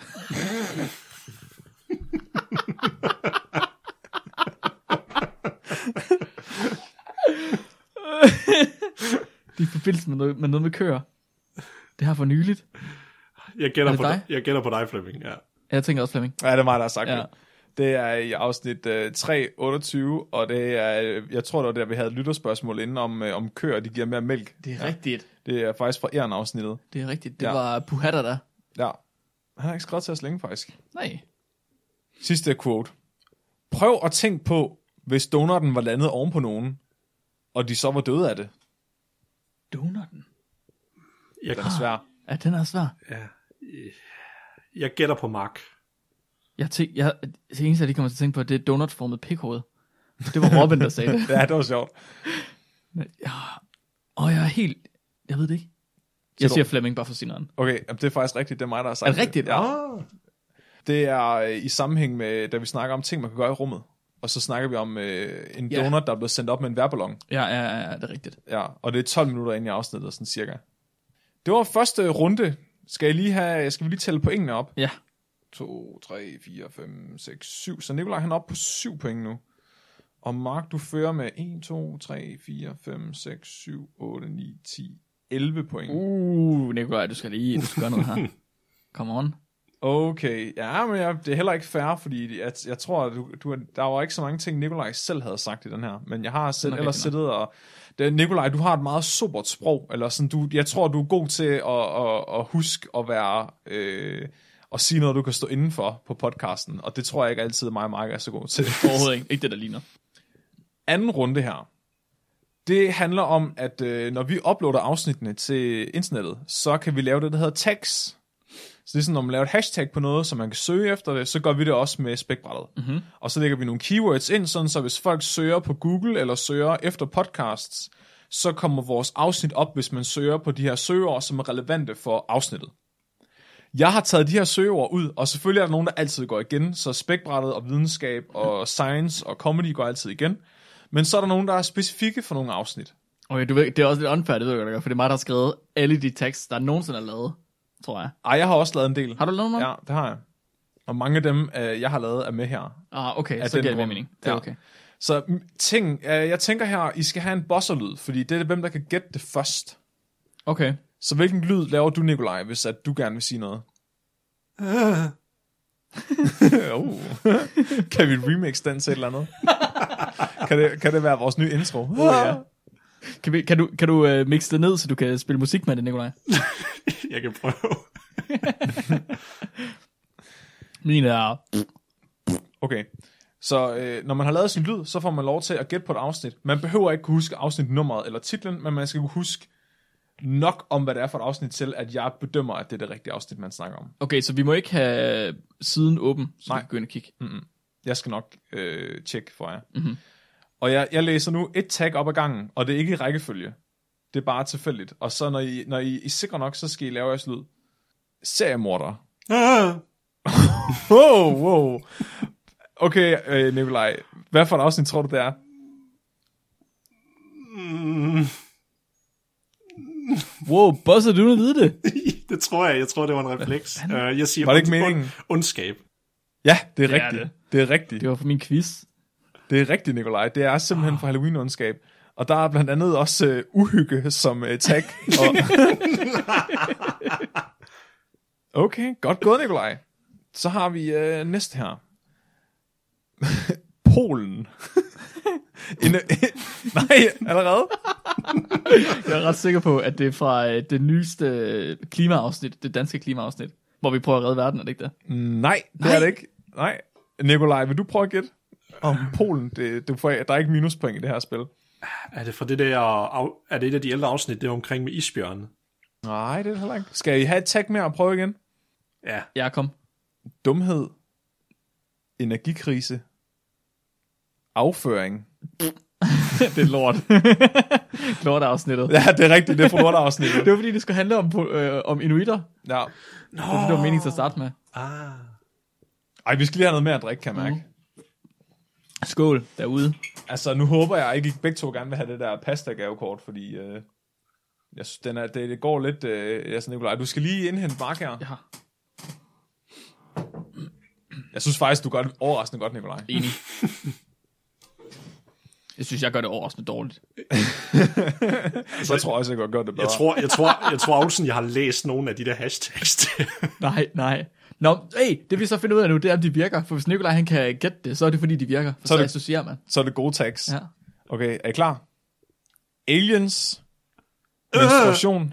Det er i forbindelse med noget med køer. Det her for nyligt. Jeg gætter på dig, Flemming. Ja. Jeg tænker også Flemming. Ja, det er mig, der har sagt Ja. det. Det er i afsnit 328, og det er, jeg tror, det var der, vi havde et lytterspørgsmål inden om køer, de giver mere mælk. Det er rigtigt. Det er faktisk fra Eren-afsnittet. Det er rigtigt. Det Ja. var Puhatter der. Ja. Han har ikke skrevet til os længe, faktisk. Nej. Sidste quote. Prøv at tænke på, hvis donutten var landet oven på nogen, og de så var døde af det. Donutten. Jeg, Den er svær. Ja, den er svær. jeg gætter på Mark. Det eneste, jeg lige kommer til at tænke på, det er donutformet pikhoved. Det var Robin, der sagde det. Ja, det var sjovt. Jeg er helt... Jeg ved det ikke. Jeg siger Flemming bare for sin anden. Okay, det er faktisk rigtigt. Det er mig, der har sagt Er det rigtigt? Ja. Det er i sammenhæng med, da vi snakker om ting, man kan gøre i rummet. Og så snakker vi om en donut, der er blevet sendt op med en vejrballon. Ja, det er rigtigt. Ja, og det er 12 minutter inde i afsnittet, sådan cirka. Det var første runde. Skal vi lige tælle pointene op? Ja. 2, 3, 4, 5, 6, 7. Så Nikolaj, han er oppe på 7 point nu. Og Mark, du fører med 1, 2, 3, 4, 5, 6, 7, 8, 9, 10, 11 point. Nikolaj, du skal gøre noget her. Come on. Okay, ja, men det er heller ikke fair, fordi jeg tror, at der var ikke så mange ting, Nikolaj selv havde sagt i den her, men jeg har ellers siddet og... Nikolaj, du har et meget sobert sprog, eller sådan, jeg tror, du er god til at huske at være... og sige noget, du kan stå indenfor på podcasten, og det tror jeg ikke altid, mig og Mark er så god til. Overhovedet ikke. Ikke det, der ligner. Anden runde her. Det handler om, at når vi uploader afsnittene til internettet, så kan vi lave det, der hedder tags. Så det er sådan, når man laver et hashtag på noget, så man kan søge efter det, så gør vi det også med spækbrættet. Mm-hmm. Og så lægger vi nogle keywords ind, sådan så hvis folk søger på Google, eller søger efter podcasts, så kommer vores afsnit op, hvis man søger på de her søgeord, som er relevante for afsnittet. Jeg har taget de her søgeord ud, og selvfølgelig er der nogen, der altid går igen, så spækbrættet og videnskab og science og comedy går altid igen. Men så er der nogen, der er specifikke for nogle afsnit. Okay, du ved, det er også lidt unfair, det ved jeg godt, for det er mig, der har skrevet alle de tekster, der nogensinde er lavet, tror jeg. Ej, jeg har også lavet en del. Har du lavet noget? Ja, det har jeg. Og mange af dem, jeg har lavet, er med her. Okay, så giver det mening. Det er okay. Så jeg tænker her, I skal have en buzzer-lyd, fordi det er hvem, der kan gætte det først. Okay. Så hvilken lyd laver du, Nikolaj, hvis at du gerne vil sige noget? Kan vi remix den til et eller andet? kan det være vores nye intro? Ja. Kan du mixe det ned, så du kan spille musik med det, Nikolaj? Jeg kan prøve. Min er... Okay. Så når man har lavet sin lyd, så får man lov til at gætte på et afsnit. Man behøver ikke kunne huske afsnitnummeret eller titlen, men man skal kunne huske nok om, hvad det er for et afsnit til, at jeg bedømmer, at det er det rigtige afsnit, man snakker om. Okay, så vi må ikke have siden åben, så vi kan gå ind og kigge. Mm-mm. Jeg skal nok tjekke for jer. Mm-hmm. Og jeg læser nu et tag op ad gangen, og det er ikke i rækkefølge. Det er bare tilfældigt. Og så når I er sikre nok, så skal I lave jeres lyd. Seriemorder. Wow. Okay, Nikolaj. Hvad for et afsnit tror du, det er? Wow, bosser du at vide det? Det tror jeg. Jeg tror, det var en refleks. Jeg siger, var det ikke meningen? Ondskab. Ja, det er rigtigt. Det er rigtigt. Det var for min quiz. Det er rigtigt, Nikolaj. Det er simpelthen for Halloween-ondskab. Og der er blandt andet også uhygge som tag. Okay, godt gået, Nikolaj. Så har vi næste her. Polen. Nej, allerede? Jeg er ret sikker på, at det er fra det nyeste klimaafsnit, det danske klimaafsnit, hvor vi prøver at redde verden, er det ikke det? Nej, det er det ikke. Nej. Nikolaj, vil du prøve at gætte om Polen? Der er ikke minuspoint i det her spil. Er det fra det der, er det et af de ældre afsnit, det er omkring med isbjørnen? Nej, det er det heller ikke. Skal I have et tag med og prøve igen? Ja. Ja, kom. Dumhed. Energikrise. Afføring. Det er lort. Lortafsnittet. Ja, det er rigtigt, det er fra lortafsnittet. Det var fordi, det skulle handle om inuitter. Ja. Det var meningen til at starte med. Ej, vi skal lige have noget mere at drikke, kan jeg mærke. Skål derude. Altså, nu håber jeg ikke, I begge to gerne vil have det der pasta-gavekort, fordi jeg synes, det går lidt... Nikolaj, du skal lige indhente Mark her. Ja. Jeg synes faktisk, du gør det overraskende godt, Nikolaj. Enig. Jeg synes, jeg gør det overraskende dårligt. Jeg tror også, jeg gør det bedre. Jeg tror Olsen, jeg har læst nogle af de der hashtags. Nej. Nå, det vi så finder ud af nu, det er, om de virker. For hvis Nikolaj han kan gætte det, så er det fordi, de virker. For så associerer man. Så er det gode tags. Ja. Okay, er I klar? Aliens. Menstruation.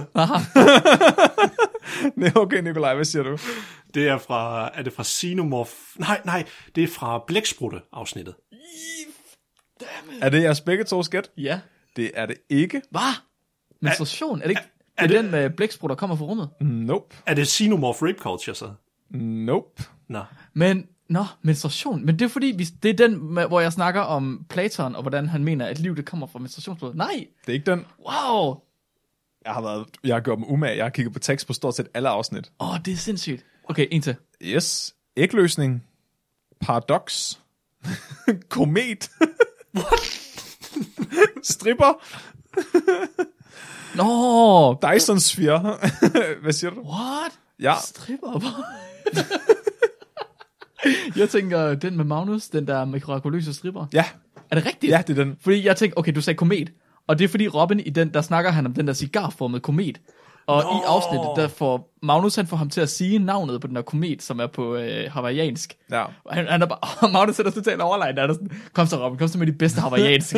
Okay, Nikolaj, hvad siger du? Det er fra, er det fra Xenomorph? Nej, det er fra Blæksprutte-afsnittet. Er det jeres begge to skæt? Ja. Det er det ikke. Hvad? Menstruation? Er det ikke er det den med blæksprutter, der kommer fra rummet? Nope. Er det Xenomorph Rape Culture så? Nope. Menstruation. Men det er fordi, det er den, hvor jeg snakker om Platon, og hvordan han mener, at liv det kommer fra menstruationsblod. Nej! Det er ikke den. Wow! Jeg har gjort mig umage. Jeg har kigget på tekst på stort set alle afsnit. Det er sindssygt. Okay, en til. Yes. Ægløsning. Paradox. Komet. What? Stripper. Nå! Dyson Sphere. Hvad siger du? What? Ja. Stripper? Jeg tænker, den med Magnus, den der mirakuløse stripper. Ja. Er det rigtigt? Ja, det er den. Fordi jeg tænkte, okay, du sagde komet. Og det er fordi Robin i den, der snakker han om den der cigarformede komet. Og i afsnittet, der får Magnus, han får ham til at sige navnet på den her komet, som er på hawaiiansk. Ja. Og han er bare, Magnus er der totalt overlegen, der er sådan, kom så Robin, kom så med de bedste hawaiianske.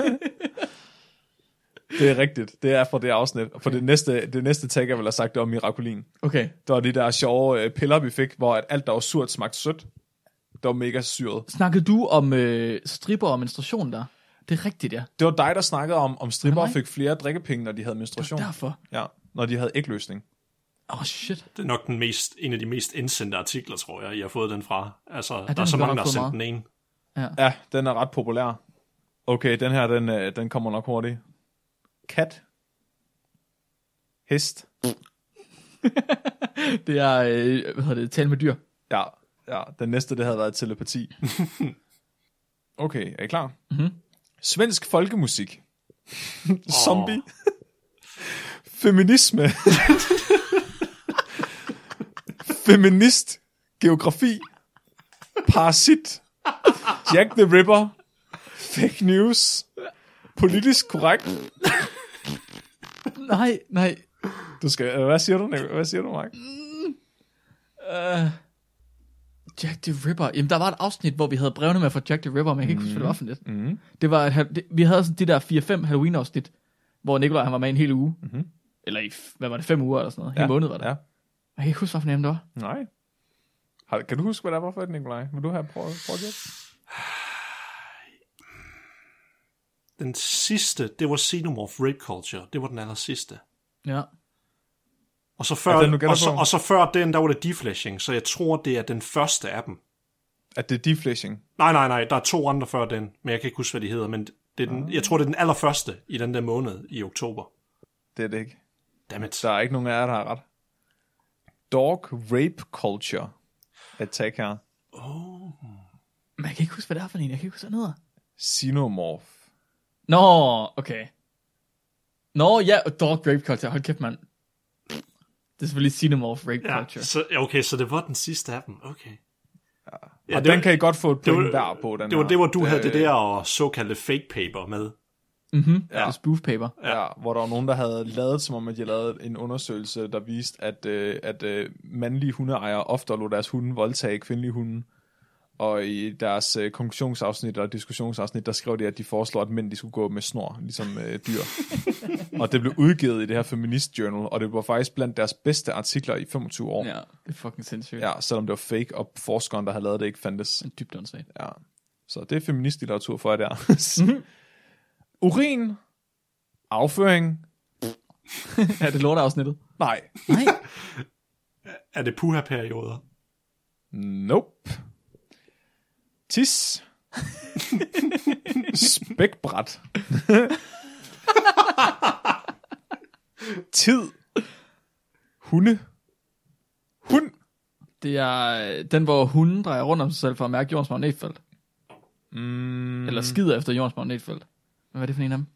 Det er rigtigt. Det er fra det afsnit. Og for det næste tag, jeg vil have sagt, det var Miraculin. Okay. Der var de der sjove piller, vi fik, hvor at alt, der var surt, smagte sødt. Det var mega syret. Snakkede du om stripper og menstruation der? Det er rigtigt, ja. Det var dig, der snakkede om stripper fik flere drikkepenge, når de havde menstruation. Det var derfor. Ja, når de havde ægløsning. Shit. Det er nok en af de mest indsendte artikler, tror jeg, I har fået den fra. Altså, Ja, der er så mange, der har sendt meget. den ene. Ja, den er ret populær. Okay, den her, den kommer nok hurtigt. Kat. Hest. Det er, tale med dyr. Ja, den næste, det havde været telepati. Okay, er I klar? Mhm. Svensk folkemusik. Zombie. Feminisme. Feminist. Geografi. Parasit. Jack the Ripper. Fake news. Politisk korrekt. Nej. Du skal, hvad siger du, Mark? Jack the Ripper. Jamen, der var et afsnit, hvor vi havde brevene med fra Jack the Ripper, men jeg kan ikke huske, hvad det var for lidt. Mm-hmm. Det var, vi havde sådan de der 4-5 Halloween-afsnit, hvor Nikolaj han var med en hel uge. Mm-hmm. Eller i, hvad var det, 5 uger eller sådan noget? En måned var det. Ja. Jeg kan ikke huske, hvad for nemt det var. Nej. Kan du huske, hvad der var for et, Nikolaj? Vil du have prøvet det? Den sidste, det var Xenomorph Rape Culture. Det var den aller sidste. Ja. Og så før den, der var det deflashing, så jeg tror, det er den første af dem. At det er deflashing? Nej, der er 2 andre før den, men jeg kan ikke huske, hvad de hedder, men det er jeg tror, det er den allerførste i den der måned i oktober. Det er det ikke. Dammit. Der er ikke nogen af jer, der har ret. Dog Rape Culture. Attack her. Men jeg kan ikke huske, hvad det er for en. Jeg kan ikke huske, hvad den hedder. Xenomorph. Nå, okay. Nå, ja, Dog Rape Culture. Hold kæft, mand. Det er selvfølgelig Xenomorph Rape Culture. Så det var den sidste af dem. Okay. Ja, og den kan I godt få et point der på. Den det var du havde det der såkaldte fake paper med. Mhm, ja. Spoof paper. Ja, hvor der var nogen, der havde lavet, som om at de lavede en undersøgelse, der viste, at mandlige hundeejere ofte lod deres hunde voldtage kvindelige hunde. Og i deres konklusionsafsnit og diskussionsafsnit, der skrev de, at de foreslår, at mænd de skulle gå med snor, ligesom dyr. Og det blev udgivet i det her Feminist Journal, og det var faktisk blandt deres bedste artikler i 25 år. Ja, det er fucking sindssygt. Ja, selvom det var fake, og forskeren, der havde lavet det, ikke fandtes. En dybt åndssvagt. Ja, så det er feministlitteratur for jer der. Urin. Afføring. Er det lorteafsnittet? Nej. Er det puha-perioder? Nope. Tis. Spækbræt. Tid. Hunde. Hund. Det er den, hvor hunden drejer rundt om sig selv for at mærke jordens magnetfelt. Eller skider efter jordens magnetfelt. Hvad er det for en af dem?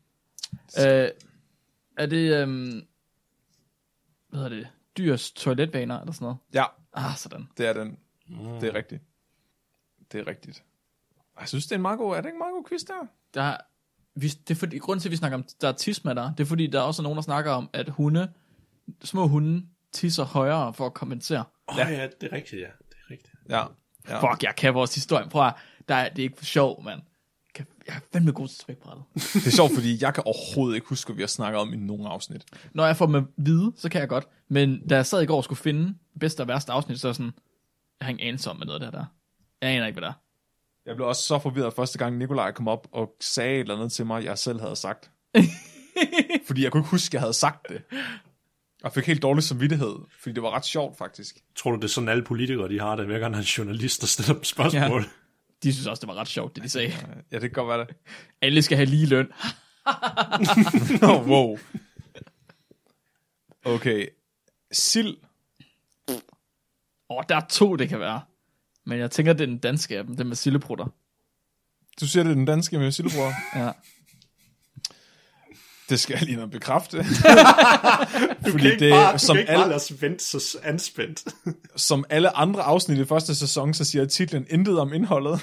Er det, hvad hedder det? Dyrs toiletvaner eller sådan noget? Ja. Sådan. Det er den. Det er rigtigt. Det er rigtigt. Jeg synes, det er en meget god, er det ikke en meget god quiz der? Det er fordi, grunden til, at vi snakker om, der er tisme der, det er fordi, der er også nogen, der snakker om, at små hunde tisser højere for at kompensere. Ja, det er rigtigt, ja. Det er rigtigt. Ja. Fuck, jeg kan vores historie. Prøv at, det er ikke for sjov, mand. Jeg er fandme god til spækbrættet. Det er sjovt, fordi jeg kan overhovedet ikke huske, hvad vi har snakket om i nogen afsnit. Når jeg får dem at vide, så kan jeg godt. Men da jeg sad i går og skulle finde bedste og værste afsnit, så sådan, jeg har ingen anelse om med noget af det der. Jeg aner ikke, hvad der er. Jeg blev også så forvirret første gang, Nikolaj kom op og sagde et eller andet til mig, jeg selv havde sagt. Fordi jeg kunne ikke huske, jeg havde sagt det. Og fik helt dårlig samvittighed, fordi det var ret sjovt, faktisk. Tror du, det er sådan, alle politikere, de har det? Hver gang der er en journalist, der stiller dem spørgsmål. Ja. De synes også, det var ret sjovt, det de sagde. Ja, det kan godt være det. Alle skal have lige løn. Wow. Okay. Sild. Der er 2, det kan være. Men jeg tænker, det er den danske af dem, den med sildeprutter. Du siger, det er den danske med sildeprutter? Ja. Det skal jeg lige noget bekræfte. Du kan ikke bare lade os vente så anspændt. Som alle andre afsnit i første sæson, så siger titlen intet om indholdet.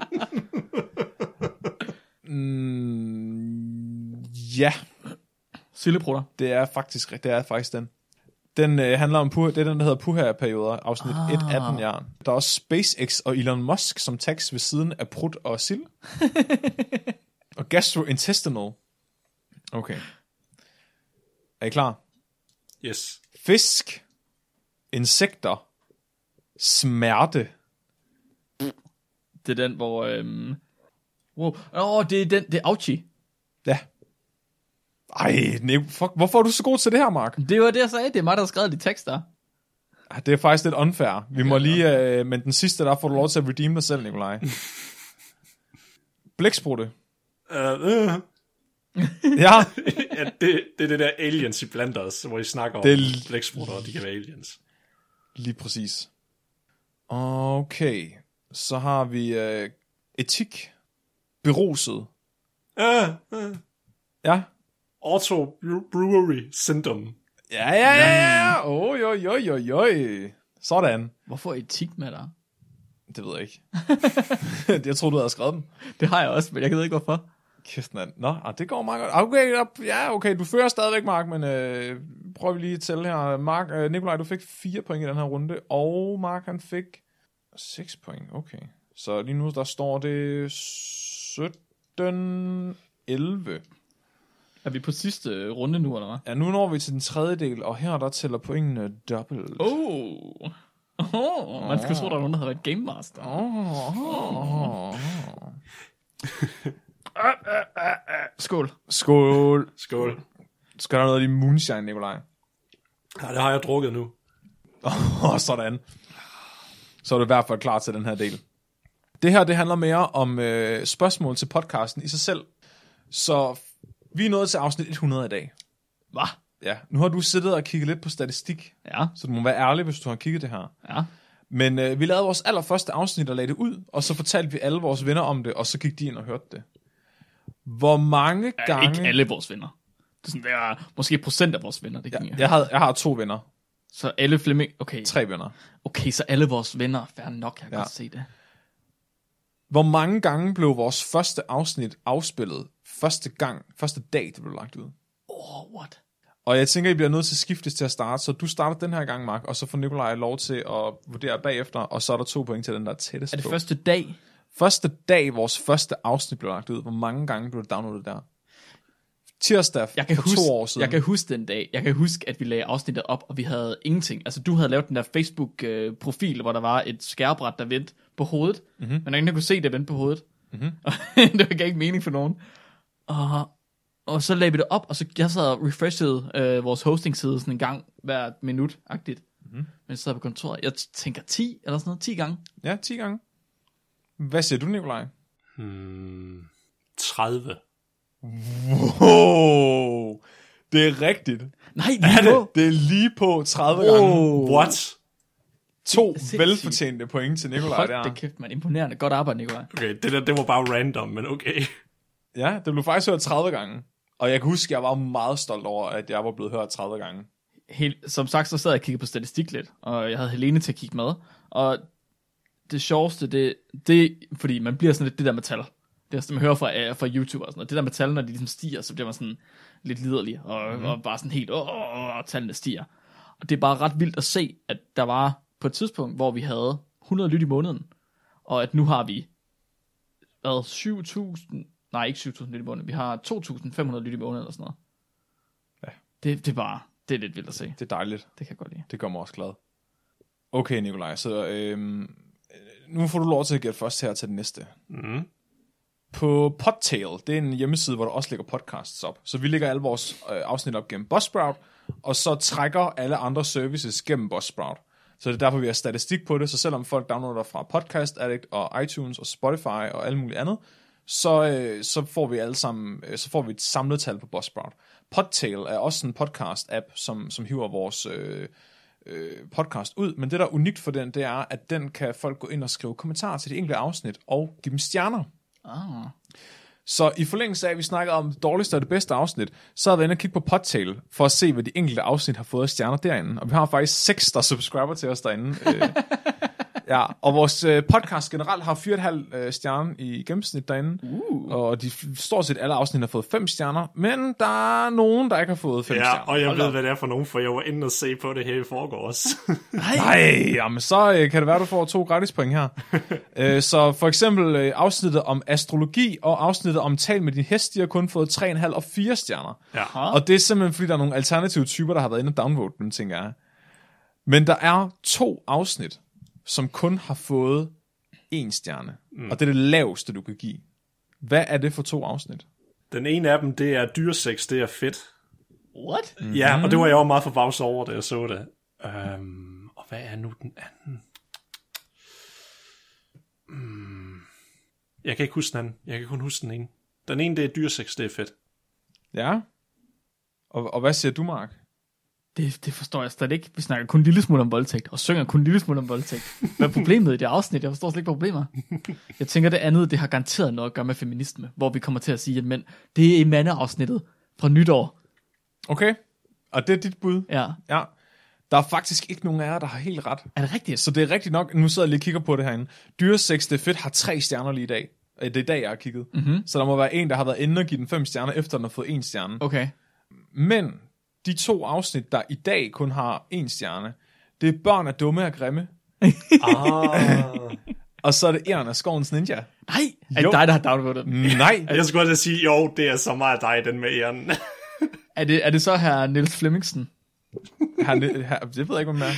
Ja. Sildeprutter. Det er faktisk den. Den handler om det er den, der hedder Puha-perioder, afsnit 1-18, ja. Der er også SpaceX og Elon Musk som tekst ved siden af prut og sild. Og gastrointestinal. Okay. Er I klar? Yes. Fisk. Insekter. Smerte. Det er den, hvor... det er den, det er Auchi. Ja. Ej, fuck, hvorfor er du så god til det her, Mark? Det var det, jeg sagde. Det er mig, der har skrevet de tekster. Det er faktisk lidt unfair. Vi må lige... men den sidste, der får du lov til at redeem dig selv, Nikolaj. Blæksprutte. Ja, Ja. det er det der aliens i blandt os, hvor I snakker om blæksprutter, og de kan være aliens. Lige præcis. Okay. Så har vi etik. Beruset. Ja. Auto Brewery Syndrome. Ja. Oj. Sådan. Hvorfor etik med dig? Det ved jeg ikke. Jeg troede, du havde skrevet dem. Det har jeg også, men jeg ved ikke, hvorfor. Kæft, mand. Nå, det går meget godt. Okay, du fører stadigvæk, Mark, men prøv lige at tælle her. Nikolaj, du fik 4 point i den her runde, og Mark, han fik 6 point. Okay. Så lige nu, der står det 17-11. Er vi på sidste runde nu, eller hvad? Ja, nu når vi til den tredje del, og her der tæller pointene dobbelt. Man skulle tro, der var nogen, der havde været Game Master. Skål. Skål. Skal der noget af din moonshine, Nikolaj? Ja, det har jeg drukket nu. Sådan. Så er du i hvert fald klar til den her del. Det her, det handler mere om spørgsmål til podcasten i sig selv. Så vi er nået til afsnit 100 i dag. Hvad? Ja, nu har du siddet og kigget lidt på statistik. Ja. Så du må være ærlig, hvis du har kigget det her. Ja. Men vi lavede vores allerførste afsnit og lagde det ud, og så fortalte vi alle vores venner om det, og så gik de ind og hørte det. Hvor mange gange... Ikke alle vores venner. Det er sådan, det er måske procent af vores venner, det kan jeg har 2 venner. Så alle Flemming... Okay. 3 venner. Okay, så alle vores venner. Fair nok, jeg kan godt se det. Hvor mange gange blev vores første afsnit afspillet første dag, det blev lagt ud? What? Og jeg tænker, I bliver nødt til at skiftes til at starte, så du starter den her gang, Mark, og så får Nikolaj lov til at vurdere bagefter, og så er der 2 point til den, der er tættest på. Er det første dag? Første dag, vores første afsnit blev lagt ud. Hvor mange gange blev det downloadet der? Tirsdag for 2 år siden. Jeg kan huske den dag. Jeg kan huske, at vi lagde afsnittet op, og vi havde ingenting. Altså, du havde lavet den der Facebook-profil, hvor der var et skærbræt, der vendte på hovedet. Men der ingen, der kunne se det vendte på hovedet. Det gav ikke mening for nogen. Og så lagde vi det op, og så jeg sad og refreshede vores hosting-side sådan en gang hver minut-agtigt. Men jeg sad på kontoret. Jeg tænker 10 eller sådan noget. 10 gange. Ja, 10 gange. Hvad siger du, Nikolaj? 30. Wow, det er rigtigt. Nej, lige på. Det er lige på 30 gange. What? 2 velfortjente point til Nikolaj der. Hold det kæft, man. Imponerende. Godt arbejde, Nikolaj. Okay, det var bare random, men okay. Ja, det blev faktisk hørt 30 gange. Og jeg kan huske, at jeg var meget stolt over, at jeg var blevet hørt 30 gange. Som sagt, så sad jeg og kiggede på statistik lidt, og jeg havde Helene til at kigge med. Og det sjoveste, det fordi man bliver sådan lidt det der med tal. Det er sådan, man hører fra YouTube og sådan noget. Det der med tal, når de ligesom stiger, så bliver man sådan lidt liderlig, og bare sådan helt, tallene stiger. Og det er bare ret vildt at se, at der var på et tidspunkt, hvor vi havde 100 lyt i måneden, og at nu har vi 7.000, nej ikke 7.000 lyt i måneden, vi har 2.500 lyt i måneden eller sådan noget. Ja. Det er lidt vildt at se. Det er dejligt. Det kan jeg godt lide. Det gør mig også glad. Okay, Nikolaj, så nu får du lov til at gætte først her til den næste. På Podtail, det er en hjemmeside, hvor der også ligger podcasts op. Så vi lægger alle vores afsnit op gennem Buzzsprout, og så trækker alle andre services gennem Buzzsprout. Så det er derfor, vi har statistik på det, så selvom folk downloader fra Podcast Addict og iTunes og Spotify og alt muligt andet, så får vi alle sammen, så får vi et samlet tal på Buzzsprout. Podtail er også en podcast-app, som hiver vores podcast ud, men det, der er unikt for den, det er, at den kan folk gå ind og skrive kommentarer til de enkelte afsnit og give dem stjerner. Så i forlængelse af, at vi snakker om det dårligste og det bedste afsnit, så har vi inde og kigge på Podtail, for at se, hvad de enkelte afsnit har fået af stjerner derinde. Og vi har faktisk 6, der subscriber til os derinde. Ja, og vores podcast generelt har 4,5 stjerner i gennemsnit derinde. Og de stort set alle afsnit har fået 5 stjerner, men der er nogen, der ikke har fået 5 stjerner. Ja, og jeg ved, hvad det er for nogen, for jeg var inde og se på det her i forgårs. Nej, jamen så kan det være, du får 2 gratis point her. Så for eksempel afsnittet om astrologi og afsnittet om tal med din hest, de har kun fået 3,5 og 4 stjerner. Ja. Og det er simpelthen, fordi der er nogle alternative typer, der har været inde og downvote dem, tænker jeg. Men der er 2 afsnit, som kun har fået 1 stjerne. Og det er det laveste, du kan give. Hvad er det for 2 afsnit? Den ene af dem, det er dyresex, det er fedt. What? Ja, og det var jeg jo meget forbavset over, da jeg så det. Og hvad er nu den anden? Jeg kan ikke huske den anden. Jeg kan kun huske den ene. Den ene, det er dyresex, det er fedt. Ja. Og hvad siger du, Mark? Det forstår jeg slet ikke. Vi snakker kun en lille smule om voldtægt, og synger kun en lille smule om voldtægt. Hvad er problemet i det afsnit? Jeg forstår slet ikke, hvad problemet er. Jeg tænker, det andet, det har garanteret noget at gøre med feminisme, hvor vi kommer til at sige, at mænd, det er i mandeafsnittet fra nytår. Okay. Og det er dit bud? Ja. Ja. Der er faktisk ikke nogen af jer, der har helt ret. Er det rigtigt? Så det er rigtigt nok. Nu sidder jeg lige og kigger på det herinde. Dyresex, det er fedt, har 3 stjerner lige i dag. Det er i dag, jeg har kigget. Mm-hmm. Så der må være en, der har været inde og give den 5 stjerner, efter den har fået 1 stjerne. Okay. Men de 2 afsnit, der i dag kun har 1 stjerne, det er Børn er dumme og grimme. Og så er det Eren af Skovens Ninja. Nej, er det dig, der har downvotet den? Nej. Jeg skulle godt sige, jo, det er så meget dig, den med æren. Er det så her Niels Flemmingsen? Det ved jeg ikke, om det er.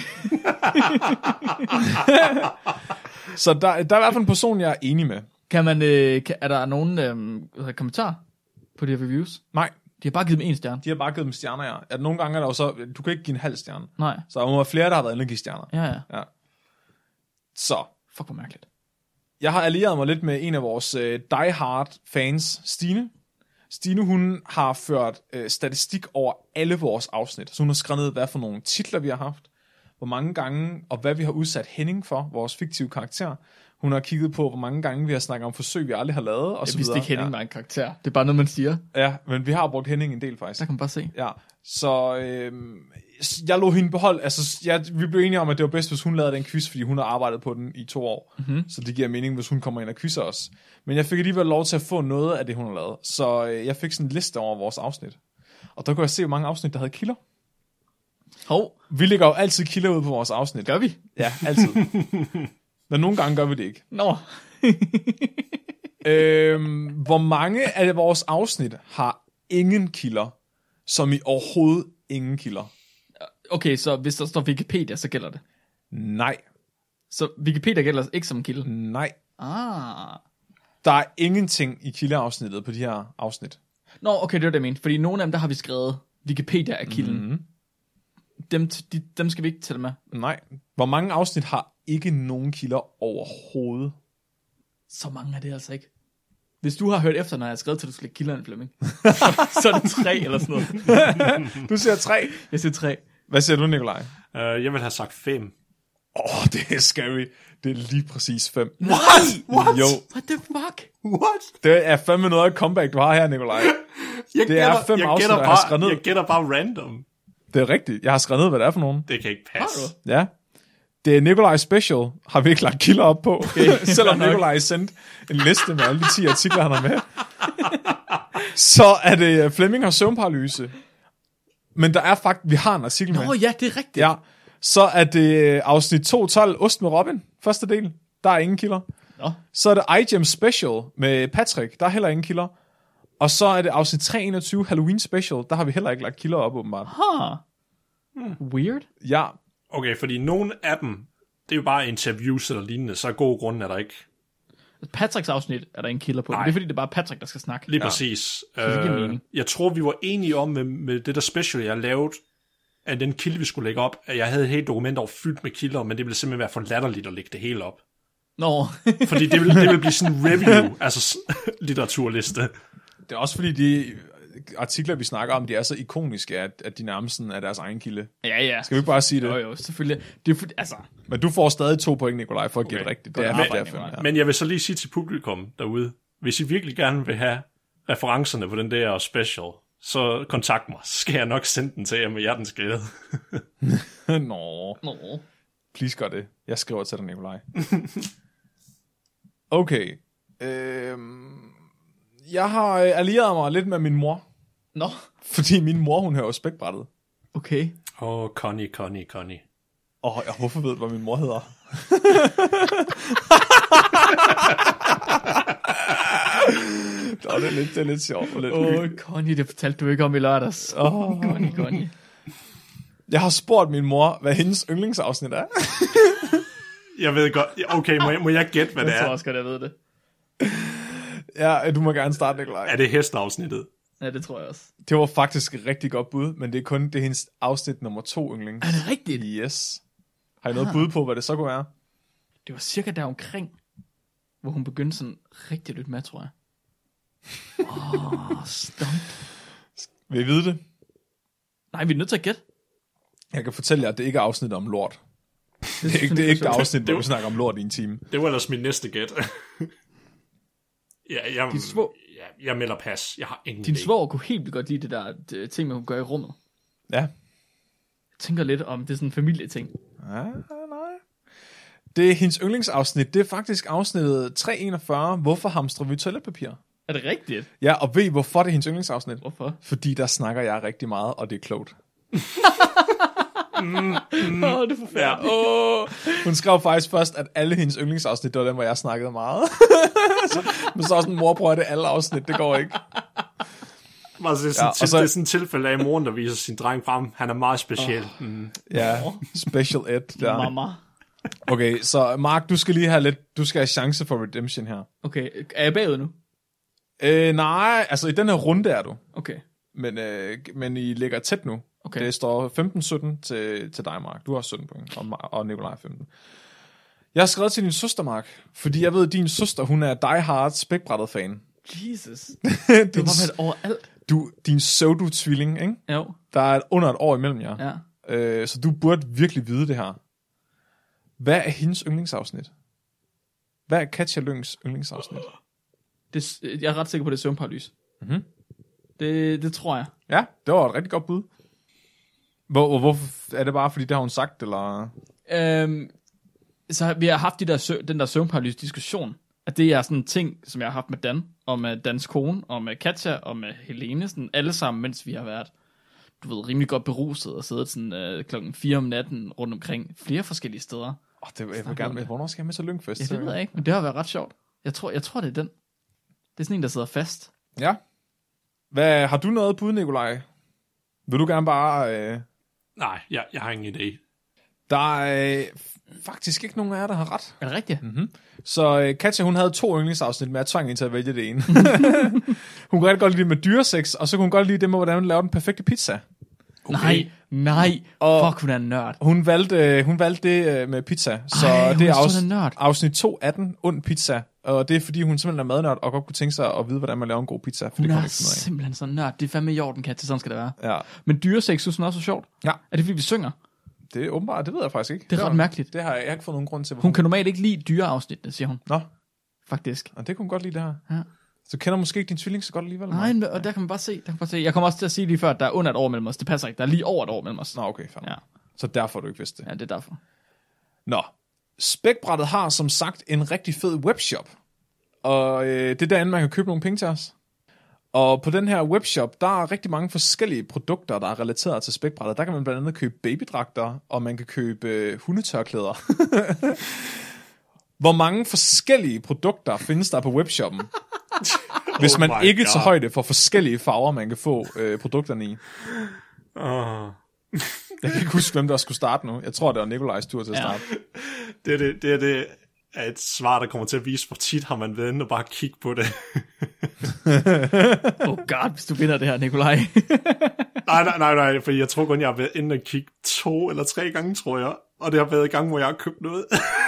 Så der er i hvert fald en person, jeg er enig med. Kan man, er der nogen kommentarer på de her reviews? Nej. De har bare givet dem 1 stjerne. De har bare givet dem stjerner, ja. At nogle gange er der jo så, du kan ikke give en halv stjerne. Nej. Så der må være flere, der har været inde og give stjerner. Ja. Så. Fuck, hvor mærkeligt. Jeg har allieret mig lidt med en af vores die-hard fans, Stine. Stine, hun har ført statistik over alle vores afsnit. Så hun har skrevet ned, hvad for nogle titler vi har haft, hvor mange gange, og hvad vi har udsat Henning for, vores fiktive karakter. Hun har kigget på, hvor mange gange vi har snakket om forsøg, vi aldrig har lavet, og så videre. Jeg vidste ikke, Henning var en karakter. Det er bare noget, man siger. Ja, men vi har brugt Henning en del, faktisk. Der kan man bare se. Ja, så jeg lå hende beholde. Altså, vi blev enige om, at det var bedst, hvis hun lavede den quiz, fordi hun har arbejdet på den i 2 år. Mm-hmm. Så det giver mening, hvis hun kommer ind og quizzer os. Men jeg fik alligevel lov til at få noget af det, hun har lavet. Så jeg fik sådan en liste over vores afsnit. Og der kunne jeg se, hvor mange afsnit, der havde kilder. Vi lægger jo altid kilder ud på vores afsnit. Gør vi? Ja, altid. Men nogle gange gør vi det ikke. Nå. Hvor mange af vores afsnit har ingen kilder, som i overhovedet ingen kilder? Okay, så hvis der står Wikipedia, så gælder det? Nej. Så Wikipedia gælder ikke som kilde? Nej. Ah. Der er ingenting i kildeafsnittet på de her afsnit. Nå, okay, det var det, jeg mente. Fordi nogle af dem, der har vi skrevet, Wikipedia er kilden. Mm-hmm. Dem skal vi ikke tælle med. Nej. Hvor mange afsnit har ikke nogen kilder overhovedet? Så mange er det altså ikke. Hvis du har hørt efter, når jeg har skrevet til, at du skal lægge kilderne, Flemming, så er det 3 eller sådan noget. Du siger 3? Jeg siger 3. Hvad siger du, Nikolaj? Jeg vil have sagt 5. Det er scary. Det er lige præcis 5. What? Jo. What the fuck? What? Det er fandme noget af comeback, du har her, Nikolaj. Det er 5 afsnit, jeg har skrevet ned. Jeg gætter bare random. Det er rigtigt. Jeg har skrevet ned, hvad det er for nogen. Det kan ikke passe. Ja. Det er Nikolaj Special, har vi ikke lagt kilder op på. Okay. Selvom Nikolaj sendt en liste med alle de 10 artikler, han har med. Så er det Flemming har søvnparalyse. Men der er faktisk, vi har en artikel med. Nå ja, det er rigtigt. Ja. Så er det afsnit 212, Ost med Robin, første del. Der er ingen kilder. Nå. Så er det iGem Special med Patrick, der er heller ingen kilder. Og så er det afsnit 321, Halloween Special, der har vi heller ikke lagt kilder op, åbenbart. Weird. Ja. Okay, fordi nogle af dem, det er jo bare interviews eller lignende, så god grund er der ikke. Patricks afsnit er der ingen kilder på. Det er fordi, det er bare Patrick, der skal snakke. Lige præcis. Det jeg tror, vi var enige om med det der special, jeg lavede, at den kilde, vi skulle lægge op, at jeg havde et helt dokument over fyldt med kilder, men det ville simpelthen være for latterligt at lægge det hele op. Nå. Fordi det ville blive sådan en review, altså litteraturliste. Det er også fordi, de artikler, vi snakker om, de er så ikoniske, at de nærmest er deres egen kilde. Ja. Skal vi ikke bare sige det? Jo, selvfølgelig. Det er altså. Men du får stadig 2 point, Nikolaj, for at gætte rigtigt. Det er derfor. Men jeg vil så lige sige til publikum derude, hvis I virkelig gerne vil have referencerne på den der special, så kontakt mig. Så skal jeg nok sende den til jer med hjertens glæde. Nå. Please gør det. Jeg skriver til dig, Nikolaj. Okay. Jeg har allieret mig lidt med min mor. Nå, Fordi min mor, hun hører Spækbrættet. okay. Connie. Hvorfor ved du, hvad min mor hedder? Det er lidt sjovt. Connie, det fortalte du ikke om i lørdags. Connie. Jeg har spurgt min mor, hvad hendes yndlingsafsnit er. Jeg ved godt. Okay, må jeg gætte, hvad det Jeg tror er? også godt, jeg ved det. Ja, du må gerne starte, Nikolaj. Er det hesteafsnittet? Ja, det tror jeg også. Det var faktisk et rigtig godt bud, men det er kun det hendes afsnit nummer 2 yndlings. Er det rigtigt? Yes. Har I noget bud på, hvad det så kunne være? Det var cirka der omkring, hvor hun begyndte sådan rigtig at lytte med, tror jeg. Stump. Vil I vide det? Nej, vi er nødt til at gætte. Jeg kan fortælle jer, at det ikke er afsnit om lort. Det er ikke det afsnit, hvor vi snakker om lort i en time. Det var ellers min næste gæt. Jeg melder pas. Jeg har ingen Din idé. svoger kunne helt vildt godt lide det der ting, man kunne gøre i rummet. Ja. Jeg tænker lidt om, det er sådan en familieting. Nej. Det er hendes yndlingsafsnit. Det er faktisk afsnittet 341. Hvorfor hamstrer vi toiletpapir? Er det rigtigt? Ja, og ved I, hvorfor det er hendes yndlingsafsnit? Hvorfor? Fordi der snakker jeg rigtig meget, og det er klogt. Det er forfærdeligt. Hun skrev faktisk først, at alle hendes yndlingsafsnit, det var dem, hvor jeg snakkede meget. Men så også en mor prøver det alle afsnit, det går ikke. Altså, det er sådan et tilfælde af moren, der viser sin dreng frem. Han er meget speciel. Ja, special ed der. Mamma. Okay, så Mark, du skal lige have lidt, du skal have chance for redemption her. Okay, er jeg bagud nu? Nej, altså i den her runde er du. Okay. Men I ligger tæt nu. Okay. Det står 15-17 til dig, Mark. Du har 17 point, og Nikolaj 15. Jeg har skrevet til din søster, Mark, fordi jeg ved, at din søster, hun er Die Hard Spækbrættet-fan. Jesus. Det var vel overalt. Din pseudo-tvilling, ikke? Jo. Der er under et år imellem jer. Ja. Så du burde virkelig vide det her. Hvad er hendes yndlingsafsnit? Hvad er Katja Lyngs yndlingsafsnit? Jeg er ret sikker på, det er søvnparalys. Mhm. Det tror jeg. Ja, det var et rigtig godt bud. Hvorfor er det bare, fordi det har hun sagt, eller? Så vi har haft den der søvnparalys-diskussion, at det er sådan en ting, som jeg har haft med Dan, og med Dans kone, og med Katja, og med Helene, sådan alle sammen, mens vi har været, du ved, rimelig godt beruset, og siddet sådan klokken 4 om natten rundt omkring flere forskellige steder. Jeg vil gerne med. Hvornår skal jeg med til Lyngfest? Ja, det ved jeg ikke, men det har været ret sjovt. Jeg tror, det er den. Det er sådan en, der sidder fast. Ja. Har du noget bud, Nikolaj? Vil du gerne bare... Nej, jeg har ingen idé. Der er faktisk ikke nogen af jer, der har ret. Er det rigtigt? Mm-hmm. Så Katja, hun havde 2 yndlingsafsnit, men jeg tvang hende til at vælge det ene. Hun kunne rigtig godt lide det med dyresex, og så kunne hun godt lide det med, hvordan man laver den perfekte pizza. Okay. Nej. Og fuck, hun er en nørd. Hun valgte det med pizza. Så det er afsnit 218, ond pizza. Og det er, fordi hun simpelthen er madnørd, og godt kunne tænke sig at vide, hvordan man laver en god pizza. For Hun det er simpelthen så nørd. Det er fandme i orden, Katja. Sådan skal det være. Ja. Men dyresex, synes hun også er sjovt. Ja. Er det, fordi vi synger? Det er åbenbart, det ved jeg faktisk ikke. Det er ret mærkeligt. Det har jeg ikke fået nogen grund til. Hun kan normalt ikke lide dyreafsnittene, siger hun. Nå. Faktisk. Og det kunne hun godt lide, det her. Ja. Så kender måske ikke din tvilling så godt alligevel. Nej, og der kan man bare se. Jeg kommer også til at sige lige før, at der er under et år mellem os. Det passer ikke. Der er lige over et år mellem os. Nå, okay, fair. Ja. Så derfor har du ikke vidst det. Ja, det er derfor. Nå. Spækbrættet har som sagt en rigtig fed webshop. Og det er derinde, man kan købe nogle penge til os. Og på den her webshop, der er rigtig mange forskellige produkter, der er relateret til spækbrættet. Der kan man blandt andet købe babydragter, og man kan købe hundetørklæder. Hvor mange forskellige produkter findes der på webshoppen? Hvis man ikke tager højde for forskellige farver, man kan få produkterne i. Jeg kan ikke huske, hvem der skulle starte nu. Jeg tror, det var Nikolajs tur til at starte. Det er et svar, der kommer til at vise, hvor tit har man været inde og bare kigge på det. Oh god, hvis du vinder det her, Nikolaj. Nej, for jeg tror kun, jeg har været inde og kigge 2 eller 3 gange, tror jeg. Og det har været i gang, hvor jeg har købt noget.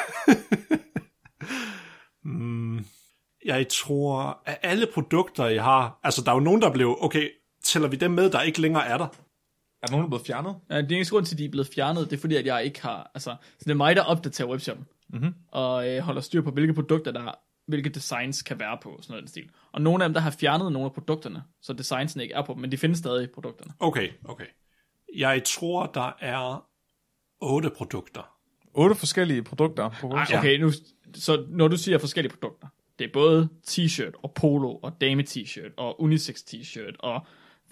Jeg tror, at alle produkter, jeg har... Altså, der er jo nogen, der blev... Okay, tæller vi dem med, der ikke længere er der? Er der nogen, der er blevet fjernet? Ja, det eneste grund til, at de er blevet fjernet, det er fordi, at jeg ikke har... Altså, så det er mig, der opdaterer webshoppen. Mm-hmm. Og holder styr på, hvilke produkter, hvilke designs kan være på, sådan noget stil. Og nogle af dem, der har fjernet nogle af produkterne, så designsene ikke er på dem, men de findes stadig i produkterne. Okay. Jeg tror, der er 8 produkter. 8 forskellige produkter på Ej, okay, nu, så når du siger forskellige produkter, det er både t-shirt og polo og dame t-shirt og unisex t-shirt og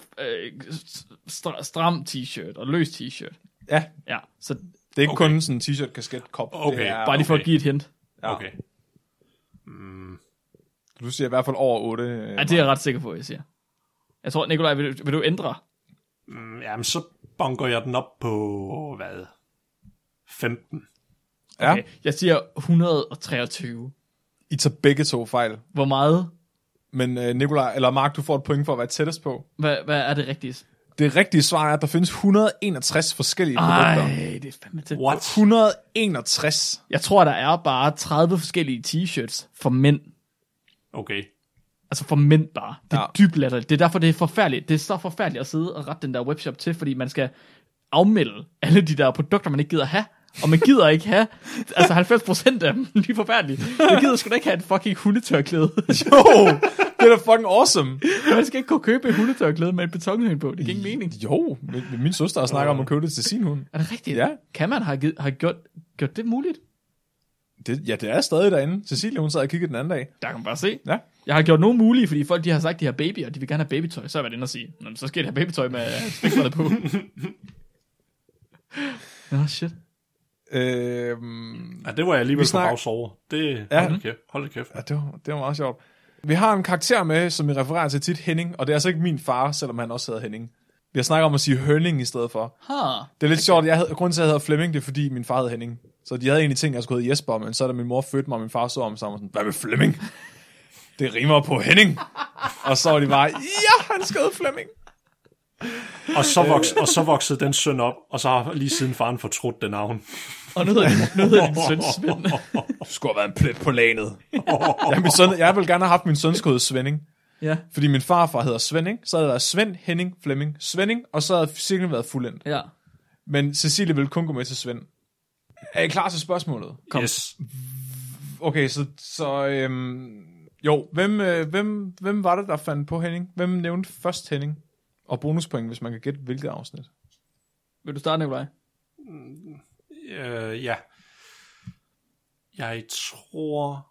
stram t-shirt og løs t-shirt. Ja, Ja, så det er ikke kun sådan en t-shirt, kasket, kop. Okay. Det er, bare lige for at give et hint. ja. Okay. Du siger i hvert fald over 8. Ja, det er jeg ret sikker på, jeg siger. Jeg tror, Nikolaj, vil du ændre? Jamen, så bunker jeg den op på, hvad? 15. Ja, Okay, jeg siger 123. I tager begge to fejl. Hvor meget? Men Nikolaj, eller Mark, du får et point for at være tættest på. Hvad er det rigtige? Det rigtige svar er, at der findes 161 forskellige produkter. Ej, det er fandme tæt. What? 161. Jeg tror, der er bare 30 forskellige t-shirts for mænd. Okay. Altså for mænd bare. Det er Ja. dybt latterligt. Det er derfor, det er forfærdeligt. Det er så forfærdeligt at sidde og rette den der webshop til, fordi man skal afmelde alle de der produkter, man ikke gider have. Og man gider ikke have, altså 90% af dem, de er forfærdelige. Man gider sgu da ikke have et fucking hundetørklæde. Jo, det er da fucking awesome. Man skal ikke kunne købe et hundetørklæde med et betonhøn på. Det giver ingen mening. Jo, min søster har snakket om at købe det til sin hund. Er det rigtigt? Ja. Kan man have gjort det muligt? Det er stadig derinde. Cecilie, hun sad og kiggede den anden dag. Der kan man bare se. Ja. Jeg har gjort nogen mulige, fordi folk de har sagt, de har baby, og de vil gerne have babytøj. Så har jeg været inde og sige, nå, så skal de have babytøj med spækbrættet på. Nå, shit. Ja, det var jeg alligevel Vi forbavs over. Det, Ja. hold da kæft. Ja, det var meget sjovt. Vi har en karakter med, som vi refererer til tit, Henning, og det er altså ikke min far, selvom han også hedder Henning. Vi har snakket om at sige Hønning i stedet for. Det er lidt sjovt, grunden til, at jeg hedder Flemming, det er fordi min far hed Henning. Så de havde egentlig tænkt, at jeg skulle hedde Jesper, men så da min mor fødte mig, og min far så om sammen, sådan, hvad med Flemming? Det rimer på Henning. Og så var de bare, ja, han skal hedde Flemming. Og så voksede den søn op, og så har lige siden faren fortrudt det navn. Og nu hedder din søn Svend. Du skulle have været en plet på lanet. Jeg vil gerne have haft min søn skulle hedde Svending. Ja. Fordi min farfar hedder Svending, så havde der været Svend, Henning, Flemming, Svending, og så havde cirklen været fuldendt. Ja. Men Cecilie ville kun gå med til Svend. Er I klar til spørgsmålet? Kom. Yes. Okay, jo, hvem var det, der fandt på Henning? Hvem nævnte først Henning? Og bonuspoint, hvis man kan gætte, hvilket afsnit. Vil du starte, Nikolaj? Ja. Jeg tror...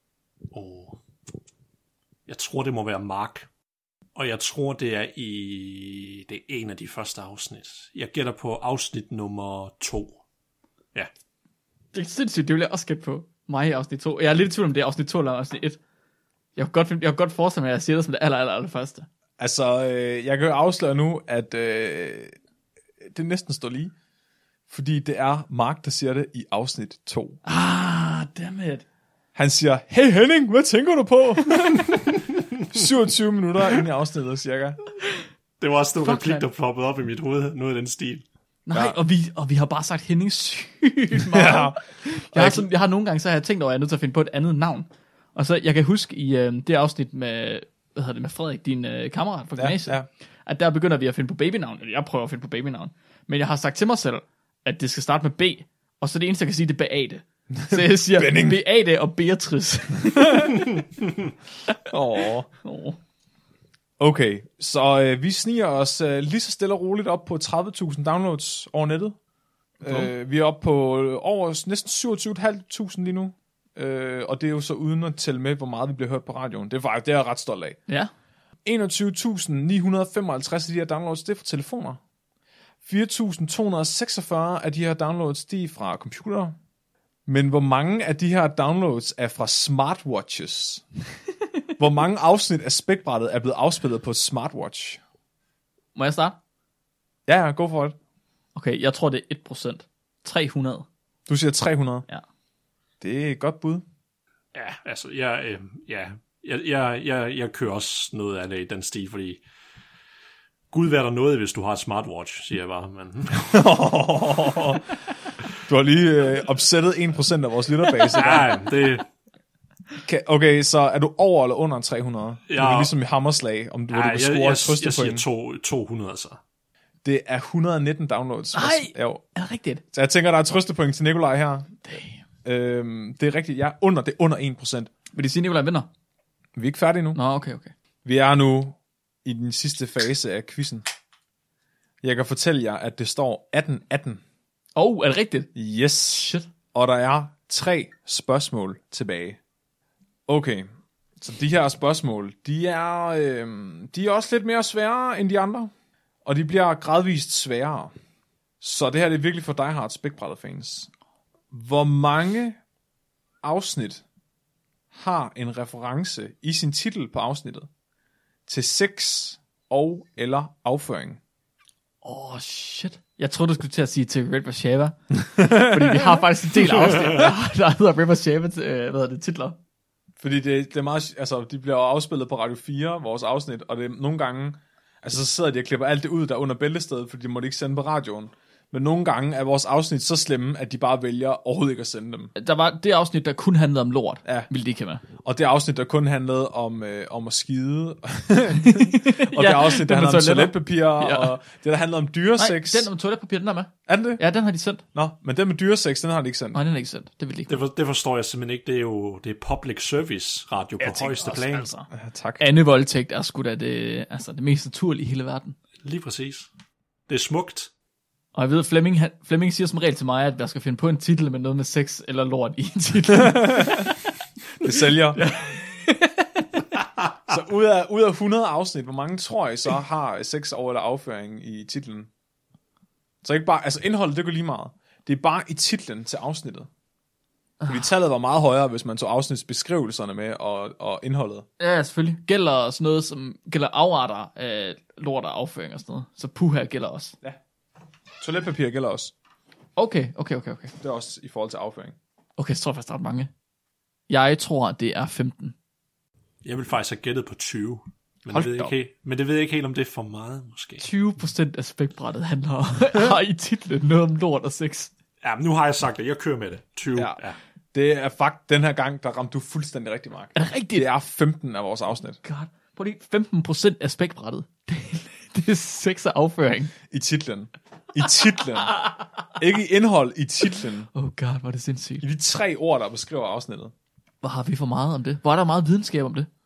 Jeg tror, det må være Mark. Og jeg tror, det er en af de første afsnit. Jeg gætter på afsnit nummer 2. Ja. Det er sindssygt, det vil jeg også gætte på. Mig i afsnit 2. Jeg er lidt i tvivl om det er afsnit 2 eller afsnit 1. Jeg kan godt forestille mig, at jeg siger det som det aller første. Altså, jeg kan jo afsløre nu, at det næsten står lige. Fordi det er Mark, der siger det i afsnit 2. Dammit. Han siger, hey Henning, hvad tænker du på? 27 minutter ind i afsnittet, cirka. Det var også en replik, mand. der poppede op i mit hoved. Noget af den stil. Nej, Ja. og vi har bare sagt Henning sygt meget. Ja. Jeg har nogle gange, så har jeg tænkt over, at jeg er nødt til at finde på et andet navn. Og så, jeg kan huske i det afsnit med, med Frederik, din kammerat fra gymnasiet, Ja. at der begynder vi at finde på babynavn. Eller jeg prøver at finde på babynavn. Men jeg har sagt til mig selv, at det skal starte med B, og så det eneste, jeg kan sige, det er Beate. Så jeg siger Beate og Beatrice. Åh. Okay, så vi sniger os lige så stille og roligt op på 30.000 downloads over nettet. Vi er oppe på over næsten 27.500 lige nu. Og det er jo så uden at tælle med, hvor meget vi bliver hørt på radioen. Det er jeg ret stolt af. Ja. 21.955 af de her downloads, det er fra telefoner. 4.246 af de her downloads, de er fra computere. Men hvor mange af de her downloads er fra smartwatches? Hvor mange afsnit af spækbrættet er blevet afspillet på et smartwatch? Må jeg starte? Ja, go for it. Okay, jeg tror, det er 1%. 300. Du siger 300. Ja. Det er et godt bud. Ja, altså, jeg kører også noget af det i den stil, fordi Gud være der noget, hvis du har et smartwatch, siger jeg bare. Men... Du har lige opsættet 1% af vores lytterbase. ja, det... Okay, så er du over eller under 300? Ja. Det er ligesom i hammerslag, om du vil score et trøstepoint. Jeg siger 200, så. Det er 119 downloads. Nej, Jo. er det rigtigt? Så jeg tænker, der er et trøstepoint til Nikolaj her. Det er rigtigt. Jeg er under 1%. Vil de sige, Nikolaj vinder? Vi er ikke færdige nu. Nå, okay. Vi er nu i den sidste fase af quizzen. Jeg kan fortælle jer, at det står 18-18. Er det rigtigt? Yes. Shit. Og der er 3 spørgsmål tilbage. Okay, så de her spørgsmål, de er også lidt mere svære end de andre. Og de bliver gradvist sværere. Så det her det er virkelig for Die Hard Spækbrættet-fans. Hvor mange afsnit har en reference i sin titel på afsnittet til sex og eller afføring? Shit. Jeg troede, du skulle til at sige til Red Shava. Fordi vi har faktisk en del afsnit, der hedder Red Shava titler. Fordi det er meget, altså de bliver afspillet på Radio 4, vores afsnit, og det er nogle gange, altså så sidder de og klipper alt det ud, der er under bæltestedet, fordi de må ikke sende på radioen. Men nogle gange er vores afsnit så slemme, at de bare vælger overhovedet ikke at sende dem. Der var det afsnit, der kun handlede om lort, ville de ikke have med. Og det afsnit, der kun handlede om at skide. Og det afsnit, der handlede om toiletpapir, og det, der handlede om dyresex. Nej, den om toiletpapir, den er med. Er det? Ja, den har de sendt. Nå, men den med dyresex, den har de ikke sendt. Nej, den er ikke sendt. Det vil de ikke. Det forstår jeg simpelthen ikke. Det er public service radio på højeste plan. Altså. Ja, tak. Anden voldtægt er sgu da det mest naturlige i hele verden. Lige præcis. Det er smukt. Og jeg ved, Flemming siger som regel til mig, at jeg skal finde på en titel med noget med sex eller lort i en titel. Det sælger. Ja. Så ud af 100 afsnit, hvor mange tror I så har sex over eller afføring i titlen? Så ikke bare, altså indholdet, det går lige meget. Det er bare i titlen til afsnittet. Fordi tallet var meget højere, hvis man tog afsnitsbeskrivelserne med og indholdet. Ja, selvfølgelig. Gælder sådan noget, som gælder afarter af lort og afføring og sådan noget. Så puha gælder også. Ja. Toiletpapir gælder også. Okay. Det er også i forhold til afføring. Okay, så tror jeg faktisk, der er mange. Jeg tror, det er 15. Jeg vil faktisk have gættet på 20. Men det ved jeg ikke helt, om det er for meget, måske. 20% af spækbrættet har i titlen noget om lort og sex. Ja, men nu har jeg sagt det. Jeg kører med det. 20. Ja. Det er faktisk den her gang, der ramte du fuldstændig rigtig, Mark. Er det rigtigt? Det er 15 af vores afsnit. God. Prøv lige 15% af spækbrættet. Det er sex og afføring. I titlen. Ikke i indhold, i titlen. Oh god, hvor er det sindssygt. I de 3 ord, der beskriver afsnittet. Hvor har vi for meget om det? Hvor er der meget videnskab om det?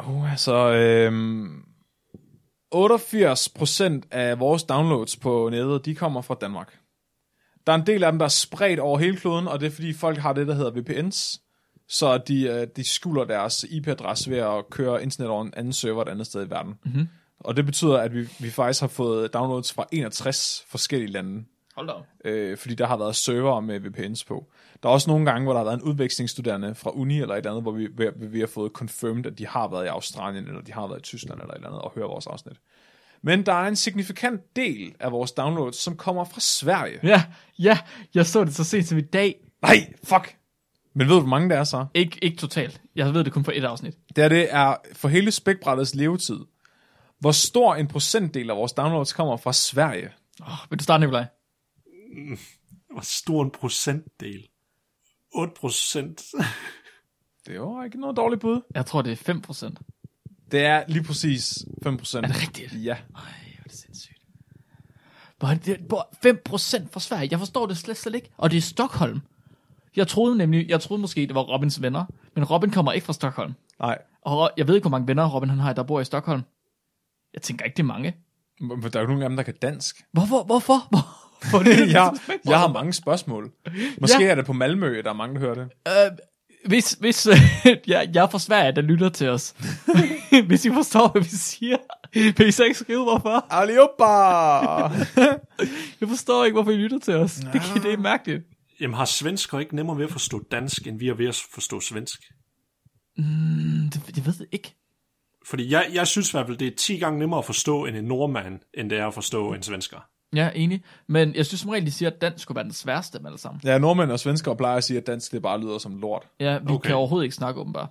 88% af vores downloads på nettet, de kommer fra Danmark. Der er en del af dem, der er spredt over hele kloden, og det er fordi folk har det, der hedder VPNs. Så de skjuler deres IP-adresse ved at køre internet over en anden server et andet sted i verden. Mm-hmm. Og det betyder, at vi faktisk har fået downloads fra 61 forskellige lande. Hold da op. Fordi der har været server med VPNs på. Der er også nogle gange, hvor der har været en udvekslingsstuderende fra uni eller et andet, hvor vi har fået confirmed, at de har været i Australien, eller de har været i Tyskland eller et andet, og hører vores afsnit. Men der er en signifikant del af vores downloads, som kommer fra Sverige. Ja, jeg så det så sent som i dag. Nej, fuck! Men ved du, hvor mange der er så? Ikke totalt. Jeg ved det kun for et afsnit. Det er for hele spækbrættets levetid. Hvor stor en procentdel af vores downloads kommer fra Sverige? Vil du starte, Nikolaj? Hvor stor en procentdel? 8%. Det er jo ikke noget dårligt bud. Jeg tror, det er 5%. Det er lige præcis 5%. Er det rigtigt? Ja. Ej, hvor er det sindssygt. 5% fra Sverige. Jeg forstår det slet ikke. Og det er Stockholm. Jeg troede måske, det var Robins venner. Men Robin kommer ikke fra Stockholm. Nej. Og jeg ved ikke, hvor mange venner Robin han har, der bor i Stockholm. Jeg tænker ikke, det er mange. Der er jo ikke nogen af dem, der kan dansk. Hvorfor? Jeg har mange spørgsmål. Måske er det på Malmø, der er mange, der hører det. Hvis jeg er fra Sverige, der lytter til os. Hvis I forstår, hvad vi siger. Vil I så ikke skrive, hvorfor? Allihopa! Jeg forstår ikke, hvorfor I lytter til os. Det er mærkeligt. Jamen har svensker ikke nemmere ved at forstå dansk, end vi er ved at forstå svensk? Det ved jeg ikke. Fordi jeg synes i hvert fald, det er 10 gange nemmere at forstå en nordmand, end det er at forstå en svensker. Ja, enig. Men jeg synes som regel, de siger, at dansk skulle være den sværeste med alle sammen. Ja, nordmænd og svensker plejer at sige, at dansk det bare lyder som lort. Ja, vi kan overhovedet ikke snakke åbenbart.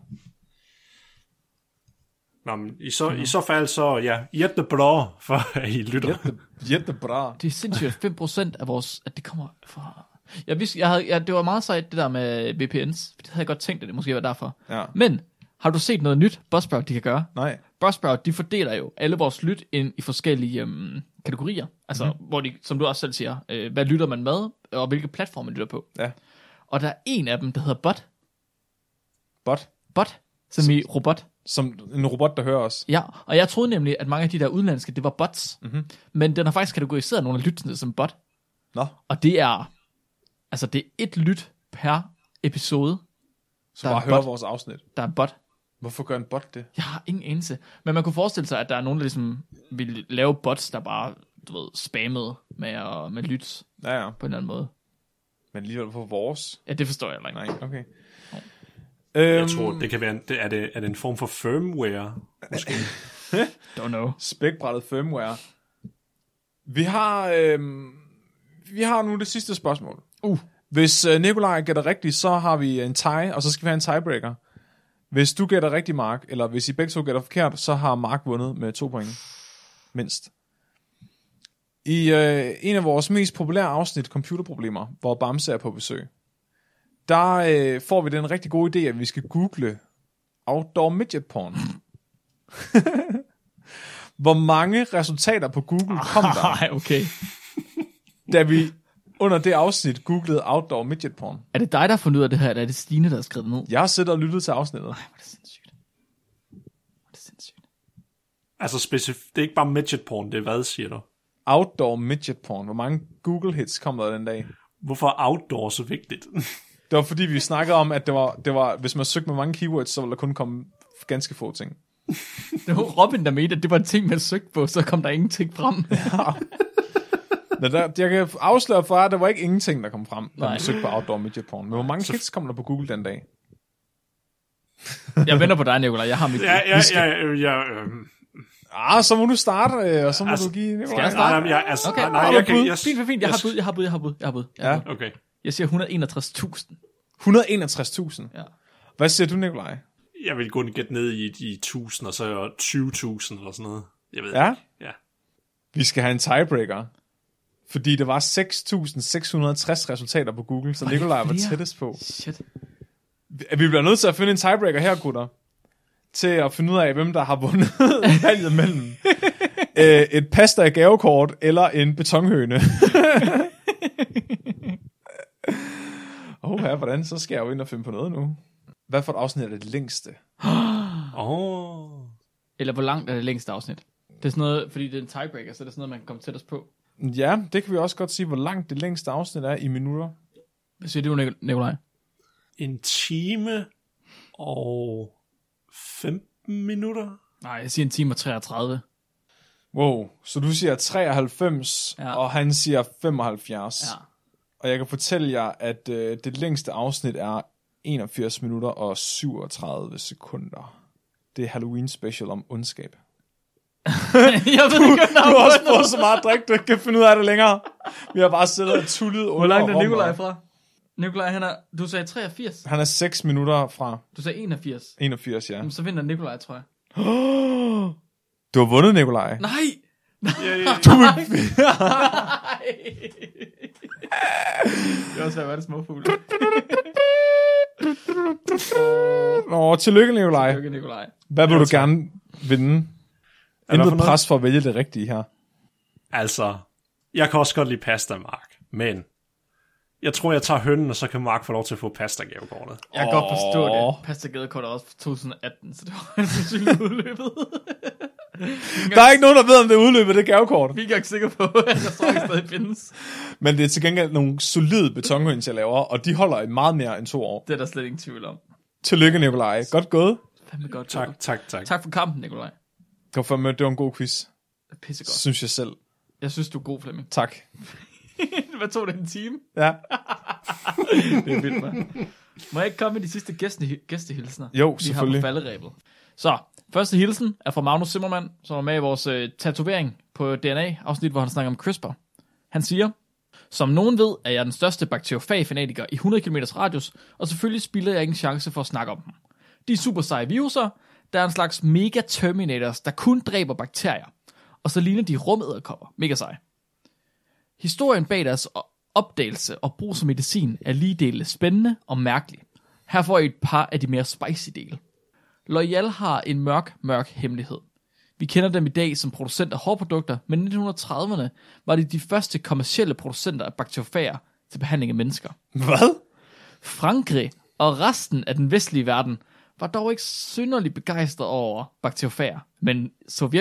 Nå, men i så fald så, ja, jättebra, for at I lytter. Jättebra. Det er sindssygt 5% af vores, at det kommer fra... det var meget sejt, det der med VPNs. Det havde jeg godt tænkt, at det måske var derfor. Ja. Men, har du set noget nyt, Buzzsprout, de kan gøre? Nej. Buzzsprout, de fordeler jo alle vores lyt ind i forskellige kategorier. Altså, hvor de, som du også selv siger, hvad lytter man med, og hvilke platforme man lytter på. Ja. Og der er en af dem, der hedder Bot. Bot? Som i robot. Som en robot, der hører os. Ja, og jeg troede nemlig, at mange af de der udenlandske, det var bots. Mm-hmm. Men den har faktisk kategoriseret nogle af lyttene som bot. Nå. Og det er... Altså, det er et lyt per episode, Så der bare er høre bot. vores afsnit. der er bot. Hvorfor gør en bot det? Jeg har ingen anelse. Men man kunne forestille sig, at der er nogen, der ligesom vil lave bots, der bare, spammede med lyt Ja. på en eller anden måde. Men alligevel på vores. Ja, det forstår jeg heller ikke. Nej, okay. Jeg tror, det kan være, er det en form for firmware, måske? Don't know. Spækbrættet firmware. Vi har nu det sidste spørgsmål. Hvis Nikolaj gætter rigtigt, så har vi en tie, og så skal vi have en tiebreaker. Hvis du gætter rigtigt, Mark, eller hvis I begge to gætter forkert, så har Mark vundet med 2 point. Mindst. I en af vores mest populære afsnit, Computerproblemer, hvor Bamse er på besøg, der får vi den rigtig gode idé, at vi skal google outdoor midget porn. Hvor mange resultater på Google kom der, Nej, okay. da vi under det afsnit googlede outdoor midget porn? Er det dig, der har fundet ud af det her, eller er det Stine, der har skrevet det ned? Jeg har siddet og lyttet til afsnittet. Hvor er det sindssygt. Altså det er ikke bare midget porn, det er hvad, siger du? Outdoor midget porn. Hvor mange Google hits kom der den dag? Hvorfor er outdoor så vigtigt? Det var fordi, vi snakkede om, at det var hvis man søgte med mange keywords, så ville der kun komme ganske få ting. Det var Robin, der mente, at det var en ting, man søgte på, så kom der ingenting frem. Men jeg kan afsløre for jer, at der var ikke ingenting, der kom frem, når Nej. man søgte på outdoor midget porn. Men hvor mange hits kom der på Google den dag? Jeg venter på dig, Nicolaj. Jeg har mit... Så må du starte, og så må du give Nikolaj. Skal jeg starte? Okay, Okay, nej, jeg jeg kan... Fint. Jeg har bud. Ja. Okay. Jeg siger 161.000. 161.000. Ja. Hvad siger du, Nikolaj? Jeg vil gå gætte ned i de 1000, og så 20.000 eller sådan noget. Jeg ved Ja? ikke. Ja. Vi Vi skal have en tiebreaker. Fordi det var 6.660 resultater på Google, så Nikolaj var tættest på. Shit. Vi bliver nødt til at finde en tiebreaker her, gutter. Til at finde ud af, hvem der har vundet valget mellem et pasta gavekort eller en betonhøne. Hvordan? Så skal jeg jo ind og finde på noget nu. Hvad for et afsnit er det længste? Eller hvor langt er det længste afsnit? Det er sådan noget, fordi det er en tiebreaker, så det er sådan noget, man kan komme tættest på. Ja, det kan vi også godt sige, hvor langt det længste afsnit er i minutter. Hvad siger du, Nikolaj? 1 time og 15 minutter. Nej, jeg siger 1 time og 33. Wow, så du siger 93, Ja. og han siger 75. Ja. Og jeg kan fortælle jer, at det længste afsnit er 81 minutter og 37 sekunder. Det er Halloween special om ondskab. Jeg ved ikke, Du har også fået så meget drik, du ikke kan finde ud af det længere. Vi har bare siddet og tullet under. Hvor langt er Rommer. Nikolaj fra? Nikolaj, du sagde 83. Han er 6 minutter fra Du sagde 81. 81, ja. Jamen, så vinder Nikolaj, tror jeg. Du har vundet, Nikolaj. Nej! Det var også være det småfugle. Tillykke, Nikolaj. Tillykke, Nikolaj. Hvad vil du gerne vinde? hvad for Intet noget? pres for at vælge det rigtige her. Altså, jeg kan også godt lide pasta, Mark. Men jeg tror, jeg tager hønnen, og så kan Mark få lov til at få pasta-gavekortet. Jeg kan godt forstå det. Pasta Gadekort er også fra 2018, så det var sandsynligt udløbet. Der er ikke nogen, der ved, om det er udløbet, det gavekort. Vi er ikke sikre på, at der så ikke stadig findes. Men det er til gengæld nogle solide betonhøns, jeg laver, og de holder i meget mere end 2 år. Det er der slet ingen tvivl om. Tillykke, Nikolaj. Godt gået. Fandme godt. Tak. Tak for kampen, Nikolaj. Det var en god quiz, Pissegodt. synes jeg selv. Jeg synes, du er god, Flemming. Tak. Hvad tog det, en time? Ja. Det er vildt, man. Må jeg ikke komme med de sidste gæstehilsner? Jo, Vi har selvfølgelig. på falderæbet. Så, første hilsen er fra Magnus Zimmermann, som er med i vores tatovering på DNA-afsnit, hvor han snakker om CRISPR. Han siger, som nogen ved, er jeg den største bakteriofag-fanatiker i 100 km radius, og selvfølgelig spilder jeg ikke en chance for at snakke om dem. De er super seje viruser, der er en slags mega-terminators, der kun dræber bakterier, og så ligner de rumæderkopper. Mega seje. Historien bag deres opdagelse og brug som medicin er lige dele spændende og mærkelig. Her får I et par af de mere spicy dele. L'Oréal har en mørk hemmelighed. Vi kender dem i dag som producenter af hårprodukter, men i 1930'erne var de første kommercielle producenter af bakteriofager til behandling af mennesker. Hvad? Frankrig og resten af den vestlige verden var dog ikke synderligt begejstret over bakteriofager, men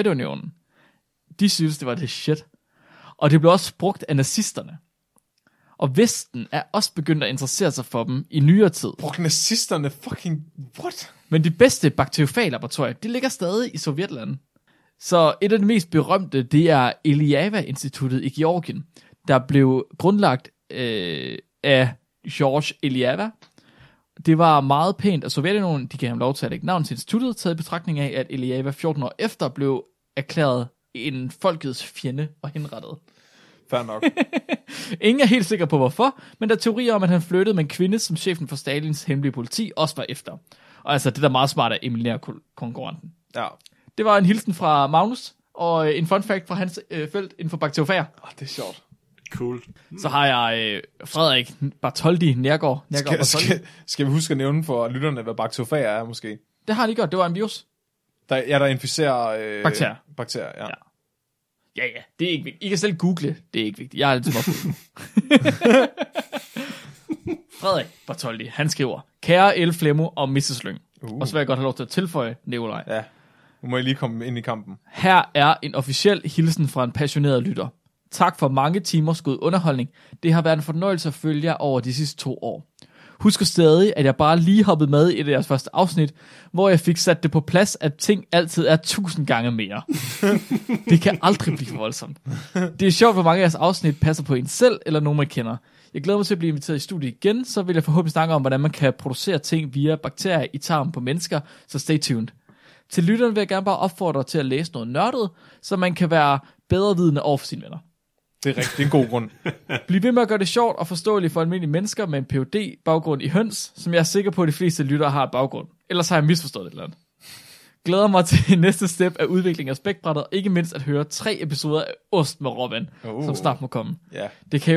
Sovjetunionen, de synes det var det shit. Og det blev også brugt af nazisterne. Og Vesten er også begyndt at interessere sig for dem i nyere tid. Prognostisterne fucking... What? Men de bedste bakteriofaglaboratorier, de ligger stadig i Sovjetlanden. Så et af de mest berømte, det er Eliava-instituttet i Georgien, der blev grundlagt af George Eliava. Det var meget pænt, at Sovjetunionen, de gav ham lov til at lægge navn til instituttet, taget i betragtning af, at Eliava 14 år efter blev erklæret en folkets fjende og henrettet. Fair nok. Ingen er helt sikker på hvorfor, men der er teorier om, at han flyttede med en kvinde, som chefen for Stalins hemmelige politi også var efter. Og altså, det der er meget smart at eliminere konkurrenten. Ja. Det var en hilsen fra Magnus, og en fun fact fra hans felt inden for bakteriofager. Det er sjovt. Cool. Så har jeg Frederik Bartholdi Nærgaard. Skal vi huske at nævne for lytterne, hvad bakteriofager er måske? Det har de gjort, det var en virus. Der inficerer... Bakterier, ja. Ja, det er ikke vigtigt. I kan selv google, det er ikke vigtigt. Jeg er lidt småfuld. Frederik Bartholdi, han skriver, kære El Flemmo og Mrs. Lyng. Og så vil jeg godt have lov til at tilføje Nikolaj. Ja, nu må jeg lige komme ind i kampen. Her er en officiel hilsen fra en passioneret lytter. Tak for mange timers god underholdning. Det har været en fornøjelse at følge jer over de sidste 2 år. Husk stadig, at jeg bare lige hoppede med i deres første afsnit, hvor jeg fik sat det på plads, at ting altid er 1000 gange mere. Det kan aldrig blive for voldsomt. Det er sjovt, hvor mange af jeres afsnit passer på en selv, eller nogen man kender. Jeg glæder mig til at blive inviteret i studiet igen, så vil jeg forhåbentlig snakke om, hvordan man kan producere ting via bakterier i tarmen på mennesker, så stay tuned. Til lytterne vil jeg gerne bare opfordre til at læse noget nørdet, så man kan være bedre vidende over for sine venner. Det er rigtig en god grund. Bliv ved med at gøre det sjovt og forståeligt for almindelige mennesker med en Ph.D.-baggrund i høns, som jeg er sikker på, at de fleste lyttere har et baggrund. Ellers har jeg misforstået et eller andet. Glæder mig til næste step af udvikling af spækbrættet, og ikke mindst at høre 3 episoder af Ost med Robin, som snart må komme. Yeah.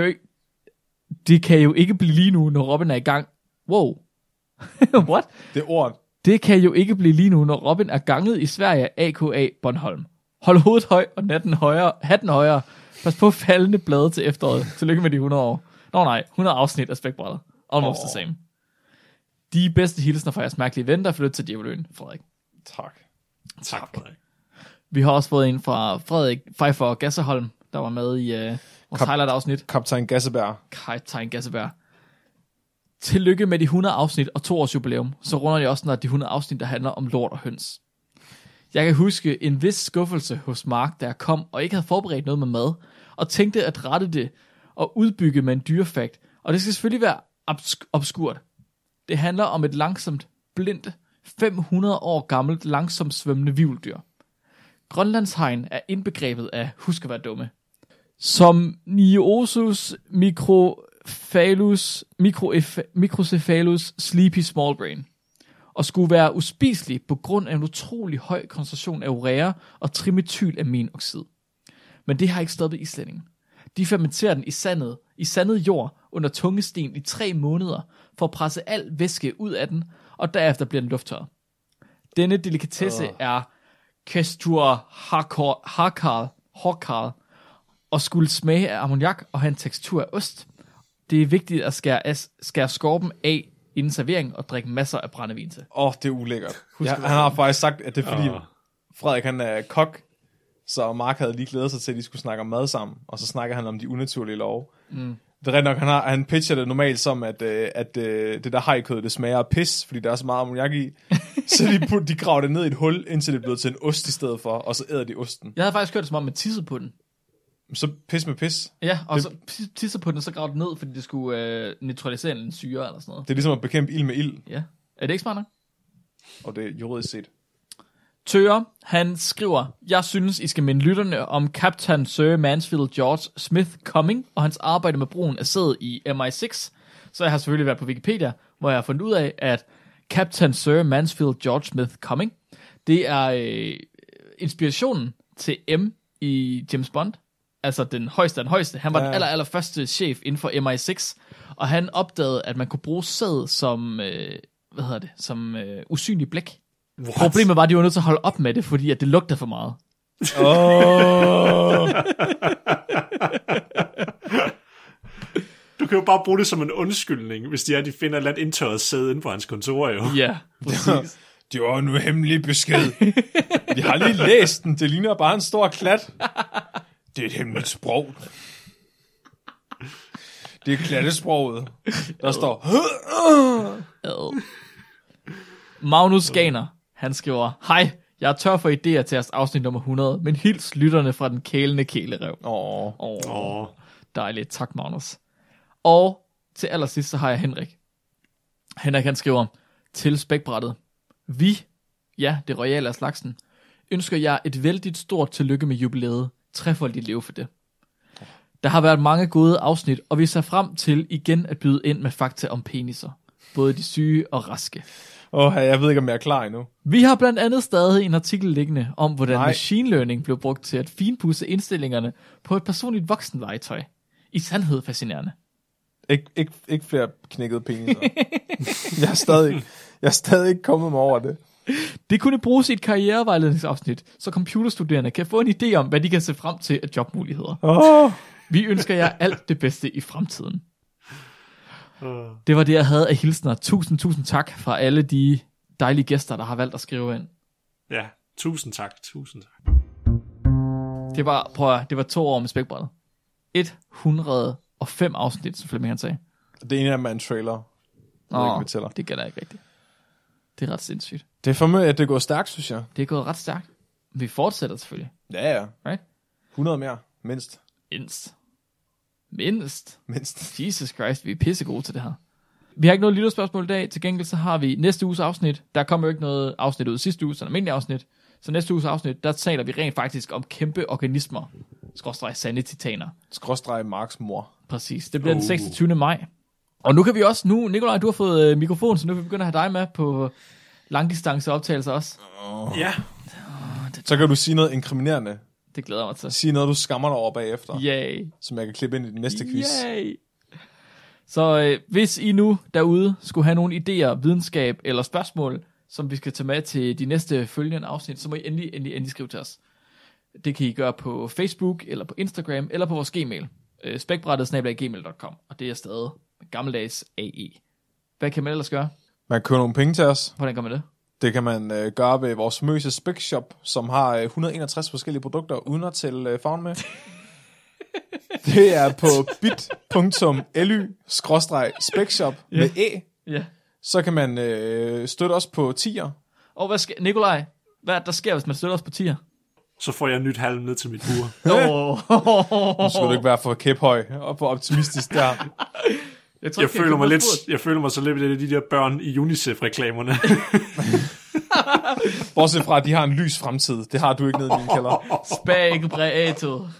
Det kan jo ikke blive lige nu, når Robin er i gang. Wow. What? Det er ord. Det kan jo ikke blive lige nu, når Robin er ganget i Sverige, a.k.a. Bornholm. Hold hovedet højt og hatten højere. Pas på faldende blade til efteråret. Tillykke med de 100 år. Nå nej, 100 afsnit af spækbrættet. Almost the same. De bedste hilsner fra jeres mærkelige ven, der flytter til Djæveløen, Frederik. Tak, Frederik. Vi har også fået en fra Frederik Pfeiffer Gasserholm, der var med i vores highlight-afsnit. Kaptajn Gasseberg. Tillykke med de 100 afsnit og 2 års jubilæum. Så runder jeg også snart de 100 afsnit, der handler om lort og høns. Jeg kan huske en vis skuffelse hos Mark, da jeg kom og ikke havde forberedt noget med mad, og tænkte at rette det og udbygge med en dyrefakt. Og det skal selvfølgelig være obskurt. Det handler om et langsomt, blindt, 500 år gammelt, langsomt svømmende hvirveldyr. Grønlandshegn er indbegrebet af husk at være dumme. Som Niosus microcephalus sleepy small brain. Og skulle være uspiselig på grund af en utrolig høj koncentration af urea og trimethylaminoxid. Men det har ikke stoppet islændingen. De fermenterer den i sandet jord under tunge sten i 3 måneder for at presse al væske ud af den, og derefter bliver den lufttørret. Denne delikatesse er Kestur Harkar og skulle smage af ammoniak og have en tekstur af ost. Det er vigtigt at skære skorpen af inden servering og drikke masser af brændevin til. Det er ulækkert. Han har faktisk sagt, at det er fordi Frederik han er kok, så Mark havde lige glædet sig til, at de skulle snakke om mad sammen, og så snakker han om de unaturlige love. Det er rigtig nok, han pitcher det normalt som, at det der hajkød, det smager af pis, fordi der er så meget ammoniak i. Så de graver det ned i et hul, indtil det er blevet til en ost i stedet for, og så æder de osten. Jeg havde faktisk hørt det som om, man tissede på den. Så pis med pis. Ja, og så tisser på den, så graver det ned, fordi det skulle neutralisere en syre eller sådan noget. Det er ligesom at bekæmpe ild med ild. Ja. Er det ikke smart nok? Og det er juridisk set. Tøre, han skriver, jeg synes, I skal minde lytterne om Captain Sir Mansfield George Smith Cumming og hans arbejde med brugen af sæd i MI6. Så jeg har selvfølgelig været på Wikipedia, hvor jeg har fundet ud af, at Captain Sir Mansfield George Smith Cumming, det er inspirationen til M i James Bond. Altså den højeste. Han var den allerførste chef inden for MI6, og han opdagede, at man kunne bruge sæd som, som usynlig blæk. What? Problemet var, at de var nødt til at holde op med det, fordi at det lugtede for meget. Du kan jo bare bruge det som en undskyldning, hvis de finder et eller andet indtørret sæd inde på hans kontor, jo. Ja, præcis. Det var en hemmelig besked. Vi har lige læst den. Det ligner bare en stor klat. Det er et hemmeligt sprog. Det er klattesproget. Der står... Magnus Ganer, han skriver, hej, jeg er tør for idéer til jeres afsnit nummer 100, men hils lytterne fra den kælende kælerev. Dejligt, tak Magnus. Og til allersidst, så har jeg Henrik. Henrik, han skriver, til spækbrættet. Vi, ja, det royale af slagsen, ønsker jeg et vældigt stort tillykke med jubilæet. Trefoldigt leve for det. Der har været mange gode afsnit, og vi ser frem til igen at byde ind med fakta om peniser. Både de syge og raske. Jeg ved ikke, om jeg er klar endnu. Vi har blandt andet stadig en artikel liggende om, hvordan machine learning blev brugt til at finpudse indstillingerne på et personligt voksenlegetøj. I sandhed fascinerende. Ikke flere knækkede peniser. jeg er stadig ikke kommet mig over det. Det kunne bruges i et karrierevejledningsafsnit, så computerstuderende kan få en idé om, hvad de kan se frem til af jobmuligheder. Vi ønsker jer alt det bedste i fremtiden. Det var det, jeg havde af hilsner. Tusind tak fra alle de dejlige gæster, der har valgt at skrive ind. Ja, tusind tak. Det var 2 år med spækbrættet. 105 afsnit, som Flemming han sagde. Det ene er med en trailer. Det gælder ikke rigtigt. Det er ret sindssygt. Det er for mig, at det går stærkt, synes jeg. Det er gået ret stærkt. Vi fortsætter selvfølgelig. Ja. Right? 100 mere, mindst. Jesus Christ, vi er pissegode til det her. Vi har ikke noget lytterspørgsmål i dag. Til gengæld så har vi næste uges afsnit. Der kommer jo ikke noget afsnit ud sidste uge, så en almindelig afsnit. Så næste uges afsnit, der taler vi rent faktisk om kæmpe organismer. /sande titaner. Marks mor. Præcis. Det bliver den 26. maj. Og nu kan vi også, Nikolaj, du har fået mikrofon, så nu kan vi begynde at have dig med på langdistanceoptagelser også. Ja. Så kan du sige noget inkriminerende. Det glæder mig til. Sige noget, du skammer dig over bagefter. Yay. Som jeg kan klippe ind i den næste quiz. Yay. Så hvis I nu derude skulle have nogle idéer, videnskab eller spørgsmål, som vi skal tage med til de næste følgende afsnit, så må I endelig skrive til os. Det kan I gøre på Facebook, eller på Instagram, eller på vores Gmail. spækbrættet@gmail.com. Og det er stadig gammeldags AE. Hvad kan man ellers gøre? Man kan købe nogle penge til os. Hvordan gør man det? Det kan man gøre ved vores famøse Spækshop, som har 161 forskellige produkter, uden at tælle farven med. Det er på bit.ly/spækshop med æ. Ja. Så kan man støtte os på tier. Og hvad sker, Nikolaj, hvad er der sker, hvis man støtter os på tier? Så får jeg nyt halm ned til mit bur. Nu skulle du ikke være for kæphøj og for optimistisk der. Jeg føler mig så lidt af de der børn i UNICEF-reklamerne. Bortset fra, at de har en lys fremtid. Det har du ikke nede i min kælder. Spækbrættet.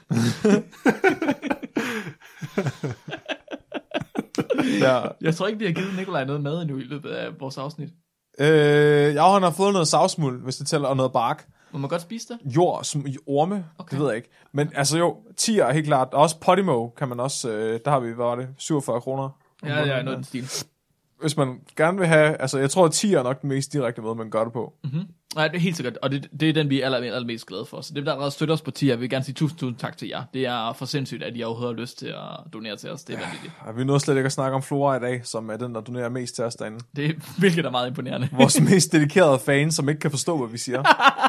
Ja. Jeg tror ikke, vi har givet Nikolaj noget mad endnu i løbet af vores afsnit. Jeg har fået noget savsmuld, hvis det tæller, og noget bark. Må man godt spise det? Jord som i orme, okay. Det ved jeg ikke. Men altså jo, tier er helt klart. Også Podimo kan man også, der har vi, hvad var det, 47 kroner. Ja, noget den stil. Hvis man gerne vil have, altså jeg tror, at tier er nok den mest direkte måde, man gør det på. Mm-hmm. Nej, det er helt sikkert, og det er den, vi er allermest glade for. Så det der allerede støtter os på tier, jeg vil gerne sige tusind tak til jer. Det er for sindssygt, at I overhovedet har lyst til at donere til os. Det er vanvittigt. Ja, vi nåede slet ikke at snakke om Flora i dag, som er den, der donerer mest til os derinde. Det er virkelig da meget imponerende. Vores mest dedikerede fan, som ikke kan forstå, hvad vi siger.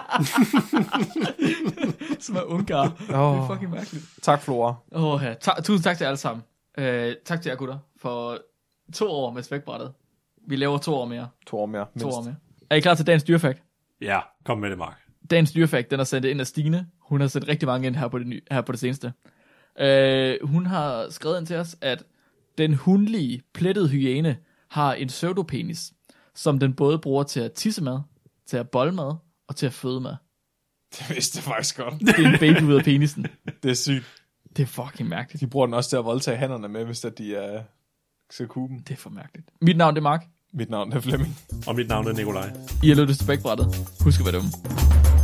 Som er ungar. Det er fucking mærkeligt. Tak, Flora. Ja. Tusind tak til alle sammen. Tak til jer, gutter, for 2 år med spækbrættet. Vi laver 2 år mere. 2 år mere. 2 år mere. Er I klar til dagens dyrefakt? Ja, kom med det, Mark. Dagens dyrefakt, den er sendt ind af Stine. Hun har sendt rigtig mange ind her på det seneste. Hun har skrevet ind til os, at den hundlige plettede hyæne har en pseudopenis, som den både bruger til at tisse med, til at bolle med og til at føde med. Det vidste jeg faktisk godt. Det er en baby ud af penisen. Det er sygt. Det er fucking mærkeligt. De bruger den også til at voldtage hænderne med, hvis de skal kube dem. Det er for mærkeligt. Mit navn er Mark. Mit navn er Flemming. Og mit navn er Nikolaj. I har lyttet til spækbrættet. Husk at være dumme.